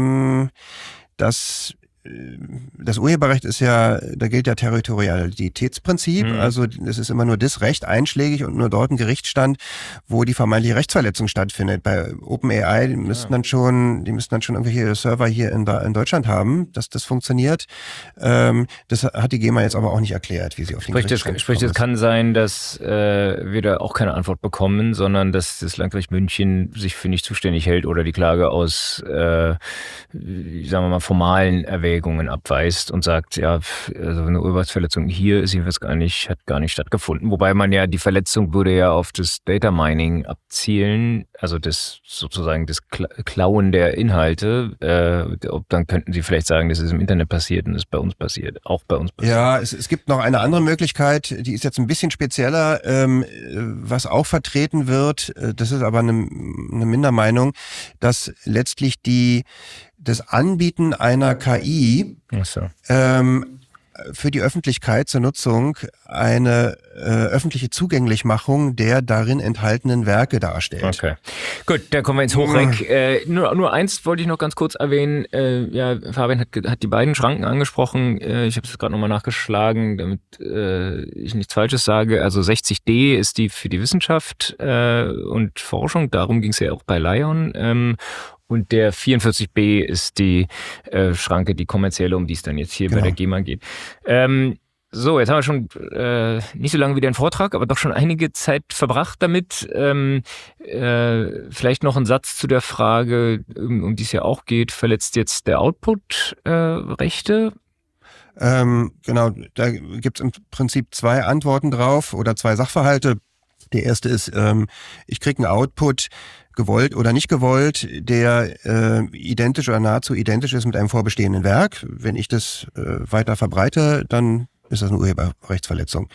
Das Urheberrecht ist ja, da gilt ja Territorialitätsprinzip, also es ist immer nur das Recht einschlägig und nur dort ein Gerichtsstand, wo die vermeintliche Rechtsverletzung stattfindet. Bei OpenAI, die müssten dann schon irgendwelche Server hier in Deutschland haben, dass das funktioniert. Das hat die GEMA jetzt aber auch nicht erklärt, wie sie auf den Gerichtsstand Sprich, es kann sein, dass wir da auch keine Antwort bekommen, sondern dass das Landgericht München sich für nicht zuständig hält oder die Klage aus, sagen wir mal, formalen Erwägungen abweist und sagt, ja, also eine Urheberrechtsverletzung hier ist jedenfalls hat gar nicht stattgefunden. Wobei man ja, die Verletzung würde ja auf das Data Mining abzielen, also das sozusagen das Klauen der Inhalte. Dann könnten Sie vielleicht sagen, das ist im Internet passiert und ist bei uns passiert, auch bei uns passiert. Ja, es gibt noch eine andere Möglichkeit, die ist jetzt ein bisschen spezieller, was auch vertreten wird, das ist aber eine Mindermeinung, dass letztlich das Anbieten einer KI für die Öffentlichkeit zur Nutzung eine öffentliche Zugänglichmachung der darin enthaltenen Werke darstellt. Okay, gut, da kommen wir ins Hochreck. Nur eins wollte ich noch ganz kurz erwähnen. Ja, Fabian hat die beiden Schranken angesprochen. Ich habe es gerade nochmal nachgeschlagen, damit ich nichts Falsches sage. Also 60D ist die für die Wissenschaft und Forschung. Darum ging es ja auch bei Lion. Und der 44B ist die Schranke, die kommerzielle, um die es dann jetzt hier bei der GEMA geht. So, jetzt haben wir schon nicht so lange wie den Vortrag, aber doch schon einige Zeit verbracht damit. Vielleicht noch ein Satz zu der Frage, um die es ja auch geht, verletzt jetzt der Output Rechte? Genau, da gibt's im Prinzip zwei Antworten drauf oder zwei Sachverhalte. Der erste ist, ich kriege einen Output, gewollt oder nicht gewollt, der identisch oder nahezu identisch ist mit einem vorbestehenden Werk. Wenn ich das weiter verbreite, dann ist das eine Urheberrechtsverletzung.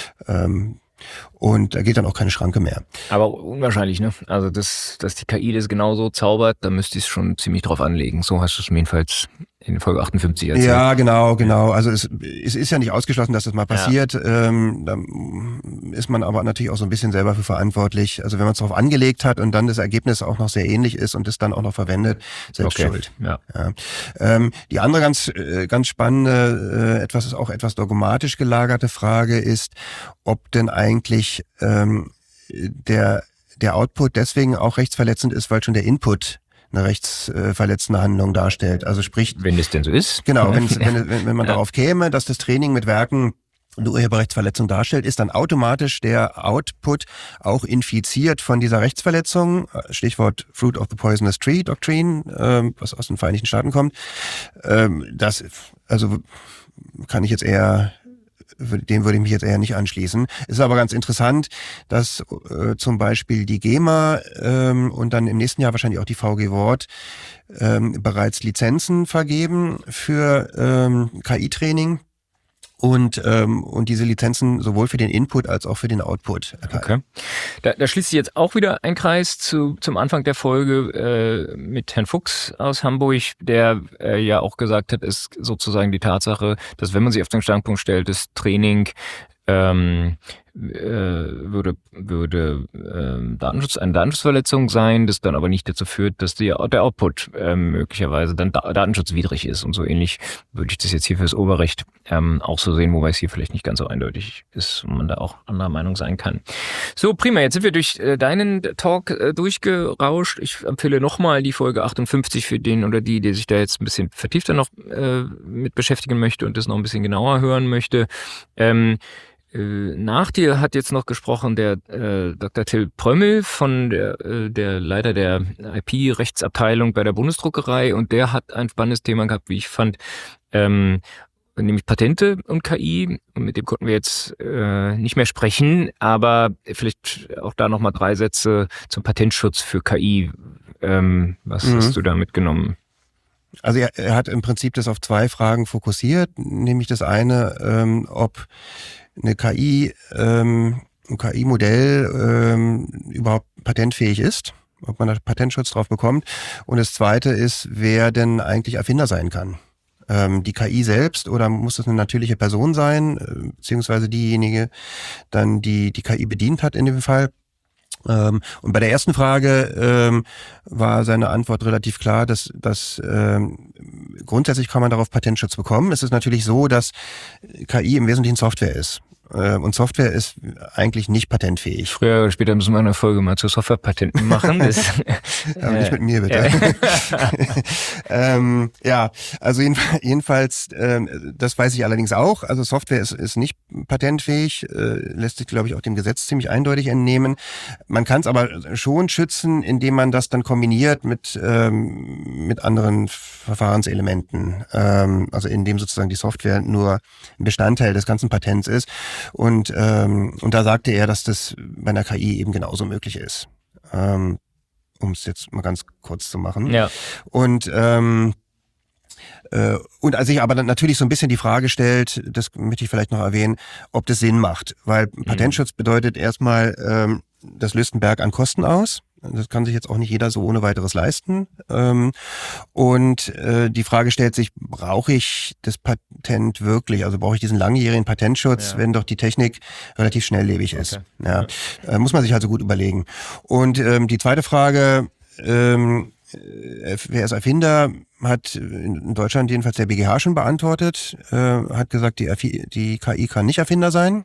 Und da geht dann auch keine Schranke mehr. Aber unwahrscheinlich, ne? Also, dass die KI das genauso zaubert, da müsste ich es schon ziemlich drauf anlegen. So hast du es mir jedenfalls in Folge 58 erzählt. Ja, genau. Also es ist ja nicht ausgeschlossen, dass das mal passiert. Da ist man aber natürlich auch so ein bisschen selber für verantwortlich. Also wenn man es darauf angelegt hat und dann das Ergebnis auch noch sehr ähnlich ist und es dann auch noch verwendet, selbst schuld. Ja. Die andere ganz spannende, etwas dogmatisch gelagerte Frage ist, ob denn eigentlich der Output deswegen auch rechtsverletzend ist, weil schon der Input eine rechtsverletzende Handlung darstellt. Also sprich, wenn es denn so ist. Genau, wenn man darauf käme, dass das Training mit Werken eine Urheberrechtsverletzung darstellt, ist dann automatisch der Output auch infiziert von dieser Rechtsverletzung. Stichwort Fruit of the Poisonous Tree Doctrine, was aus den Vereinigten Staaten kommt. Das kann ich jetzt dem würde ich mich jetzt eher nicht anschließen. Es ist aber ganz interessant, dass zum Beispiel die GEMA und dann im nächsten Jahr wahrscheinlich auch die VG Wort bereits Lizenzen vergeben für KI-Training und diese Lizenzen sowohl für den Input als auch für den Output erteilen. Okay. Da schließt sich jetzt auch wieder ein Kreis zum Anfang der Folge mit Herrn Fuchs aus Hamburg, der ja auch gesagt hat, ist sozusagen die Tatsache, dass wenn man sich auf den Standpunkt stellt, das Training würde eine Datenschutzverletzung sein, das dann aber nicht dazu führt, dass der Output möglicherweise dann datenschutzwidrig ist. Und so ähnlich würde ich das jetzt hier fürs Urheberrecht auch so sehen, wobei es hier vielleicht nicht ganz so eindeutig ist und man da auch anderer Meinung sein kann. So, prima. Jetzt sind wir durch deinen Talk durchgerauscht. Ich empfehle nochmal die Folge 58 für den oder die sich da jetzt ein bisschen vertiefter noch mit beschäftigen möchte und das noch ein bisschen genauer hören möchte. Nach dir hat jetzt noch gesprochen der Dr. Till Prömmel von der Leiter der IP-Rechtsabteilung bei der Bundesdruckerei, und der hat ein spannendes Thema gehabt, wie ich fand, nämlich Patente und KI. Und mit dem konnten wir jetzt nicht mehr sprechen, aber vielleicht auch da nochmal 3 Sätze zum Patentschutz für KI. Was hast du da mitgenommen? Also er hat im Prinzip das auf 2 Fragen fokussiert, nämlich das eine, ob eine KI, ein KI-Modell überhaupt patentfähig ist, ob man da Patentschutz drauf bekommt. Und das zweite ist, wer denn eigentlich Erfinder sein kann. Die KI selbst, oder muss das eine natürliche Person sein, beziehungsweise diejenige dann, die KI bedient hat in dem Fall. Und bei der ersten Frage war seine Antwort relativ klar, dass grundsätzlich kann man darauf Patentschutz bekommen. Es ist natürlich so, dass KI im Wesentlichen Software ist. Und Software ist eigentlich nicht patentfähig. Früher oder später müssen wir eine Folge mal zu Softwarepatenten machen. Das, aber nicht mit mir, bitte. Ja, also jedenfalls, das weiß ich allerdings auch. Also Software ist nicht patentfähig, lässt sich, glaube ich, auch dem Gesetz ziemlich eindeutig entnehmen. Man kann es aber schon schützen, indem man das dann kombiniert mit anderen Verfahrenselementen. Also indem sozusagen die Software nur ein Bestandteil des ganzen Patents ist. Und da sagte er, dass das bei einer KI eben genauso möglich ist. Um es jetzt mal ganz kurz zu machen. Ja. Und als sich aber dann natürlich so ein bisschen die Frage stellt, das möchte ich vielleicht noch erwähnen, ob das Sinn macht. Weil Patentschutz bedeutet erstmal, das löst einen Berg an Kosten aus. Das kann sich jetzt auch nicht jeder so ohne weiteres leisten. Und die Frage stellt sich, brauche ich das Patent wirklich? Also brauche ich diesen langjährigen Patentschutz, wenn doch die Technik relativ schnelllebig ist? Ja. Muss man sich also gut überlegen. Und die zweite Frage, wer ist Erfinder, hat in Deutschland jedenfalls der BGH schon beantwortet, hat gesagt, die KI kann nicht Erfinder sein.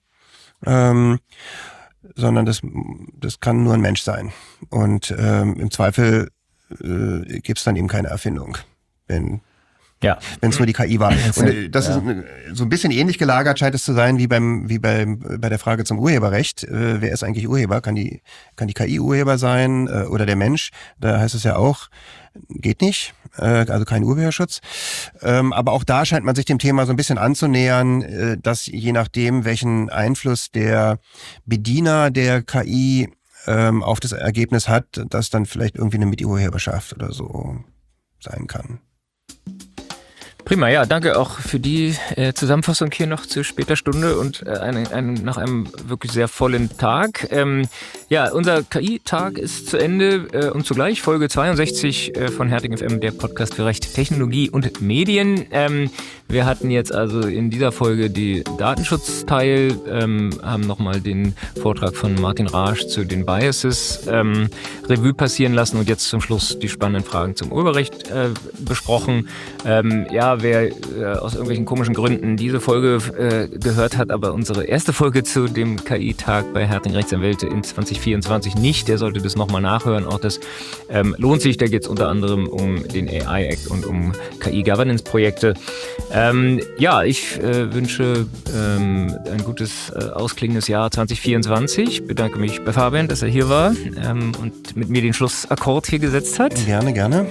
Sondern das kann nur ein Mensch sein. Und im Zweifel gibt's dann eben keine Erfindung, wenn es nur die KI war. Und das ist so ein bisschen ähnlich gelagert, scheint es zu sein, wie bei der Frage zum Urheberrecht. Wer ist eigentlich Urheber? Kann die KI Urheber sein oder der Mensch? Da heißt es ja auch, geht nicht. Also kein Urheberschutz. Aber auch da scheint man sich dem Thema so ein bisschen anzunähern, dass je nachdem, welchen Einfluss der Bediener der KI auf das Ergebnis hat, dass dann vielleicht irgendwie eine Miturheberschaft oder so sein kann. Prima, ja, danke auch für die Zusammenfassung hier noch zu später Stunde und nach einem wirklich sehr vollen Tag. Ja, unser KI-Tag ist zu Ende und zugleich Folge 62 von Herting FM, der Podcast für Recht, Technologie und Medien. Wir hatten jetzt also in dieser Folge die Datenschutzteil, haben nochmal den Vortrag von Martin Raasch zu den Biases Revue passieren lassen und jetzt zum Schluss die spannenden Fragen zum Urheberrecht besprochen. Wer aus irgendwelchen komischen Gründen diese Folge gehört hat, aber unsere erste Folge zu dem KI-Tag bei Herting Rechtsanwälte in 2024 nicht, der sollte das nochmal nachhören. Auch das lohnt sich. Da geht es unter anderem um den AI-Act und um KI-Governance-Projekte. Ich wünsche ein gutes, ausklingendes Jahr 2024. Bedanke mich bei Fabian, dass er hier war und mit mir den Schlussakkord hier gesetzt hat. Gerne, gerne.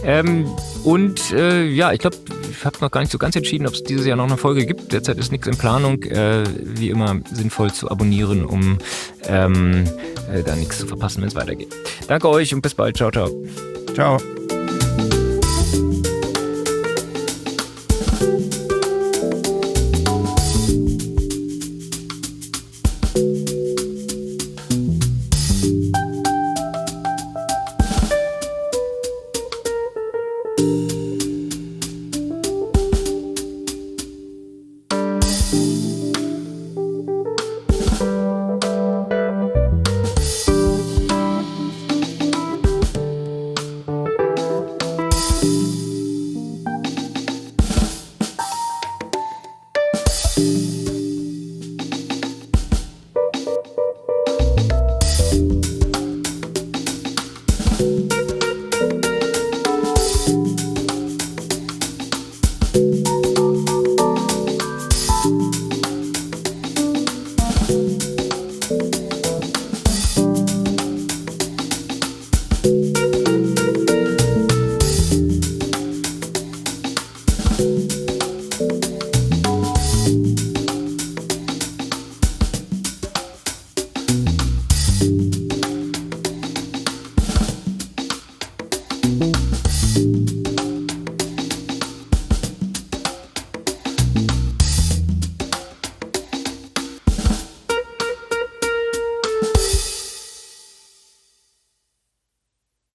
Ich glaube, ich habe noch gar nicht so ganz entschieden, ob es dieses Jahr noch eine Folge gibt. Derzeit ist nichts in Planung. Wie immer sinnvoll zu abonnieren, um da nichts zu verpassen, wenn es weitergeht. Danke euch und bis bald. Ciao, ciao. Ciao. Tschüss.